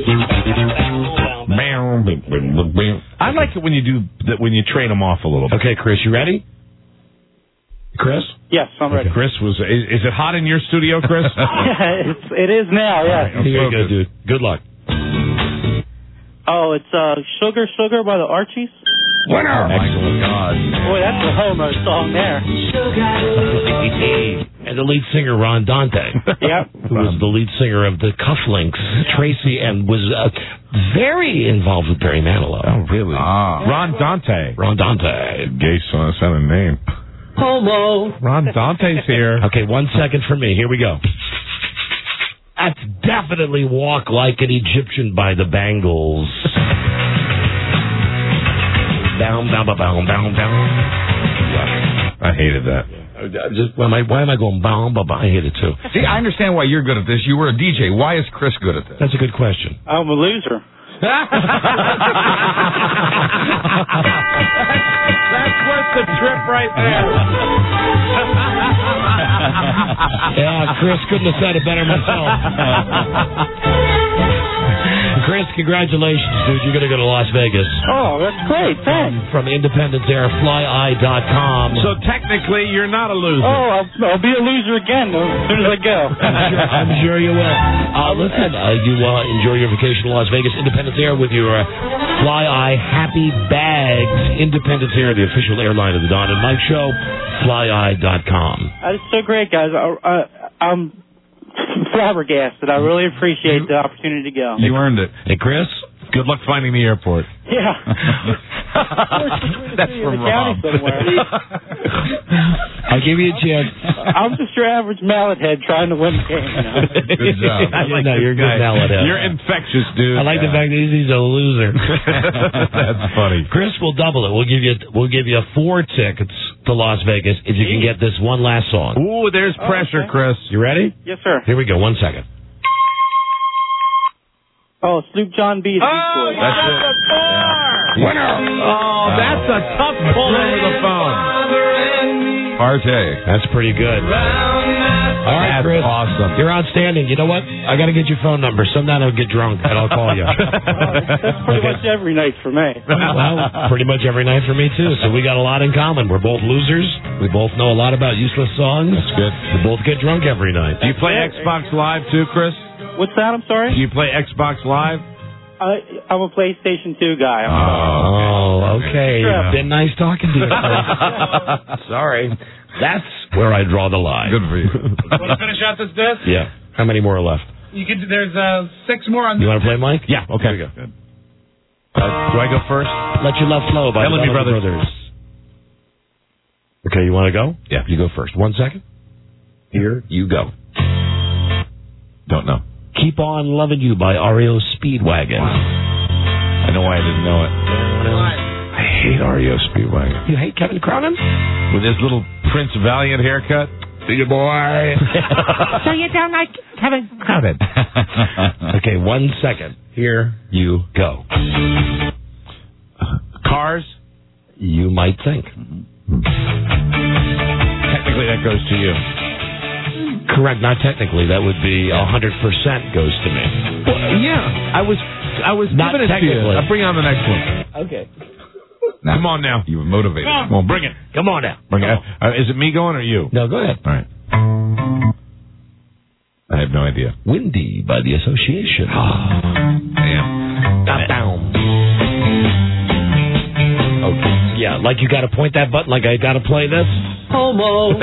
I like it when you do that, when you train them off a little bit. Okay, Chris, you ready? Chris? Yes, I'm ready. Chris was. Is it hot in your studio, Chris? It is now, yes. Right, here you go, dude. Good luck. Oh, it's Sugar Sugar by the Archies. Winner! Oh, my God. Boy, that's a homo song there. And the lead singer, Ron Dante. Yep. Who was the lead singer of the Cufflinks, Tracy, and was very involved with Barry Manilow. Oh, really? Ron Dante. Ron Dante. Gay song, that's not a name. Homo. Ron Dante's here. Okay, 1 second for me. Here we go. That's definitely Walk Like an Egyptian by the Bangles. Down, down, down, down, down. I hated that. Why am I going bound? I hate it too. See, I understand why you're good at this. You were a DJ. Why is Chris good at this? That's a good question. I'm a loser. That's worth the trip right there. Yeah, Chris couldn't have said it better myself. Chris, congratulations, dude. You're going to go to Las Vegas. Oh, that's great. Thanks. From Independence Air, flyeye.com. So technically, you're not a loser. Oh, I'll be a loser again as soon as I go. I'm sure you will. Listen, you enjoy your vacation in Las Vegas. Independence Air with your Fly-Eye Happy Bags. Independence Air, the official airline of the Don and Mike Show. Flyeye.com. That's so great, guys. I'm flabbergasted. I really appreciate the opportunity to go. You earned it. Hey, Chris? Good luck finding the airport. Yeah. That's from Rob. I'll give you a chance. I'm just your average mallet head trying to win the game. You know? Good job. You're a good mallet head. You're infectious, dude. I like the fact that he's a loser. That's funny. Chris will double it. We'll give you 4 tickets to Las Vegas if you can get this one last song. Ooh, there's pressure, okay. Chris. You ready? Yes, sir. Here we go. 1 second. Oh, Snoop John B. That's it. Winner! Oh, that's a tough pull over the phone. Partay. That's pretty good. All right, That's Chris. awesome. You're outstanding. You know what? I got to get your phone number. Sometime I'll get drunk and I'll call you. That's pretty much every night for me. Well, pretty much every night for me, too. So we got a lot in common. We're both losers. We both know a lot about useless songs. That's good. We both get drunk every night. Do you play Xbox Live, too, Chris? What's that? I'm sorry? Do you play Xbox Live? I'm a PlayStation 2 guy. Oh, okay. Sure. Been nice talking to you. Sorry. That's where I draw the line. Good for you. Want to finish out this disc? Yeah. How many more are left? You could. There's 6 more on. You want to play, Mike? Yeah. Okay. Here we go. Good. Do I go first? Let Your Love Flow by the Bellamy Bellamy Brothers. Okay, you want to go? Yeah. You go first. 1 second. Here you go. Don't know. Keep On Loving You by REO Speedwagon. I know why I didn't know it. I hate REO Speedwagon. You hate Kevin Cronin? With his little Prince Valiant haircut. See you, boy. So you don't like Kevin Cronin? Okay, 1 second. Here you go. Cars? You might think. Technically, that goes to you. Correct, not technically. That would be 100% goes to me. Well, yeah, I was Not giving it to you. technically. I'll bring on the next one. Okay. Now, come on now. You were motivated. Come on, bring it. Come on now. Bring it. Is it me going or you? No, go ahead. All right. I have no idea. Windy by The Association. Damn. Down. Okay. Yeah, like you got to point that button like I got to play this. Homo.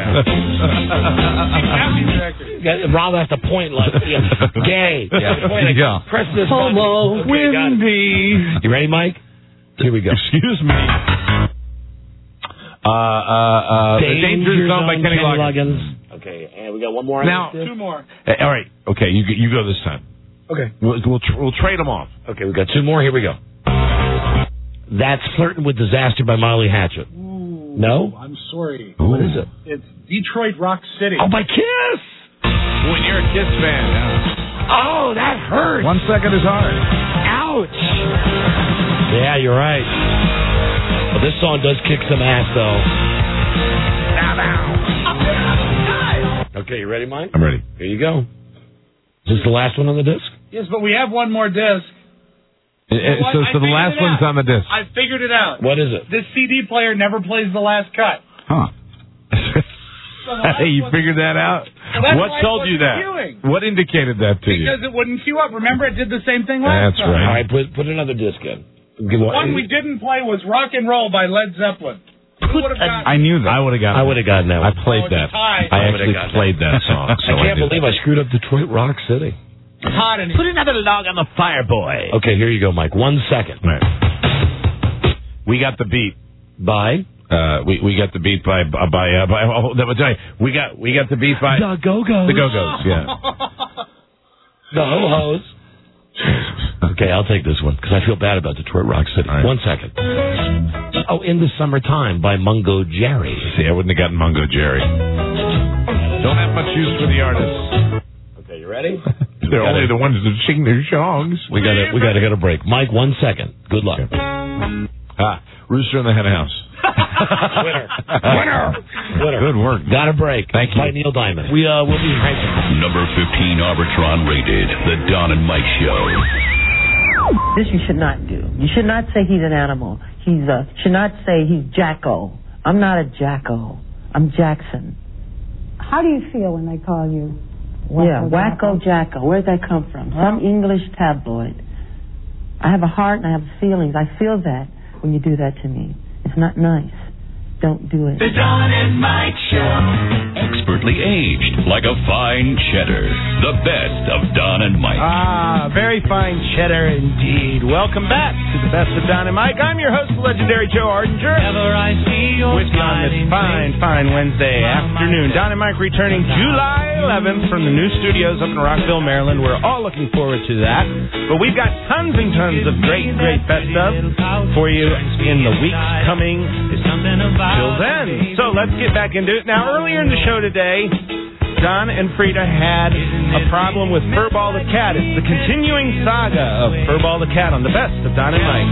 Rob has to point like gay. Yeah. Point like, Yeah. press this Homo. button. Okay, got it. Windy. You ready, Mike? Here we go. Excuse me. Danger Zone by Kenny Loggins. Okay, and we got one more. Now, two more. All right. Okay, you go this time. Okay. We'll trade them off. Okay, we got two more. Here we go. That's Flirting with Disaster by Molly Hatchet. Ooh, No? I'm sorry. What is it? It's Detroit Rock City. Oh, by Kiss! When you're a Kiss fan. Oh, that hurts. 1 second is hard. Ouch. Yeah, you're right. Well, this song does kick some ass, though. Okay, you ready, Mike? I'm ready. Here you go. Is this the last one on the disc? Yes, but we have one more disc. So the last one's on the disc. I figured it out. What is it? This CD player never plays the last cut. Huh. Hey, you figured that out? Well, What told you that? queuing. What indicated that to you? Because it wouldn't queue up. Remember, it did the same thing last That's time. right. All right, put another disc in. One we didn't play was Rock and Roll by Led Zeppelin. Who would have gotten I knew that. I would have gotten. I would have gotten that one. I played it's a that. tie. I actually played that song. So I can't did believe I screwed up Detroit Rock City. hot in Put another log on the fire, boy. Okay, here you go, Mike. 1 second. Right. We got the beat by. We got the beat by we got the beat by the Go-Go's. The Go-Go's, yeah. The Ho-Hos. Okay, I'll take this one because I feel bad about Detroit Rock City. Right. 1 second. Oh, In the Summertime by Mungo Jerry. See, I wouldn't have gotten Mungo Jerry. Don't have much use for the artists. Okay, you ready? They're only the ones that sing their songs. We gotta get a break. Mike, 1 second. Good luck. Rooster in the Hen House. Winner. Good work. Got a break. Thank you. By Neil Diamond. We'll be right back. Number 15 Arbitron rated The Don and Mike Show. This you should not do. You should not say he's an animal. Should not say he's Jacko. I'm not a Jacko. I'm Jackson. How do you feel when they call you Wacko Jacko? Where'd that come from? Some English tabloid. I have a heart and I have feelings. I feel that when you do that to me. It's not nice. Don't do it. The Don and Mike Show. Expertly aged like a fine cheddar. The best of Don and Mike. Very fine cheddar indeed. Welcome back to the best of Don and Mike. I'm your host, the legendary Joe Ardinger. With you on this fine Wednesday afternoon. Don and Mike returning July 11th from the new studios up in Rockville, Maryland. We're all looking forward to that. But we've got tons and tons of great best of for you in the weeks coming. Till then. So let's get back into it. Now, earlier in the show today, Don and Frida had a problem with Furball the Cat. It's the continuing saga of Furball the Cat on the best of Don and Mike.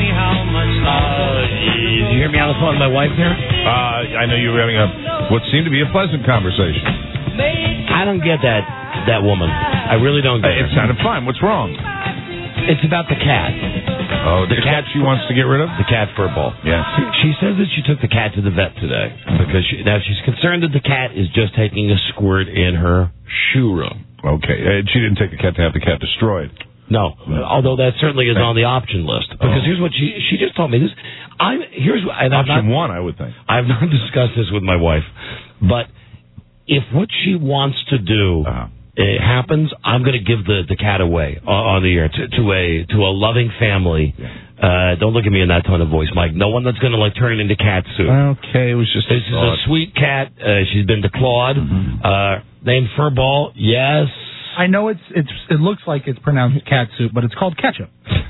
Did you hear me on the phone with my wife there? I know you were having what seemed to be a pleasant conversation. I don't get that woman. I really don't get it. It sounded fine. What's wrong? It's about the cat. Oh, the cat she wants to get rid of? The cat Furball. Yeah. She says that she took the cat to the vet today because she's concerned that the cat is just taking a squirt in her shoe room. Okay. She didn't take the cat to have the cat destroyed. No, although that certainly is on the option list. Because here's what she just told me. Option one, I would think. I've not discussed this with my wife, but if what she wants to do it happens, I'm going to give the cat away on the air to a loving family. Yeah. Don't look at me in that tone of voice, Mike. No one that's going to turn it into cat soup. Okay, it was just this is a sweet cat. She's been declawed. Named Furball. Yes. I know it looks like it's pronounced cat soup, but it's called ketchup.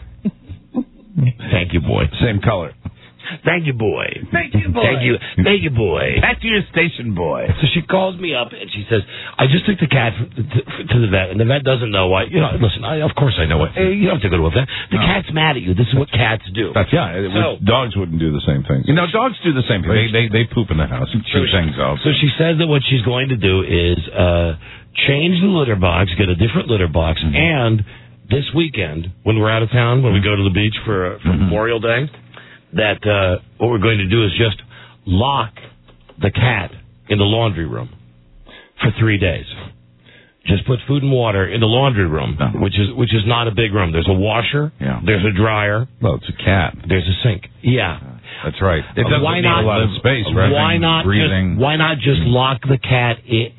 Thank you, boy. Same color. Thank you, boy. Thank you, boy. Thank you, boy. Back to your station, boy. So she calls me up and she says, "I just took the cat to the vet, and the vet doesn't know why." Listen, of course I know it. You don't have to go to a vet. The cat's mad at you. This is what cats do. Dogs wouldn't do the same thing. Dogs do the same thing. They poop in the house and chew things out. So she says that what she's going to do is change the litter box, get a different litter box, and this weekend when we're out of town, when we go to the beach for Memorial Day. That what we're going to do is just lock the cat in the laundry room for 3 days. Just put food and water in the laundry room, which is not a big room. There's a washer, there's a dryer. Well, it's a cat. There's a sink. Yeah. That's right. It doesn't need a lot of space, right? Why not just lock the cat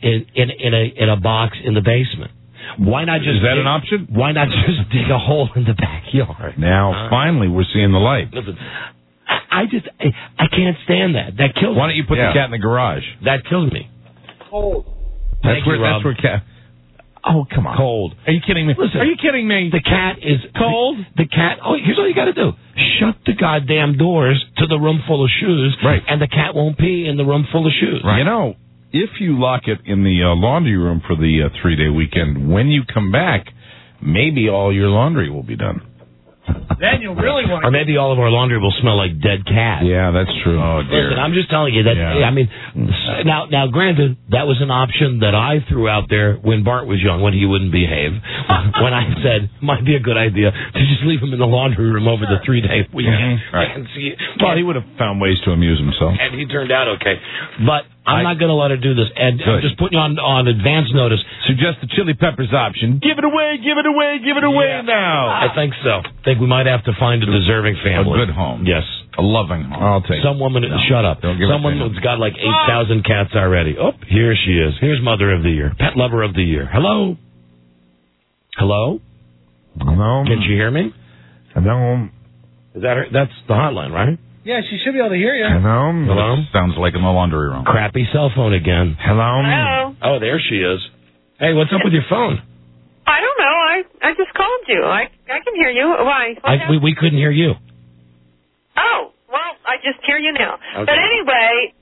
in a box in the basement? Why not just... Is that an option? Why not just dig a hole in the backyard? Now, finally, we're seeing the light. Listen, I can't stand that. That kills me. Why don't you put the cat in the garage? That kills me. Cold. Thank you, Rob. That's where cat. Oh, come on. Cold. Are you kidding me? Listen, are you kidding me? The cat is cold. The cat. Oh, here's all you got to do: shut the goddamn doors to the room full of shoes, right? And the cat won't pee in the room full of shoes. Right. You know, if you lock it in the laundry room for the 3-day weekend, when you come back, maybe all your laundry will be done. Then you'll really want to. Or maybe all of our laundry will smell like dead cat. Yeah, that's true. Oh, dear. Listen, I'm just telling you that. Yeah. I mean, now, granted, that was an option that I threw out there when Bart was young, when he wouldn't behave. When I said might be a good idea to just leave him in the laundry room over the 3-day weekend. Right. And see, well, he would have found ways to amuse himself. And he turned out okay. But I'm not going to let her do this. And I'm just putting you on advance notice. Suggest the chili peppers option. Give it away, give it away, give it away now. I think so. I think we might have to find a deserving family. A good home. Yes. A loving home. I'll take some woman. Shut up. Someone who's got like 8,000 cats already. Oh, here she is. Here's Mother of the Year. Pet Lover of the Year. Hello? Hello? Hello? Can she hear me? Hello? Is that her? That's the hotline, right? Yeah, she should be able to hear you. Hello? Hello? Sounds like in the laundry room. Crappy cell phone again. Hello? Hello? Oh, there she is. Hey, what's up with your phone? I don't know. I just called you. I can hear you. Why? We couldn't hear you. Oh, well, I just hear you now. Okay. But anyway,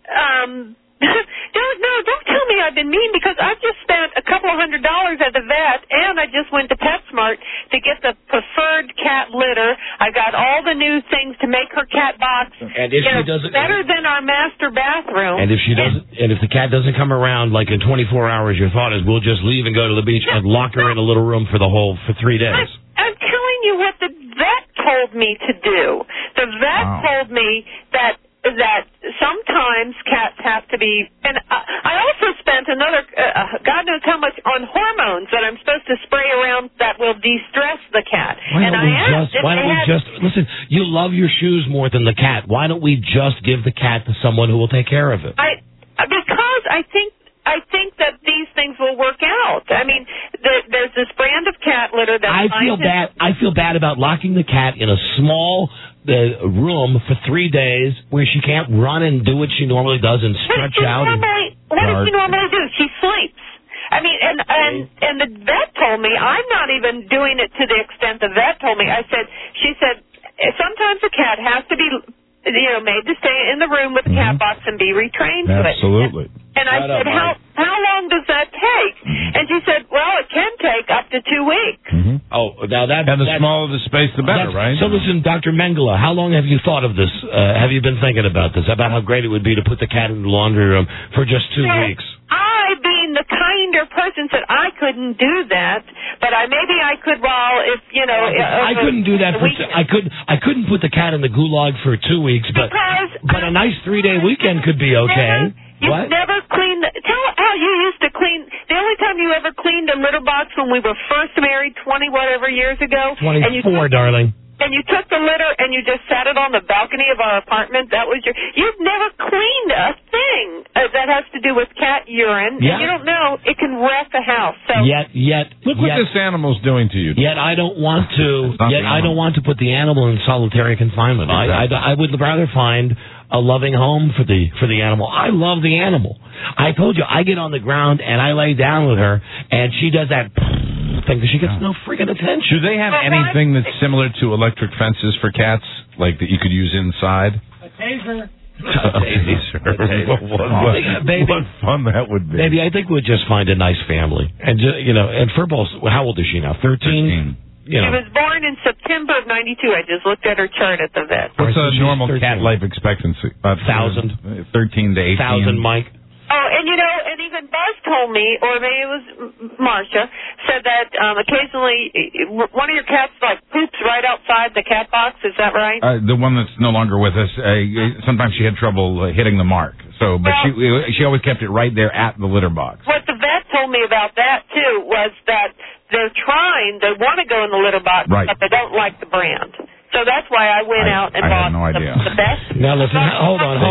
don't tell me I've been mean, because I've just spent a couple $100 at the vet, and I just went to PetSmart to get the preferred cat litter. I got all the new things to make her cat box. And if she doesn't, better than our master bathroom. And if she doesn't, and if the cat doesn't come around like in 24 hours, your thought is we'll just leave and go to the beach and lock her in a little room for 3 days. I'm telling you what the vet told me to do. The vet told me that sometimes cats have to be, and I also spent another, God knows how much on hormones that I'm supposed to spray around that will de-stress the cat. Why don't we just listen? You love your shoes more than the cat. Why don't we just give the cat to someone who will take care of it? Because I think that these things will work out. I mean, there's this brand of cat litter that I feel bad about locking the cat in a small room for 3 days where she can't run and do what she normally does and stretch out. What does she normally do? She sleeps. I mean, and the vet told me I'm not even doing it to the extent the vet told me. She said sometimes a cat has to be, made to stay in the room with the cat box and be retrained to it. Absolutely. And I said, how long does that take? And she said, well, it can take up to 2 weeks. Oh, now that... And the smaller the space, the better, right? So listen, Dr. Mengele, how long have you thought of this? Have you been thinking about this, about how great it would be to put the cat in the laundry room for just 2 weeks? I, being the kinder person, said I couldn't do that, but maybe I could. Well, if I couldn't do that. I couldn't put the cat in the gulag for 2 weeks, but a nice 3-day weekend could be okay. You've never cleaned. Tell how you used to clean. The only time you ever cleaned a litter box when we were first married 20 whatever years ago. 24, darling. And you took the litter and you just sat it on the balcony of our apartment. That was you've never cleaned a thing that has to do with cat urine. Yeah. And you don't know it can wreck a house. So look what this animal's doing to you. Yet I don't want to. I don't want to put the animal in solitary confinement. Exactly. I would rather find a loving home for the animal. I love the animal. I told you, I get on the ground and I lay down with her, and she does that thing. She gets no freaking attention. Do they have anything that's similar to electric fences for cats, like that you could use inside? A taser. What fun that would be. Baby, I think we'd just find a nice family. And, and Furballs, how old is she now? 13? She was born in September of '92. I just looked at her chart at the vet. What's a normal cat life expectancy? 1,000. 13 to 18. 1,000, Mike. Oh, and and even Buzz told me, or maybe it was Marcia, said that occasionally one of your cats poops right outside the cat box. Is that right? The one that's no longer with us. Sometimes she had trouble hitting the mark. But she always kept it right there at the litter box. What the vet told me about that too was that they want to go in the litter box, but they don't like the brand. So that's why I went out and bought the best. Now listen, hold on.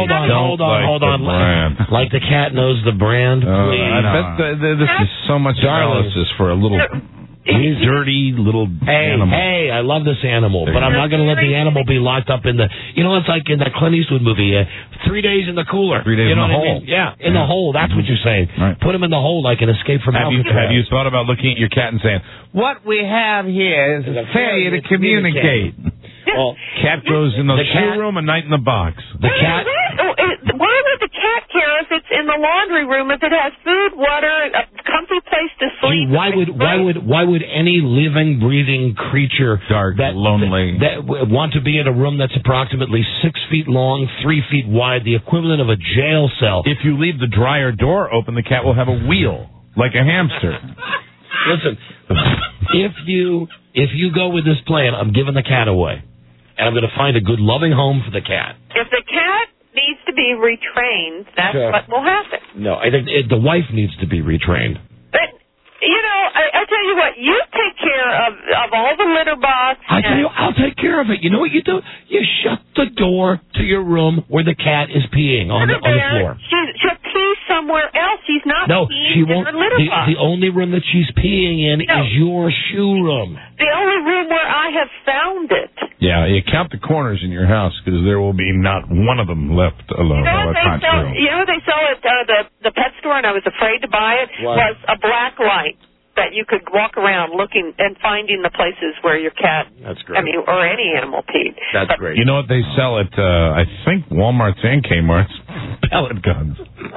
Like the cat knows the brand, please. I bet this is so much analysis for a little dirty little animal. Hey, I love this animal, but I'm not going to let the animal be locked up in the. You know, it's like in that Clint Eastwood movie, 3 days in the cooler. 3 days you know in the what hole. I mean? Yeah, in the hole. That's what you're saying. Right. Put him in the hole like an Escape from Alcatraz. Have you thought about looking at your cat and saying, "What we have here is a failure to communicate"? Well, cat goes in the shoe room, a night in the box. The cat. Why would the cat care if it's in the laundry room, if it has food, water, a comfy place to sleep? Why would any living, breathing creature lonely that want to be in a room that's approximately 6 feet long, 3 feet wide, the equivalent of a jail cell? If you leave the dryer door open, the cat will have a wheel like a hamster. Listen, if you go with this plan, I'm giving the cat away, and I'm going to find a good, loving home for the cat. If the cat needs to be retrained, that's what will happen. No, I think the wife needs to be retrained. But, you know, I tell you what, you take care of all the litter box. I'll take care of it. You know what you do? You shut the door to your room where the cat is peeing on the floor. She'll pee somewhere else. She's not peeing she in won't. her litter box. The only room that she's peeing in is your shoe room. The only room where I have found it. Yeah, you count the corners in your house because there will be not one of them left alone. You know what they sell at the pet store, and I was afraid to buy it, was a black light that you could walk around looking and finding the places where your cat, or any animal peed. That's great. You know what they sell at, I think, Walmart's and Kmart's? Pellet guns.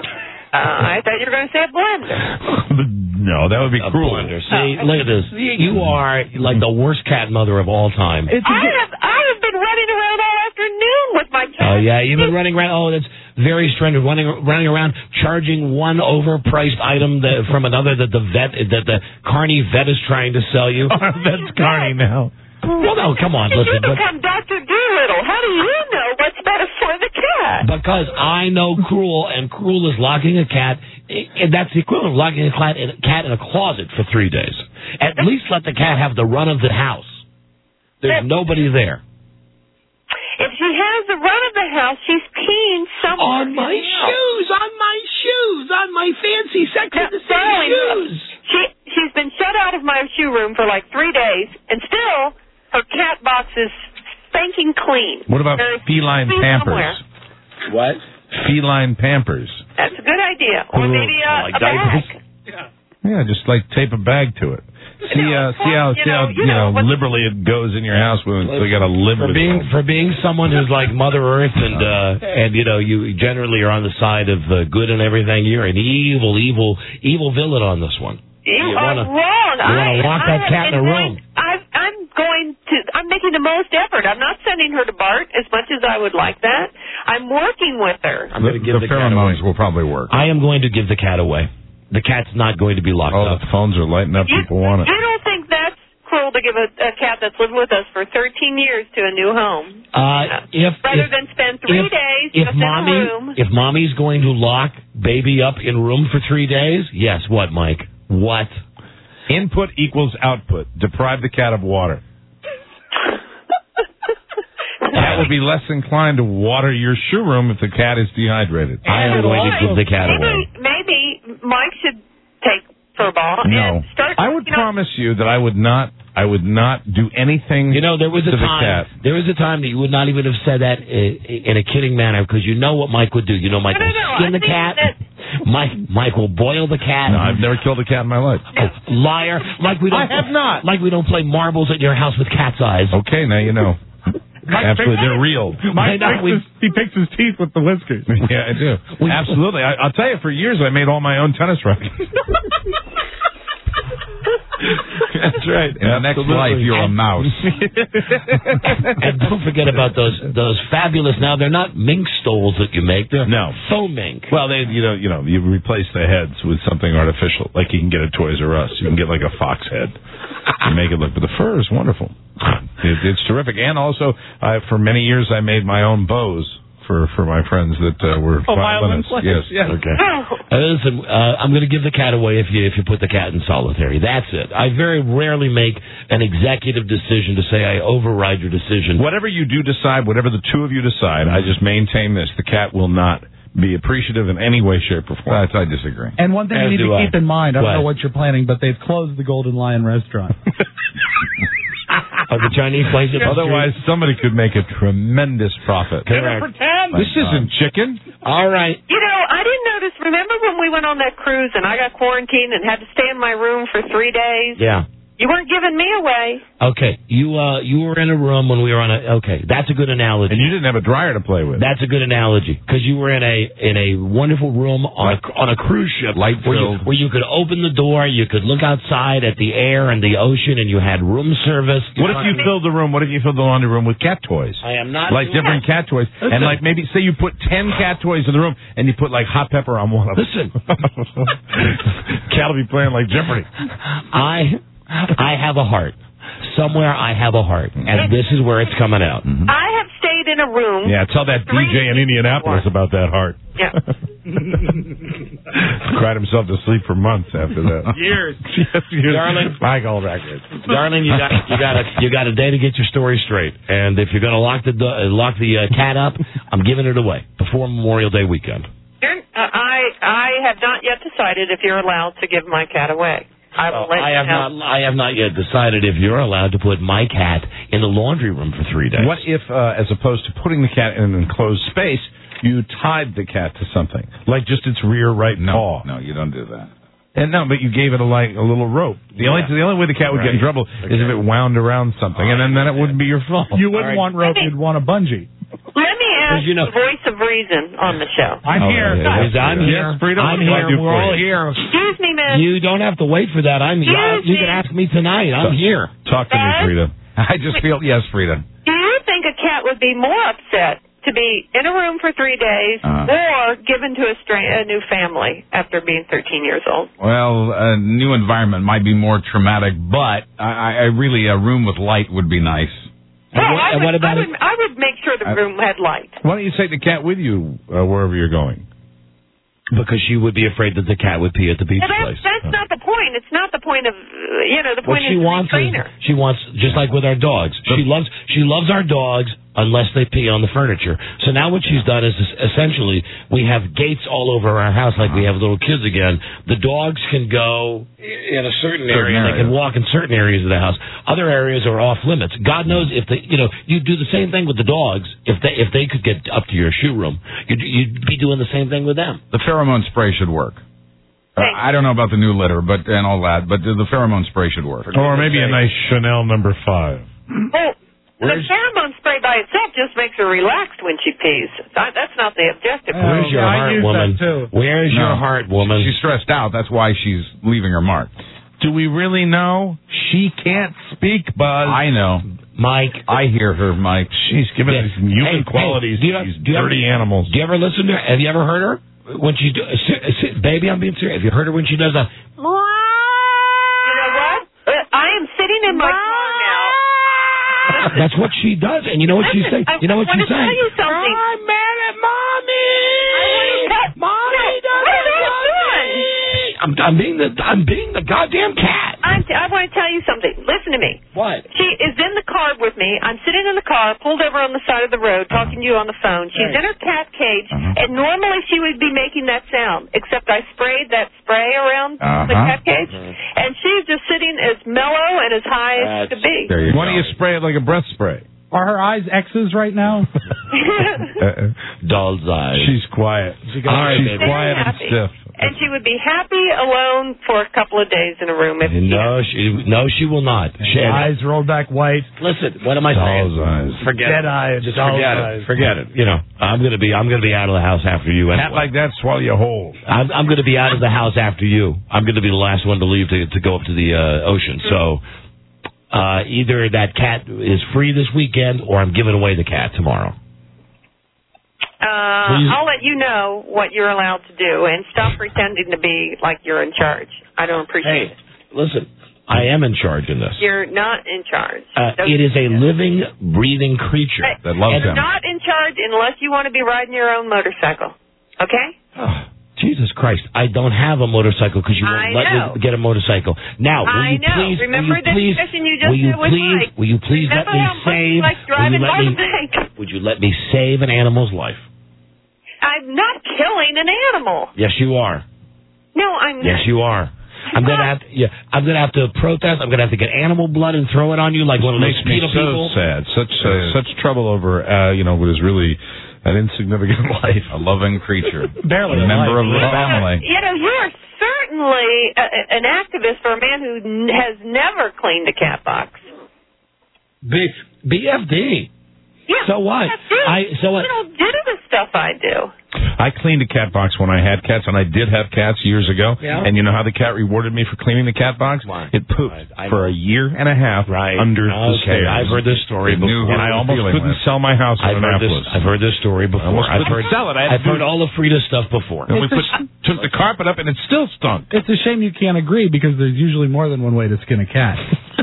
I thought you were going to say a blender. No, that would be cruel. See, look at this. You are like the worst cat mother of all time. I have been running around all afternoon with my cat. Oh, yeah, you've been running around. Oh, that's very strange. Running around charging one overpriced item from another that the Carney vet is trying to sell you. That's Carney now. Well, no, come on. Did listen, you become Dr. Doolittle? How do you know what's better for the cat? Because I know Cruel, and Cruel is locking a cat. And that's the equivalent of locking a cat in a closet for 3 days. At least let the cat have the run of the house. There's nobody there. If she has the run of the house, she's peeing somewhere. On my shoes, on my fancy, sexy shoes. She's been shut out of my shoe room for like 3 days, and still her cat box is spanking clean. What about feline pampers? Somewhere. What? Feline pampers. That's a good idea. Or maybe a bag. Yeah, just like tape a bag to it. See how liberally it goes in your house when we got to live with it. For being someone who's like Mother Earth and you know you generally are on the side of good and everything, you're an evil villain on this one. You are wrong. You want to lock that cat in a room. I'm making the most effort. I'm not sending her to BART as much as I would like that. I'm working with her. I'm going to give the cat away. Will probably work. I am going to give the cat away. The cat's not going to be locked up. The phones are lighting up. People want it. You don't think that's cruel to give a cat that's lived with us for 13 years to a new home? Rather than spend 3 days just in a room. If mommy's going to lock baby up in room for 3 days, yes, what, Mike? What? Input equals output. Deprive the cat of water. Cat will be less inclined to water your shoe room if the cat is dehydrated. I am going to give the cat away. Maybe Mike should take Furball and start. I would promise you that I would not do anything. You know, there was a time that you would not even have said that in a kidding manner because you know what Mike would do. You know, Mike will skin the cat. Mike will boil the cat. No, I've never killed a cat in my life. Oh, liar! Like we don't. I have not. Like we don't play marbles at your house with cat's eyes. Okay, now you know. Absolutely, they're real. He picks his teeth with the whiskers. Yeah, I do. Absolutely. I'll tell you, for years I made all my own tennis rackets. That's right. In the next life, you're a mouse. And don't forget about those fabulous. Now they're not mink stoles that you make. They're foam mink. Well, you replace the heads with something artificial. Like you can get a Toys R Us. You can get like a fox head. You make it look, but the fur is wonderful. It's terrific. And also, for many years, I made my own bows for my friends that were violinists. Yes. Okay. Listen, I'm going to give the cat away if you put the cat in solitary. That's it. I very rarely make an executive decision to say I override your decision. Whatever you do decide, whatever the two of you decide, I just maintain this: the cat will not be appreciative in any way, shape, or form. I disagree. And one thing As you need do to I. keep in mind, I don't What? know what you're planning, but they've closed the Golden Lion restaurant. Of the Chinese place. Otherwise, somebody could make a tremendous profit. Pretend. This isn't chicken. All right. You know, I didn't notice. Remember when we went on that cruise and I got quarantined and had to stay in my room for 3 days? Yeah. You weren't giving me away. Okay. You were in a room when we were on a. Okay, that's a good analogy. And you didn't have a dryer to play with. That's a good analogy because you were in a wonderful room on a cruise ship, where you could open the door, you could look outside at the air and the ocean, and you had room service. What if you filled the room? What if you filled the laundry room with cat toys? I am not like doing different cat toys, Listen. and like maybe say you put 10 cat toys in the room, and you put like hot pepper on one of them. Listen, cat will be playing like Jeopardy. I have a heart. Somewhere I have a heart, and this is where it's coming out. I have stayed in a room. Yeah, tell that DJ in Indianapolis about that heart. Yeah. Cried himself to sleep for months after that. Years. Yes, years. Darling. Michael records. Darling, you got a day to get your story straight, and if you're going to lock the cat up, I'm giving it away before Memorial Day weekend. I have not yet decided if you're allowed to give my cat away. I will let you know. I have not yet decided if you're allowed to put my cat in the laundry room for 3 days. What if, as opposed to putting the cat in an enclosed space, you tied the cat to something, like just its rear right paw? No, you don't do that. And no, but you gave it a little rope. The only way the cat would get in trouble is if it wound around something, and then it wouldn't be your fault. You wouldn't want rope, you'd want a bungee. Let me ask the voice of reason on the show. I'm here. I'm here. Yes, Freedom. I'm here. We're all here. Excuse me, man. You don't have to wait for that. You can ask me tonight. I'm here. Talk to me, Frida. I just feel, yes, Frida. Do you think a cat would be more upset to be in a room for 3 days or given to a new family after being 13 years old? Well, a new environment might be more traumatic, but I really, a room with light would be nice. Well, I would make sure the room had light. Why don't you take the cat with you wherever you're going? Because she would be afraid that the cat would pee at the beach place. That's not the point. It's not the point of, the point What she is wants the trainer. is, she wants, just like with our dogs, she loves our dogs unless they pee on the furniture. So now what she's done is essentially we have gates all over our house like we have little kids again. The dogs can go in a certain area. They can walk in certain areas of the house. Other areas are off limits. God knows if you do the same thing with the dogs. If they could get up to your shoe room, you'd be doing the same thing with them. The pheromone spray should work. I don't know about the new litter, and all that, but the pheromone spray should work. Or maybe a nice Chanel No. 5. Well, the pheromone spray by itself just makes her relaxed when she pees. That's not the objective. Where's your heart, woman? Where's your heart, woman? She's stressed out. That's why she's leaving her mark. Do we really know? She can't speak, Buzz. I know. Mike. I hear her, Mike. She's giving us some human qualities to these dirty animals. Do you ever listen to her? Have you ever heard her? When she baby, I'm being serious. Have you heard her when she does a... You know what? I am sitting in my car now. That's what she does, and you know what she's saying? You know what she's saying? I want to tell you something. I'm mad at Mommy! Mommy doesn't love me! I'm being the goddamn cat. I want to tell you something. Listen to me. What? She is in the car with me. I'm sitting in the car, pulled over on the side of the road, talking to you on the phone. She's in her cat cage, and normally she would be making that sound, except I sprayed that spray around the cat cage, and she's just sitting as mellow and as high as she could be. Why don't you spray it like a breath spray? Are her eyes X's right now? Doll's eyes. She's quiet. She's quiet and stiff. And she would be happy alone for a couple of days in a room. If she will not. Eyes rolled back white. Listen, what am I saying? Doll's eyes. Forget Dead eye. Just forget it. Forget it. I'm gonna be out of the house after you. Hat like that, swallow you whole. I'm gonna be out of the house after you. I'm gonna be the last one to leave to go up to the ocean. So either that cat is free this weekend, or I'm giving away the cat tomorrow. I'll let you know what you're allowed to do, and stop pretending to be like you're in charge. I don't appreciate it. Listen, I am in charge in this. You're not in charge. It is a living, breathing creature that loves him. Not in charge unless you want to be riding your own motorcycle. Okay? Oh, Jesus Christ. I don't have a motorcycle because you won't let me get a motorcycle. Now, will you please... Remember the discussion you just had with Mike? Will you please let me save... Like driving by the bank. Would you let me save an animal's life? I'm not killing an animal. Yes, you are. No, I'm not. Yes, you are. I'm gonna have to protest. I'm gonna have to get animal blood and throw it on you like one of those makes me PETA so people. sad. Such trouble over what is really an insignificant life. A loving creature. Barely a member of the Well, family. you know, you are certainly an activist for a man who has never cleaned a cat box. BFD. Yeah, So what? You don't do the stuff I do. I cleaned a cat box when I had cats, and I did have cats years ago. Yeah. And you know how the cat rewarded me for cleaning the cat box? Why? It pooped for a year and a half under the stairs. I've heard this story before. And I almost couldn't sell my house in Annapolis. I've heard this story before. I've heard all the Frida stuff before. And we took the carpet up, and it still stunk. It's a shame you can't agree because there's usually more than one way to skin a cat.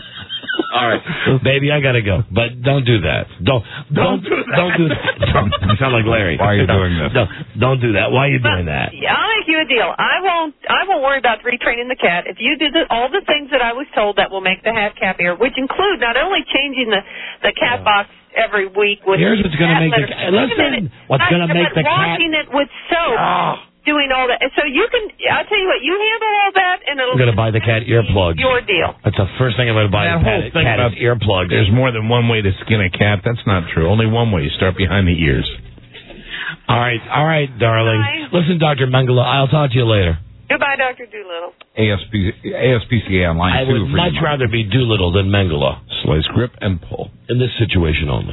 All right, baby, I gotta go, but don't do that. Don't do that. You sound like Larry. Why are you doing this? Don't do that. Why are you doing that? I'll make you a deal. I won't worry about retraining the cat. If you do all the things that I was told that will make the hat happier, which include not only changing the cat box every week with Here's what's going to make the cat. Listen, what's going to make the cat? Washing it with soap. Doing all that. So you can, I'll tell you what, you handle all that and it'll I'm going to buy the cat earplugs. Your deal. That's the first thing I'm going to buy the cat is earplugs. There's more than one way to skin a cat. That's not true. Only one way. You start behind the ears. All right, darling. Bye. Listen, Dr. Mengele, I'll talk to you later. Goodbye, Dr. Doolittle. ASPCA on line 2. I would much rather be Doolittle than Mengele. Slice, grip, and pull. In this situation only.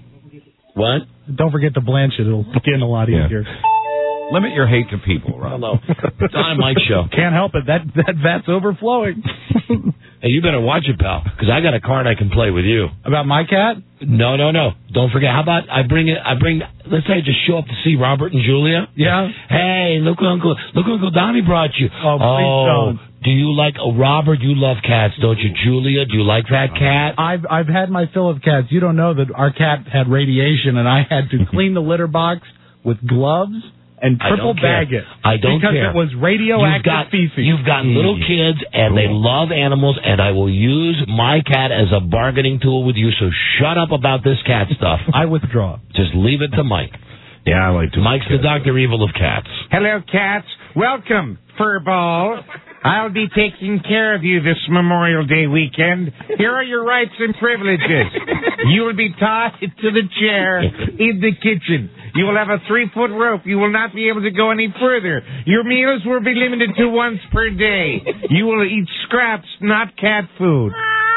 What? Don't forget to blanch it. It'll skin a lot easier. Limit your hate to people, Rob. Hello. Don and Mike show. Can't help it. That vat's overflowing. Hey, you better watch it, pal, because I got a card I can play with you. About my cat? No. Don't forget. How about I bring, let's say I just show up to see Robert and Julia. Yeah. Hey, look what Uncle Donnie brought you. Oh, please don't. Do you like Robert? You love cats, don't you, Julia? Do you like that cat? I've had my fill of cats. You don't know that our cat had radiation, and I had to clean the litter box with gloves and triple bag it. I don't because care. Because it was radioactive feces. You've got little kids, and they love animals, and I will use my cat as a bargaining tool with you, so shut up about this cat stuff. I withdraw. Just leave it to Mike. Yeah, I like to. Mike's the Dr. Evil of cats. Hello, cats. Welcome, Furball. I'll be taking care of you this Memorial Day weekend. Here are your rights and privileges. You will be tied to the chair in the kitchen. You will have a 3-foot rope. You will not be able to go any further. Your meals will be limited to once per day. You will eat scraps, not cat food.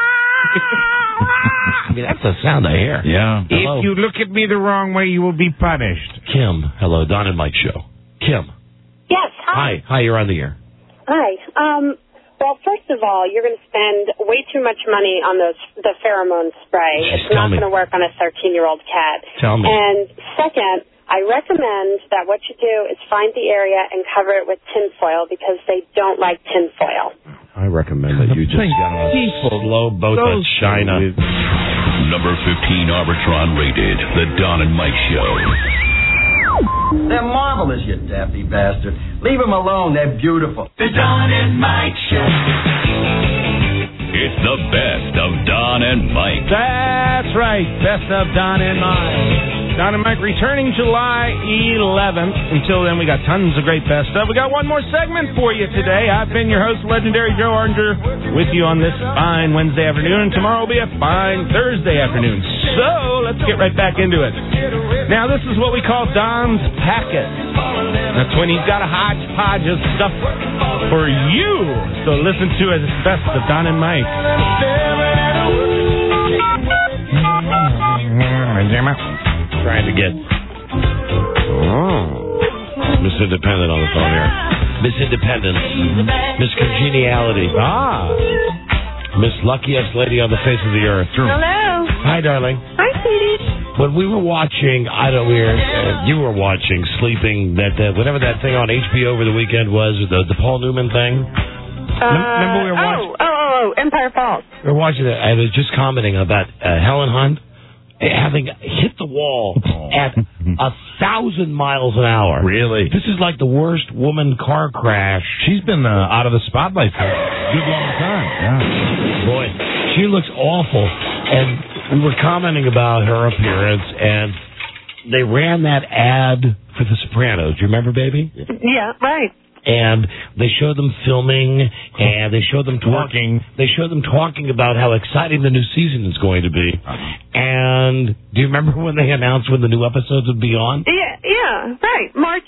I mean, that's the sound I hear. Yeah. Hello. If you look at me the wrong way, you will be punished. Kim, hello, Don and Mike show. Kim. Yes, hi. Hi, you're on the air. Hi. Well, first of all, you're going to spend way too much money on the pheromone spray. It's not going to work on a 13-year-old cat. Tell me. And second, I recommend that what you do is find the area and cover it with tinfoil because they don't like tinfoil. I recommend that you just get on a slow boat to China. Number 15 Arbitron rated, The Don and Mike Show. They're marvelous, you daffy bastard. Leave them alone. They're beautiful. The Don and Mike Show. It's the best of Don and Mike. That's right. Best of Don and Mike. Don and Mike returning July 11th. Until then, we got tons of great best of. We got one more segment for you today. I've been your host, legendary Joe Arnger, with you on this fine Wednesday afternoon. And tomorrow will be a fine Thursday afternoon. So let's get right back into it. Now, this is what we call Don's Packet. That's when he's got a hodgepodge of stuff for you. So listen to it. It's best of Don and Mike. Trying to get Miss Independent on the phone here. Miss Independence. Miss Congeniality. Miss Luckiest Lady on the face of the earth. Hello. Hi, darling. Hi, sweetie. When we were watching, you were watching Sleeping, whatever that thing on HBO over the weekend was, the Paul Newman thing. Remember we were watching? Empire Falls. We were watching it. I was just commenting about Helen Hunt having hit the wall at 1,000 miles an hour. Really? This is like the worst woman car crash. She's been out of the spotlight for a good long time. Yeah. Boy, she looks awful. And we were commenting about her appearance, and they ran that ad for The Sopranos. Do you remember, baby? Yeah, right. And they showed them filming, and they showed them talking. They showed them talking about how exciting the new season is going to be. And do you remember when they announced when the new episodes would be on? Yeah, right. March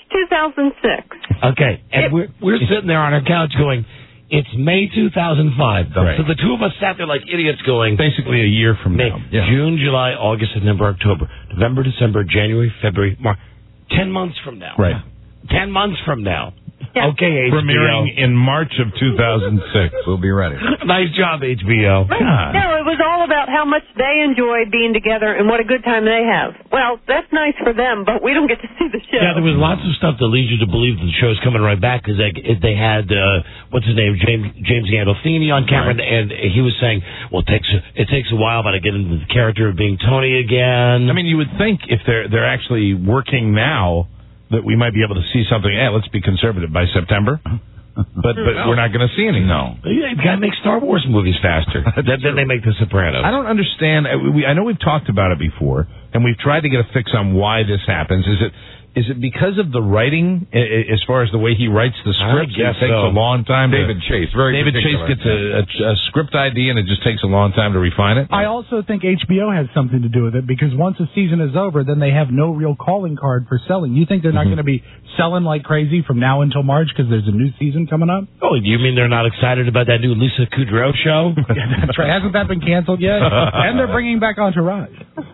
2006. Okay, and we're sitting there on our couch going, it's May 2005. Right. So the two of us sat there like idiots going, basically a year from May, now. Yeah. June, July, August, September, October, November, December, January, February, March. 10 months from now. Right. 10 months from now. Yeah. Okay, HBO. Premiering in March of 2006. We'll be ready. Nice job, HBO. Right. No, it was all about how much they enjoy being together and what a good time they have. Well, that's nice for them, but we don't get to see the show. Yeah, there was lots of stuff that leads you to believe that the show's coming right back because they had, what's his name, James Gandolfini on camera, and he was saying, well, it takes a while, but I get into the character of being Tony again. I mean, you would think if they're actually working now that we might be able to see something. Let's be conservative by September. But we're not going to see anything. No. Yeah, you got to make Star Wars movies faster. Then they make The Sopranos. I don't understand. I know we've talked about it before, and we've tried to get a fix on why this happens. Is it because of the writing, as far as the way he writes the script? I guess it takes a long time. David Chase gets a script idea, and it just takes a long time to refine it. I also think HBO has something to do with it because once a season is over, then they have no real calling card for selling. You think they're not going to be selling like crazy from now until March because there's a new season coming up? Oh, you mean they're not excited about that new Lisa Kudrow show? Yeah, that's right. Hasn't that been canceled yet? And they're bringing back Entourage.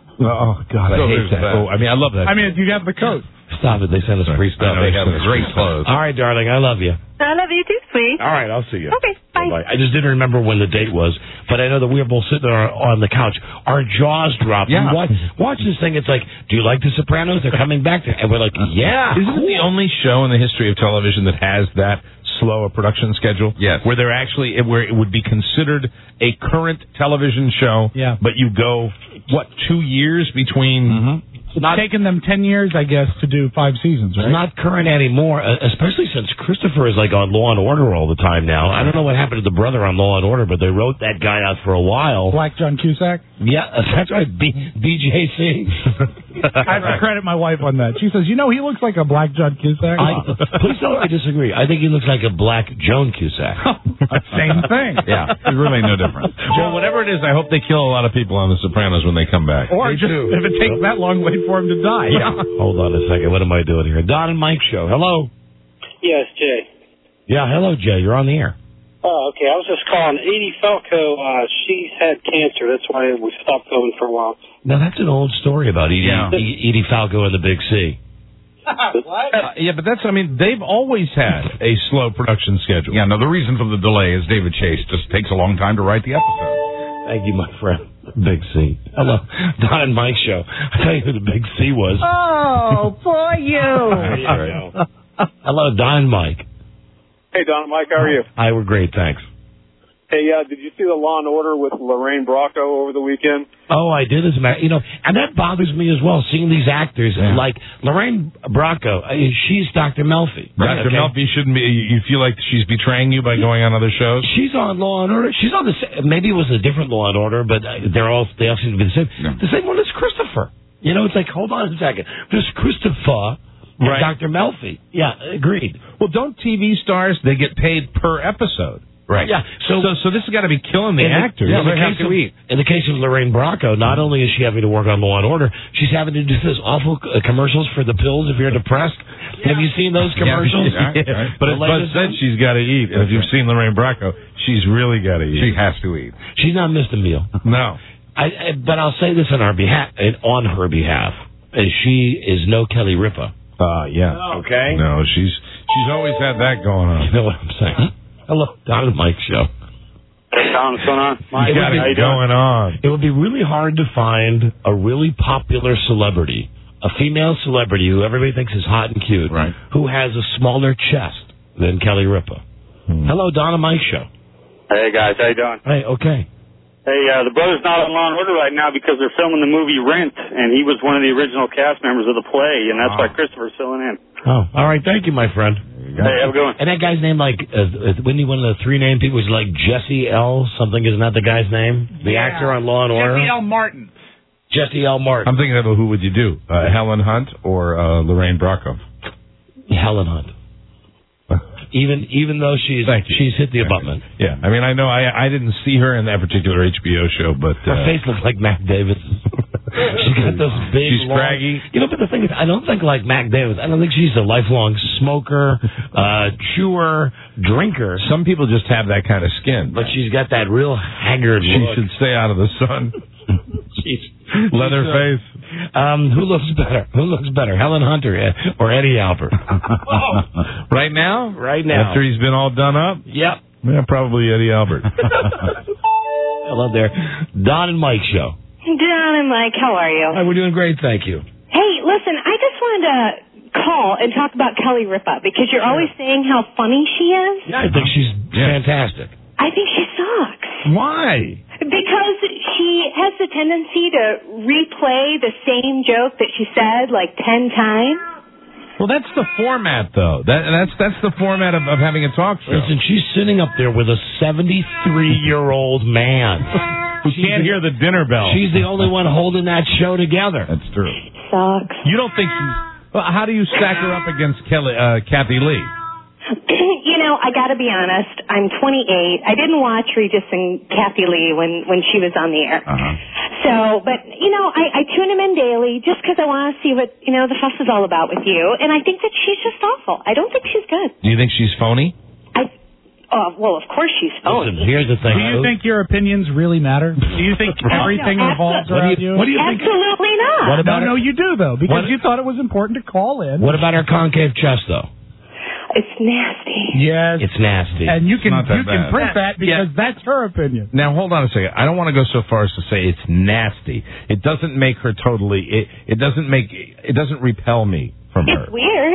Oh, God, I hate that. Oh, I mean, I love that. I mean, you have the coat. Stop it. They send us free stuff. They have great clothes. All right, darling. I love you. I love you too, sweet. All right, I'll see you. Okay, bye. Bye-bye. I just didn't remember when the date was, but I know that we were both sitting there on the couch. Our jaws dropped. Yeah. Watch this thing. It's like, do you like The Sopranos? They're coming back. And we're like, yeah. Isn't it the only show in the history of television that has that slow a production schedule? Yes. Where they're actually, where it would be considered a current television show, yeah. But you go, 2 years between... It's taken them 10 years, I guess, to do 5 seasons, right? It's not current anymore, especially since Christopher is like on Law and Order all the time now. I don't know what happened to the brother on Law and Order, but they wrote that guy out for a while. Black John Cusack? Yeah, that's right, BJC. I have to credit my wife on that. She says, he looks like a Black John Cusack. Please don't let me disagree. I think he looks like a Black Joan Cusack. Same thing. Yeah, it's really no difference. Well, whatever it is, I hope they kill a lot of people on The Sopranos when they come back. Or just, if it takes that long, wait for him to die. Yeah. Hold on a second. What am I doing here? Don and Mike show. Hello. Yes, Jay. Yeah, hello, Jay. You're on the air. Oh, okay. I was just calling. Edie Falco, she's had cancer. That's why we stopped going for a while. Now, that's an old story about Edie Falco and the Big C. What? Yeah, but they've always had a slow production schedule. Yeah, no, the reason for the delay is David Chase just takes a long time to write the episode. Thank you, my friend. Big C. Hello. Don and Mike show. I tell you who the Big C was. Oh, poor you. Hello, Don and Mike. Hey, Don and Mike, how are you? Hi, we're great, thanks. Hey, did you see the Law and Order with Lorraine Bracco over the weekend? Oh, I did, as a matter. And that bothers me as well, seeing these actors like Lorraine Bracco. She's Dr. Melfi. Dr. Melfi shouldn't be. You feel like she's betraying you by going on other shows? She's on Law and Order. She's on the same. Maybe it was a different Law and Order, but they all seem to be the same. Yeah. The same one as Christopher. It's like, hold on a second. There's Christopher. Right. Dr. Melfi. Yeah, agreed. Well, don't TV stars, they get paid per episode? Right. Yeah. So this has got to be killing the actors. Yeah, in the case of Lorraine Bracco, not only is she having to work on Law and Order, she's having to do those awful commercials for the pills if you're depressed. Yeah. Have you seen those commercials? Yeah. But Buzz said she's got to eat. And if you've seen Lorraine Bracco, she's really got to eat. She has to eat. She's not missed a meal. No. But I'll say this on her behalf. She is no Kelly Ripa. Yeah. Okay. No, she's always had that going on. You know what I'm saying? Hello, Don and Mike show. Hey, Don, what's going on? Mike, got it going on. It would be really hard to find a really popular celebrity, a female celebrity who everybody thinks is hot and cute, right, who has a smaller chest than Kelly Ripa. Hello, Don and Mike show. Hey, guys, how you doing? Hey, okay. Hey, the brother's not on Law and Order right now because they're filming the movie Rent, and he was one of the original cast members of the play, and that's why Christopher's filling in. Oh, all right. Thank you, my friend. Hey, have a good one. And that guy's name, wasn't he one of the 3 named people? Was like Jesse L. something? Isn't that the guy's name? The actor on Law and Order? Jesse L. Martin. Jesse L. Martin. I'm thinking of who would you do? Helen Hunt or Lorraine Bracco? Helen Hunt. Even though she's hit the abutment. Yeah, I mean, I know I didn't see her in that particular HBO show, but her face looks like Mac Davis. She's got those big, she's scraggy. You know, but the thing is, I don't think like Mac Davis. I don't think she's a lifelong smoker, chewer, drinker. Some people just have that kind of skin. But she's got that real haggard She look. should stay out of the sun. Leatherface. Who looks better? Who looks better, Helen Hunter or Eddie Albert? Right now? Right now. After he's been all done up? Yep. Yeah, probably Eddie Albert. Hello there. Don and Mike show. Don and Mike, how are you? Hi, we're doing great, thank you. Hey, listen, I just wanted to call and talk about Kelly Ripa because you're always saying how funny she is. Yeah, I think she's fantastic. I think she sucks. Why? Because she has the tendency to replay the same joke that she said like 10 times. Well, that's the format, though. That's the format of having a talk show. Listen, she's sitting up there with a 73-year-old man. Who can't hear the dinner bell. She's the only one holding that show together. That's true. Sucks. You don't think she's... Well, how do you stack her up against Kathy Lee? You know, I got to be honest. I'm 28. I didn't watch Regis and Kathy Lee when she was on the air. So, but, you know, I tune them in daily just because I want to see what, you know, the fuss is all about with you. And I think that she's just awful. I don't think she's good. Do you think she's phony? Well, of course she's phony. Listen, here's the thing. Do you think your opinions really matter? Do you think everything revolves around you? What do you think? Absolutely not. What about No, you do, though, because you thought it was important to call in. What about her concave chest, though? It's nasty. Yes. It's nasty. And you can bad. print that because that's her opinion. Now, hold on a second. I don't want to go so far as to say it's nasty. It doesn't make her totally... It doesn't repel me from her. It's weird.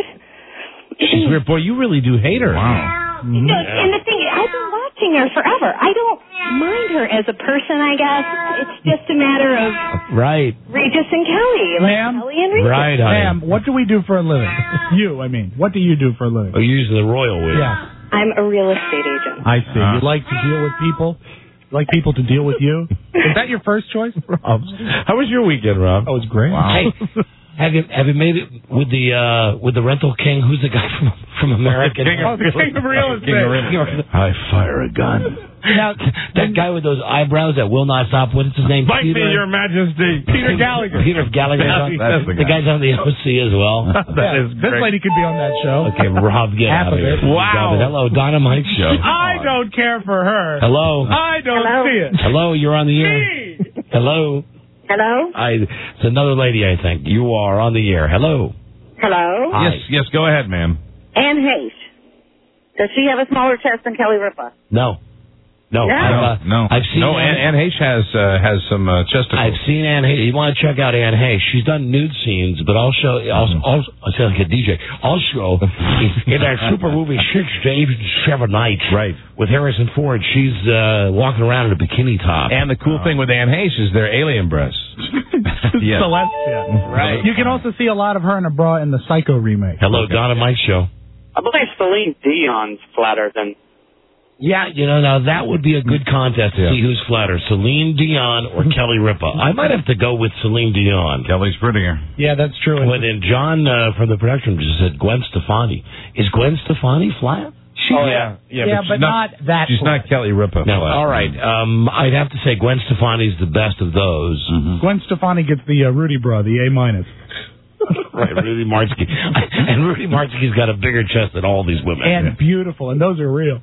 She's weird. Boy, you really do hate her. Wow. No, and the thing is, I've been watching her forever. I don't mind her as a person, I guess. It's just a matter of Regis and Kelly. Like Kelly and Regis. Right, Ma'am, what do we do for a living? What do you do for a living? Oh, you use the royal way. Yeah. I'm a real estate agent. I see. You like to deal with people? You like people to deal with you? Is that your first choice? Rob, how was your weekend, Rob? Oh, it was great. Wow. Hey, have you made it with the rental king? Who's the guy from American? King of real estate. I fire a gun. Now, that guy with those eyebrows that will not stop. What's his name? Bite me, Your Majesty. Peter Gallagher. Peter Gallagher. That's the guy's on the OC as well. This lady could be on that show. Okay, Rob, get Half out of of here. it. Wow. Hello, Donna Mike show. I don't care for her. Hello. I don't see it. Hello, you're on the air. Hello. Hello? It's another lady, I think. You are on the air. Hello. Hello? Hi. Yes, go ahead, ma'am. Anne Hayes. Does she have a smaller chest than Kelly Ripa? No. No. I've seen Anne Hayes has some testicles. I've seen Anne Hayes. You want to check out Anne Hayes? She's done nude scenes, but I'll sound like a DJ. Also, in that super movie 6 Days and 7 Nights, with Harrison Ford, she's walking around in a bikini top. And the cool thing with Anne Hayes is they're alien breasts. Yeah. Celestia. Right. You can also see a lot of her in a bra in the Psycho remake. Hello, Donna Mike show. I believe Celine Dion's flatter than... Yeah, now that would be a good contest to see who's flatter, Celine Dion or Kelly Ripa. I might have to go with Celine Dion. Kelly's prettier. Yeah, that's true. Well, then John from the production just said Gwen Stefani. Is Gwen Stefani flat? But not that. She's not Kelly Ripa. No, all right. I'd have to say Gwen Stefani's the best of those. Mm-hmm. Gwen Stefani gets the Rudy bra, the A-. Right, Rudy Martzke. And Rudy Martzke's got a bigger chest than all these women. And beautiful, and those are real.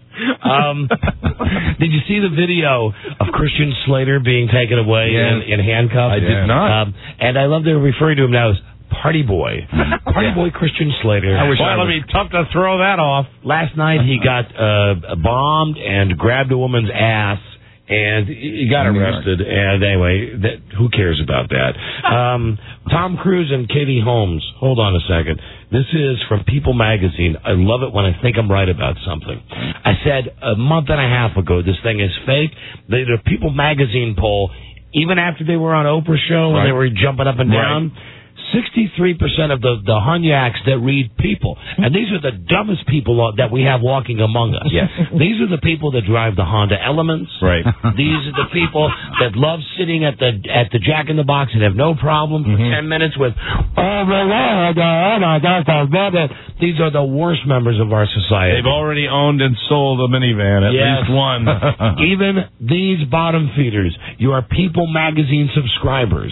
Did you see the video of Christian Slater being taken away in handcuffs? I did not. And I love they're referring to him now as Party Boy. Party Boy Christian Slater. I wish it'd be tough to throw that off. Last night he got bombed and grabbed a woman's ass. And he got arrested. And anyway, who cares about that? Tom Cruise and Katie Holmes. Hold on a second. This is from People Magazine. I love it when I think I'm right about something. I said a month and a half ago, this thing is fake. They did a People Magazine poll, even after they were on Oprah's show and they were jumping up and down. 63% of the Hunyaks that read People, and these are the dumbest people that we have walking among us. Yes. These are the people that drive the Honda Elements. Right. These are the people that love sitting at the Jack in the Box and have no problem for 10 minutes with, oh my God. These are the worst members of our society. They've already owned and sold a minivan, at least one. Even these bottom feeders, your People magazine subscribers,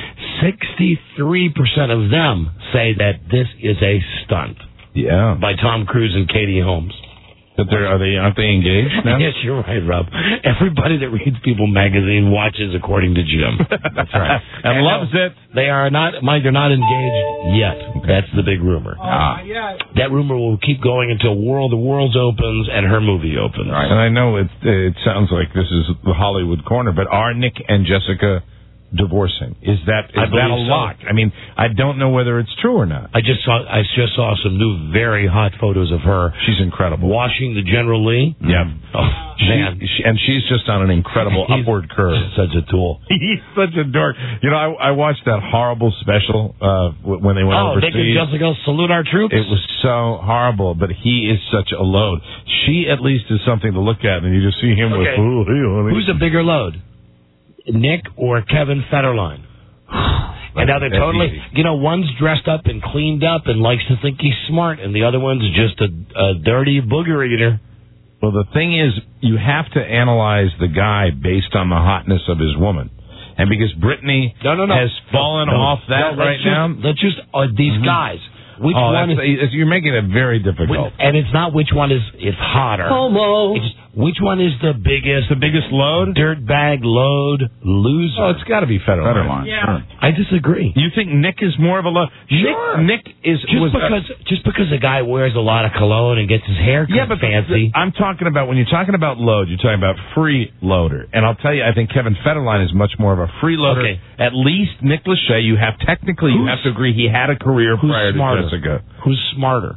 63% of them say that this is a stunt. Yeah. By Tom Cruise and Katie Holmes. Aren't they engaged now? Yes, you're right, Rob. Everybody that reads People magazine watches according to Jim. That's right. And loves it. They are not, Mike, they're not engaged yet. That's the big rumor. That rumor will keep going until The World's opens and her movie opens. Right. And I know it sounds like this is the Hollywood corner, but are Nick and Jessica divorcing? Is that a lot? I mean, I don't know whether it's true or not. I just saw some new very hot photos of her. She's incredible. Washing the General Lee. Yeah. Oh, man. And she's just on an incredible upward curve. Such a tool. He's such a dork. You know, I watched that horrible special when they went overseas. Nick and Jessica salute our troops. It was so horrible, but he is such a load. She at least is something to look at, and you just see him with, oh, hey, honey. Who's a bigger load? Nick or Kevin Federline? And now they're totally, one's dressed up and cleaned up and likes to think he's smart, and the other one's just a dirty booger eater. Well, the thing is, you have to analyze the guy based on the hotness of his woman. And because Brittany has fallen off that now. Let's just, these guys. Which one you're making it very difficult. And it's not which one is hotter. Homo. It's which one is the biggest load? Dirtbag load loser. Oh, it's got to be Federline. Yeah. Sure. I disagree. You think Nick is more of a load? Sure. Nick is just because a guy wears a lot of cologne and gets his hair cut fancy. I'm talking about when you're talking about load, you're talking about freeloader. And I'll tell you, I think Kevin Federline is much more of a freeloader. Okay. At least Nick Lachey, you have to agree he had a career prior to Jessica. Who's smarter?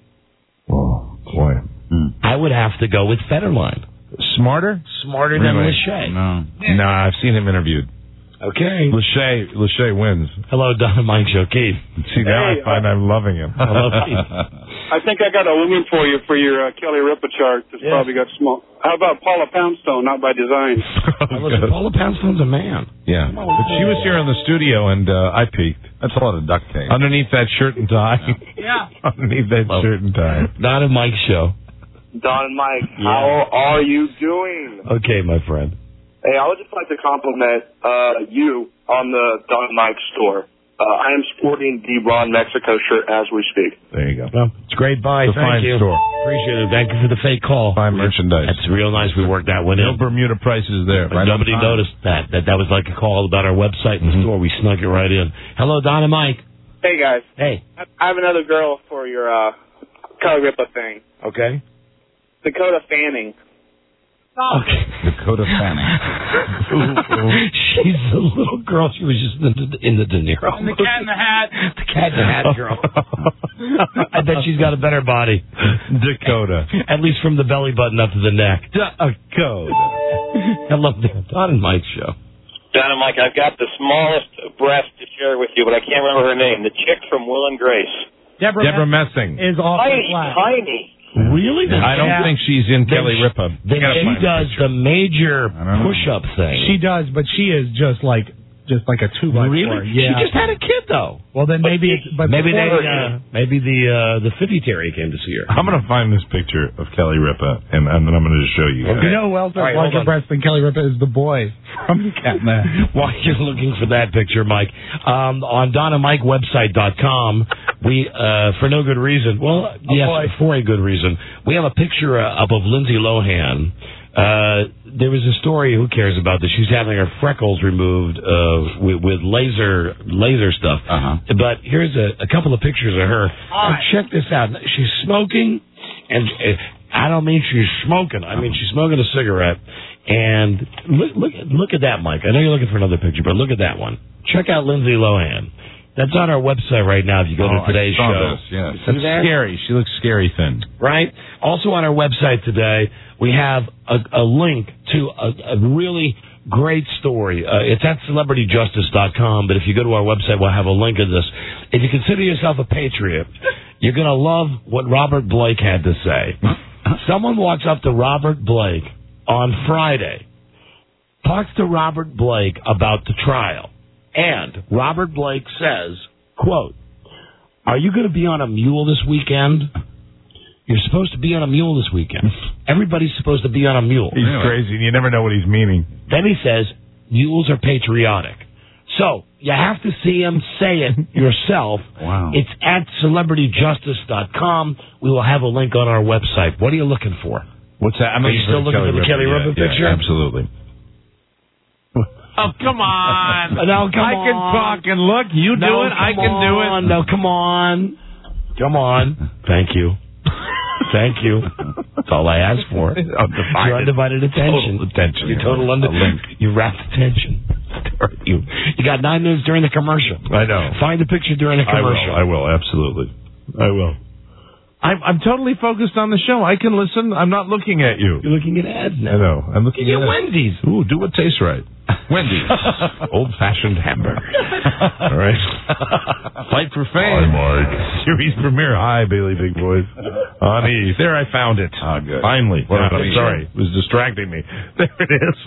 Oh, boy. I would have to go with Federline. Smarter? Smarter than Lachey. No, I've seen him interviewed. Okay. Lachey wins. Hello, Don and Mike Show, Keith. See, now I find I'm loving him. I love Keith. I think I got a woman for you for your Kelly Ripa chart. It's probably got small. How about Paula Poundstone, not by design? Paula Poundstone's a man. Yeah. But she was here in the studio, and I peeked. That's a lot of duct tape. Underneath that shirt and tie. Yeah. Underneath that shirt and tie. Don and Mike Show. Don and Mike, how are you doing? Okay, my friend. Hey, I would just like to compliment you on the Don and Mike store. I am sporting the Ron Mexico shirt as we speak. There you go. Well, it's a great buy. Thank you. Store. Appreciate it. Thank you for the fake call. Fine merchandise. That's real nice. We worked that one in. No Bermuda prices there. Right. Nobody noticed that was like a call about our website and the store. We snuck it right in. Hello, Don and Mike. Hey, guys. Hey. I have another girl for your Kelly Ripa thing. Okay. Dakota Fanning. Okay. Dakota Fanning. She's a little girl. She was just in the De Niro. And the Cat in the Hat. The Cat in the Hat girl. I bet she's got a better body. Dakota. At least from the belly button up to the neck. Dakota. I love the Don and Mike Show. Don and Mike, I've got the smallest breast to share with you, but I can't remember her name. The chick from Will and Grace. Deborah Messing. Is off Tiny. Really? I don't think she's in Kelly Ripa. Then she does the major push-up thing. She does, but she is just like a 2x4. Really? Yeah. She just had a kid, though. Well, then maybe the Fifty Terry came to see her. I'm going to find this picture of Kelly Ripa, and then I'm going to just show you. You know who else has larger breasts than Kelly Ripa is the boy from the Cat in the Hat. While you're looking for that picture, Mike, on DonandMikeWebsite.com, we, for no good reason, for a good reason, we have a picture up of Lindsay Lohan. There was a story, who cares about this? She's having her freckles removed with laser stuff. But here's a couple of pictures of her. Check this out. She's smoking, and I don't mean she's smoking. I mean she's smoking a cigarette. And look at that, Mike. I know you're looking for another picture, but look at that one. Check out Lindsay Lohan. That's on our website right now if you go to today's show. Yes. That's scary. She looks scary thin. Right? Also on our website today, we have a link to a really Great story. It's at celebrityjustice.com, but if you go to our website, we'll have a link to this. If you consider yourself a patriot, you're going to love what Robert Blake had to say. Someone walks up to Robert Blake on Friday, talks to Robert Blake about the trial, and Robert Blake says, quote, "Are you going to be on a mule this weekend? You're supposed to be on a mule this weekend. Everybody's supposed to be on a mule." He's crazy, and you never know what he's meaning. Then he says, mules are patriotic. So, you have to see him say it yourself. Wow. It's at celebrityjustice.com. We will have a link on our website. What are you looking for? What's that? Are you still looking for the Kelly Ripa picture? Yeah, absolutely. Oh, come on. No, come on. I can talk and look. You do it. I can do it. No, come on. Come on. Thank you. Thank you. That's all I asked for. Your undivided attention. Total attention. Your total You wrapped attention. You got 9 minutes during the commercial. I know. Find the picture during the commercial. I will. Absolutely. I will. I'm totally focused on the show. I can listen. I'm not looking at you. You're looking at ads now. I know. I'm looking at Wendy's. Ooh, do what tastes right. Wendy's. Old-fashioned hamburger. All right. Fight for fame. Hi, Mike. Series premiere. Hi, Bailey Big Boys. On E. There, I found it. Ah, good. Finally. What about I'm me? sorry. It was distracting me. There it is.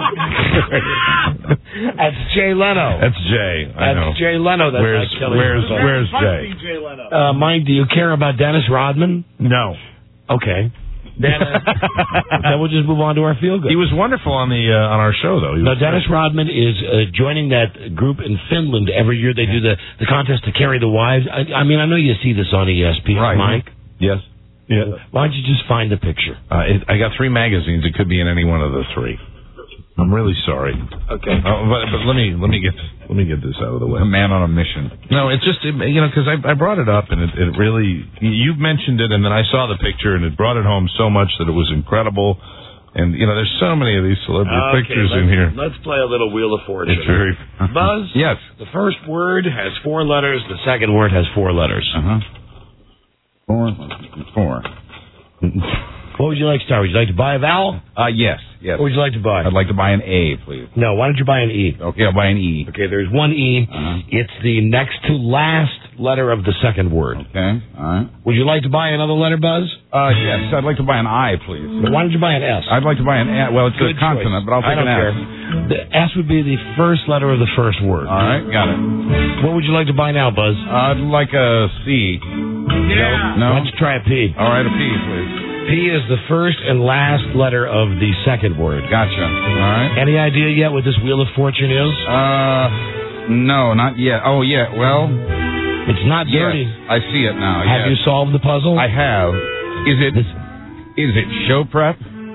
That's Jay Leno. That's Jay. I know. That's Jay Leno. That's Where's Jay? Mike, do you care about Dennis Rodman? No. Okay. Then we'll just move on to our feel good. He was wonderful on our show, though. Dennis Rodman is joining that group in Finland. Every year they do the contest to carry the wives. I mean, I know you see this on ESPN, right. Mike. Yes. Yeah. Why don't you just find the picture? I got 3 magazines. It could be in any one of the 3. I'm really sorry. Okay. But let me get this out of the way. A man on a mission. No, it's just because I brought it up and it really you mentioned it and then I saw the picture and it brought it home so much that it was incredible. And there's so many of these celebrity pictures in here. Let's play a little Wheel of Fortune. It's very Buzz. Yes. The first word has 4 letters. The second word has 4 letters. 4. What would you like to start? Would you like to buy a vowel? Yes. What would you like to buy? I'd like to buy an A, please. No, why don't you buy an E? Okay, I'll buy an E. Okay, there's one E. It's the next to last letter of the second word. Okay, all right. Would you like to buy another letter, Buzz? Yes, I'd like to buy an I, please. Why don't you buy an S? I'd like to buy an S. Well, it's a consonant, but I'll take an S. Care. The S would be the first letter of the first word. All right, got it. What would you like to buy now, Buzz? I'd like a C. Yeah. No? Why don't you try a P? All right, a P, please. P is the first and last letter of the second word. Gotcha. All right. Any idea yet what this Wheel of Fortune is? No, not yet. Oh, yeah, well... It's not dirty. Yes, I see it now. Have you solved the puzzle? I have. Is it show prep?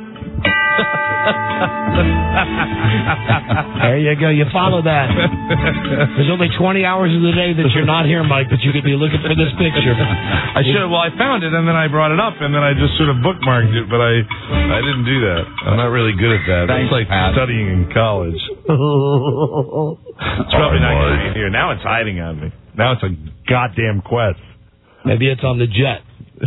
There you go. You follow that. There's only 20 hours of the day that you're not here, Mike, but you could be looking for this picture. I should have. Well, I found it, and then I brought it up, and then I just sort of bookmarked it, but I didn't do that. I'm not really good at that. Thanks, it's like Pat. studying in college. It's probably not going to be in here. Now it's hiding on me. Now it's a goddamn quest. Maybe it's on the jet.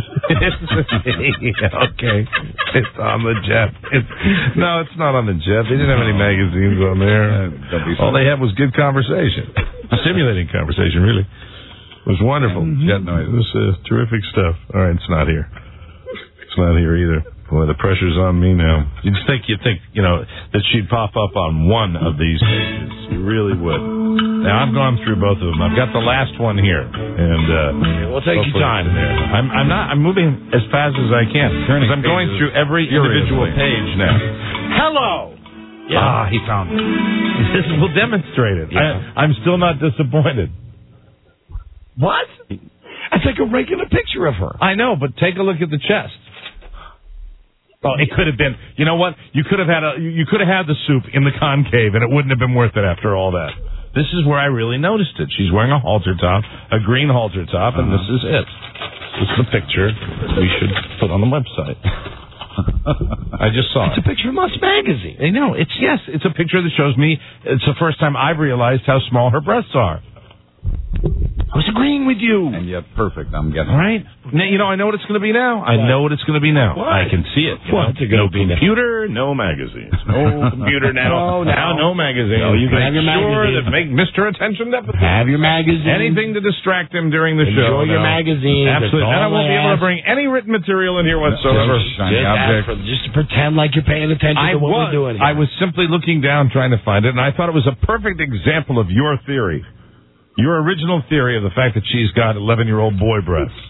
Okay. It's on the jet. No, it's not on the jet. They didn't have any magazines on there. All they had was good conversation. Stimulating conversation, really. It was wonderful. Jet noise. It was terrific stuff. All right, it's not here. It's not here either. Boy, the pressure's on me now. You'd think that she'd pop up on one of these pages. You really would. Now, I've gone through both of them. I've got the last one here, and we'll take your time. I'm moving as fast as I can because I'm going through every individual page now. Hello. Yeah. He found it. This will demonstrate it. Yeah. I'm still not disappointed. What? That's like a regular picture of her. I know, but take a look at the chest. Oh, it could have been. You know what? You could have had the soup in the concave, and it wouldn't have been worth it after all that. This is where I really noticed it. She's wearing a halter top, a green halter top, and this is it. This is the picture we should put on the website. I just saw it. It's a picture from Us Magazine. I know. It's a picture that shows me. It's the first time I've realized how small her breasts are. I was agreeing with you. And yet, perfect. I'm getting All right. Now, you know, I know what it's going to be now. I know what it's going to be now. What? I can see it. What's it going to be now? Computer, no magazines. No computer now. Now, no magazines. No, you can have your sure magazine. that make Mr. Attention Deficit. Have your magazine. Anything to distract him during the show. Enjoy your magazine. Absolutely. And I won't be able to bring any written material in here whatsoever. Just to pretend like you're paying attention to what we're doing here. I was simply looking down trying to find it, and I thought it was a perfect example of your theory. Your original theory of the fact that she's got 11-year-old boy breasts.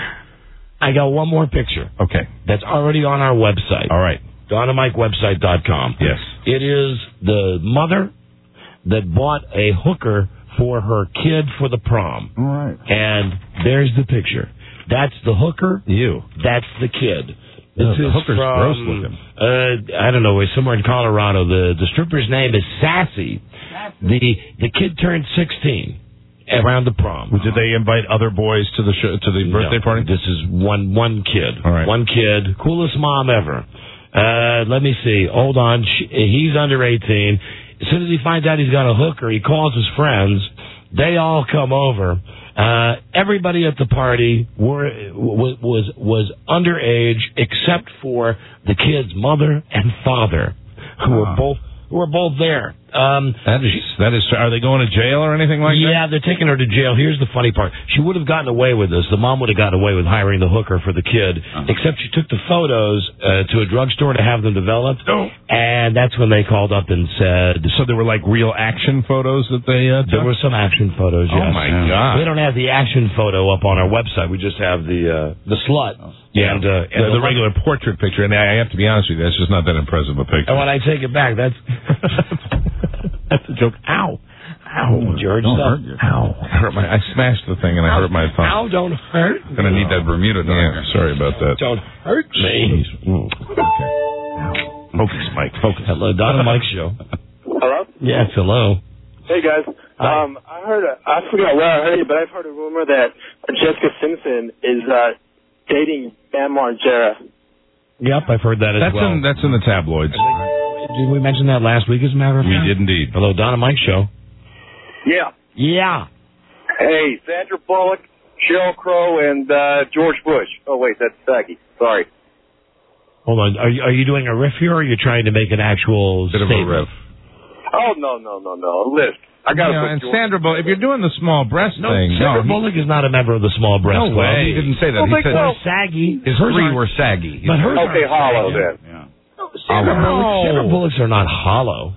I got one more picture. Okay. That's already on our website. All right. DonnaMikeWebsite.com. Yes. It is the mother that bought a hooker for her kid for the prom. All right. And there's the picture. That's the hooker. That's the kid. This the is hooker's from, gross looking. I don't know, somewhere in Colorado. The stripper's name is Sassy. The kid turned 16 around the prom. Did they invite other boys to the birthday party? This is one kid. All right. One kid. Coolest mom ever. Let me see. Hold on. He's under 18. As soon as he finds out he's got a hooker, he calls his friends. They all come over. Everybody at the party was underage except for the kid's mother and father, who were both there. That is. Are they going to jail or anything like that? Yeah, they're taking her to jail. Here's the funny part. She would have gotten away with this. The mom would have gotten away with hiring the hooker for the kid, except she took the photos to a drugstore to have them developed, and that's when they called up and said... So there were like real action photos that they took? There were some action photos, yes. Oh, my God. We don't have the action photo up on our website. We just have the slut. Yeah, and the regular portrait picture. And I have to be honest with you, that's just not that impressive a picture. And when I take it back, that's... That's a joke. Ow. Ow, George. Don't hurt you. Ow. I smashed the thing and I hurt my thumb. Ow, don't hurt me. Going to need that Bermuda, don't you? Sorry about that. Don't hurt me. Okay. Focus, Mike. Focus. Hello, Donna Mike Show. Hello? Yes, hello. Hey, guys. I forgot where I heard it, but I've heard a rumor that Jessica Simpson is dating Bam Margera. Yep, I've heard that as well. That's in the tabloids. Did we mention that last week, as a matter of fact? We did indeed. Hello, Donna Mike Show. Yeah. Yeah. Hey, Sandra Bullock, Sheryl Crow, and George Bush. Oh, wait, that's Saggy. Sorry. Hold on. Are you doing a riff here, or are you trying to make an actual bit statement? of a riff? Oh, no. A list. I got to put and George. Sandra Bullock, if you're doing the small breast thing... Sandra Bullock is not a member of the small breast No club. way. He didn't say that. He said saggy. His three were saggy. But hers okay, aren't hollow saggy. then. Yeah. Sandra Bullocks are not hollow.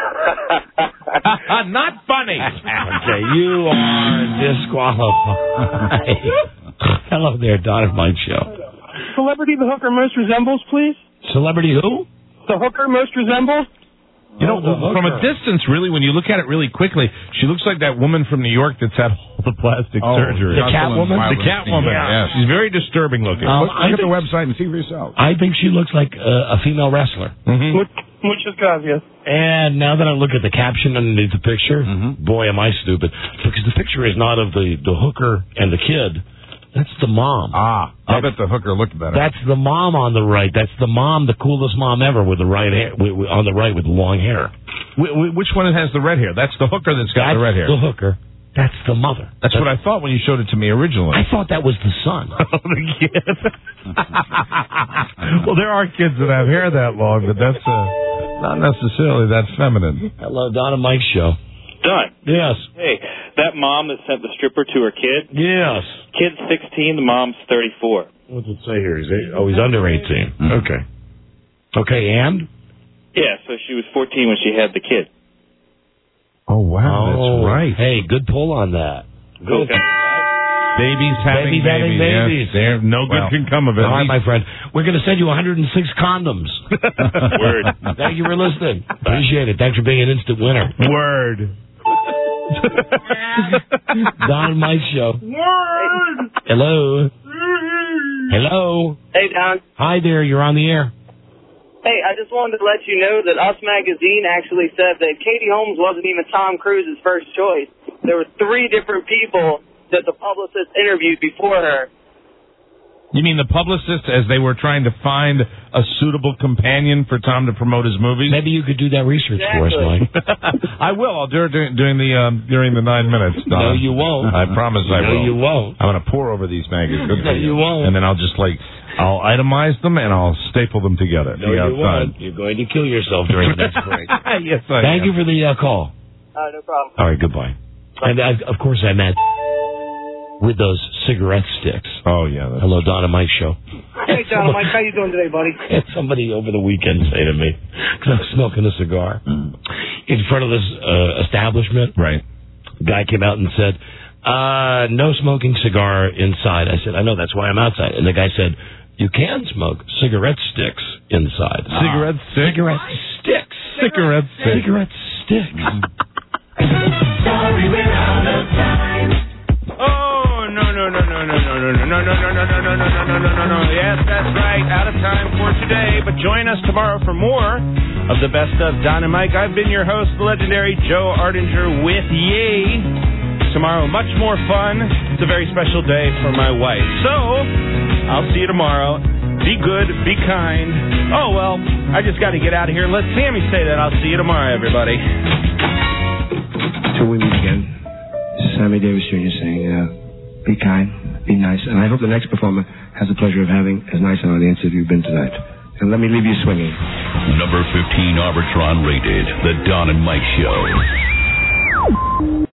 Not funny. Okay, you are disqualified. Hello there, Donna Mike Show. Celebrity the hooker most resembles, please? Celebrity who? The hooker most resembles? You know, from a distance, really, when you look at it really quickly, she looks like that woman from New York that's had all the plastic surgery. The Catwoman? The Catwoman, Yeah. She's very disturbing looking. Look at the website and see for yourself. I think she looks like a female wrestler. Mm-hmm. Muchas gracias. And now that I look at the caption underneath the picture, boy, am I stupid. Because the picture is not of the hooker and the kid. That's the mom. I bet the hooker looked better. That's the mom on the right. That's the mom, the coolest mom ever, with the right hair, on the right with the long hair. Which one has the red hair? That's the hooker that's got the red hair. The hooker. That's the mother. That's what I thought when you showed it to me originally. I thought that was the son. The kid. Well, there are kids that have hair that long, but that's not necessarily that feminine. Hello, Donna Mike Show. Done. Yes. Hey, that mom that sent the stripper to her kid? Yes. Kid's 16, the mom's 34. What's it say here? He's under 18. Okay. Okay, and? Yeah, so she was 14 when she had the kid. Oh, wow, that's right. Hey, good pull on that. Good. Okay. Babies having babies. Yes, no good can come of it. All right, my friend. We're going to send you 106 condoms. Word. Thank you for listening. Appreciate it. Thanks for being an instant winner. Word. Don Mike Show. Word. Hello. Hello. Hey, Don. Hi there. You're on the air. Hey, I just wanted to let you know that Us Magazine actually said that Katie Holmes wasn't even Tom Cruise's first choice. There were 3 different people that the publicist interviewed before her. You mean the publicists, as they were trying to find a suitable companion for Tom to promote his movies? Maybe you could do that research for us, Mike. I will. I'll do it during the 9 minutes. No, Don. you won't. I promise I will. No, you won't. I'm going to pour over these magazines. No, you won't. And then I'll just I'll itemize them and I'll staple them together. No, you won't. You're going to kill yourself during the next break. Yes, I am. Thank you for the call. No problem. All right, goodbye. And of course, I met with those cigarette sticks. Oh, yeah. Hello, Don and Mike show. Hey, Don and Mike, how you doing today, buddy? Had somebody over the weekend say to me, because I was smoking a cigar in front of this establishment. Right. The guy came out and said, no smoking cigar inside. I said, I know, that's why I'm outside. And the guy said, you can smoke cigarette sticks inside. Cigarette sticks? Cigarette sticks. Cigarette sticks. Cigarette sticks. Sorry, we're out of time. Oh, no. Yes, that's right. Out of time for today. But join us tomorrow for more of the best of Don and Mike. I've been your host, the legendary Joe Ardinger with Ye. Tomorrow, much more fun. It's a very special day for my wife. So, I'll see you tomorrow. Be good, be kind. Oh, well, I just got to get out of here. Let Sammy say that. I'll see you tomorrow, everybody. Till we meet again, Sammy Davis Jr. saying, be kind, be nice, and I hope the next performer has the pleasure of having as nice an audience as you've been tonight. And let me leave you swinging. Number 15 Arbitron rated, The Don and Mike Show.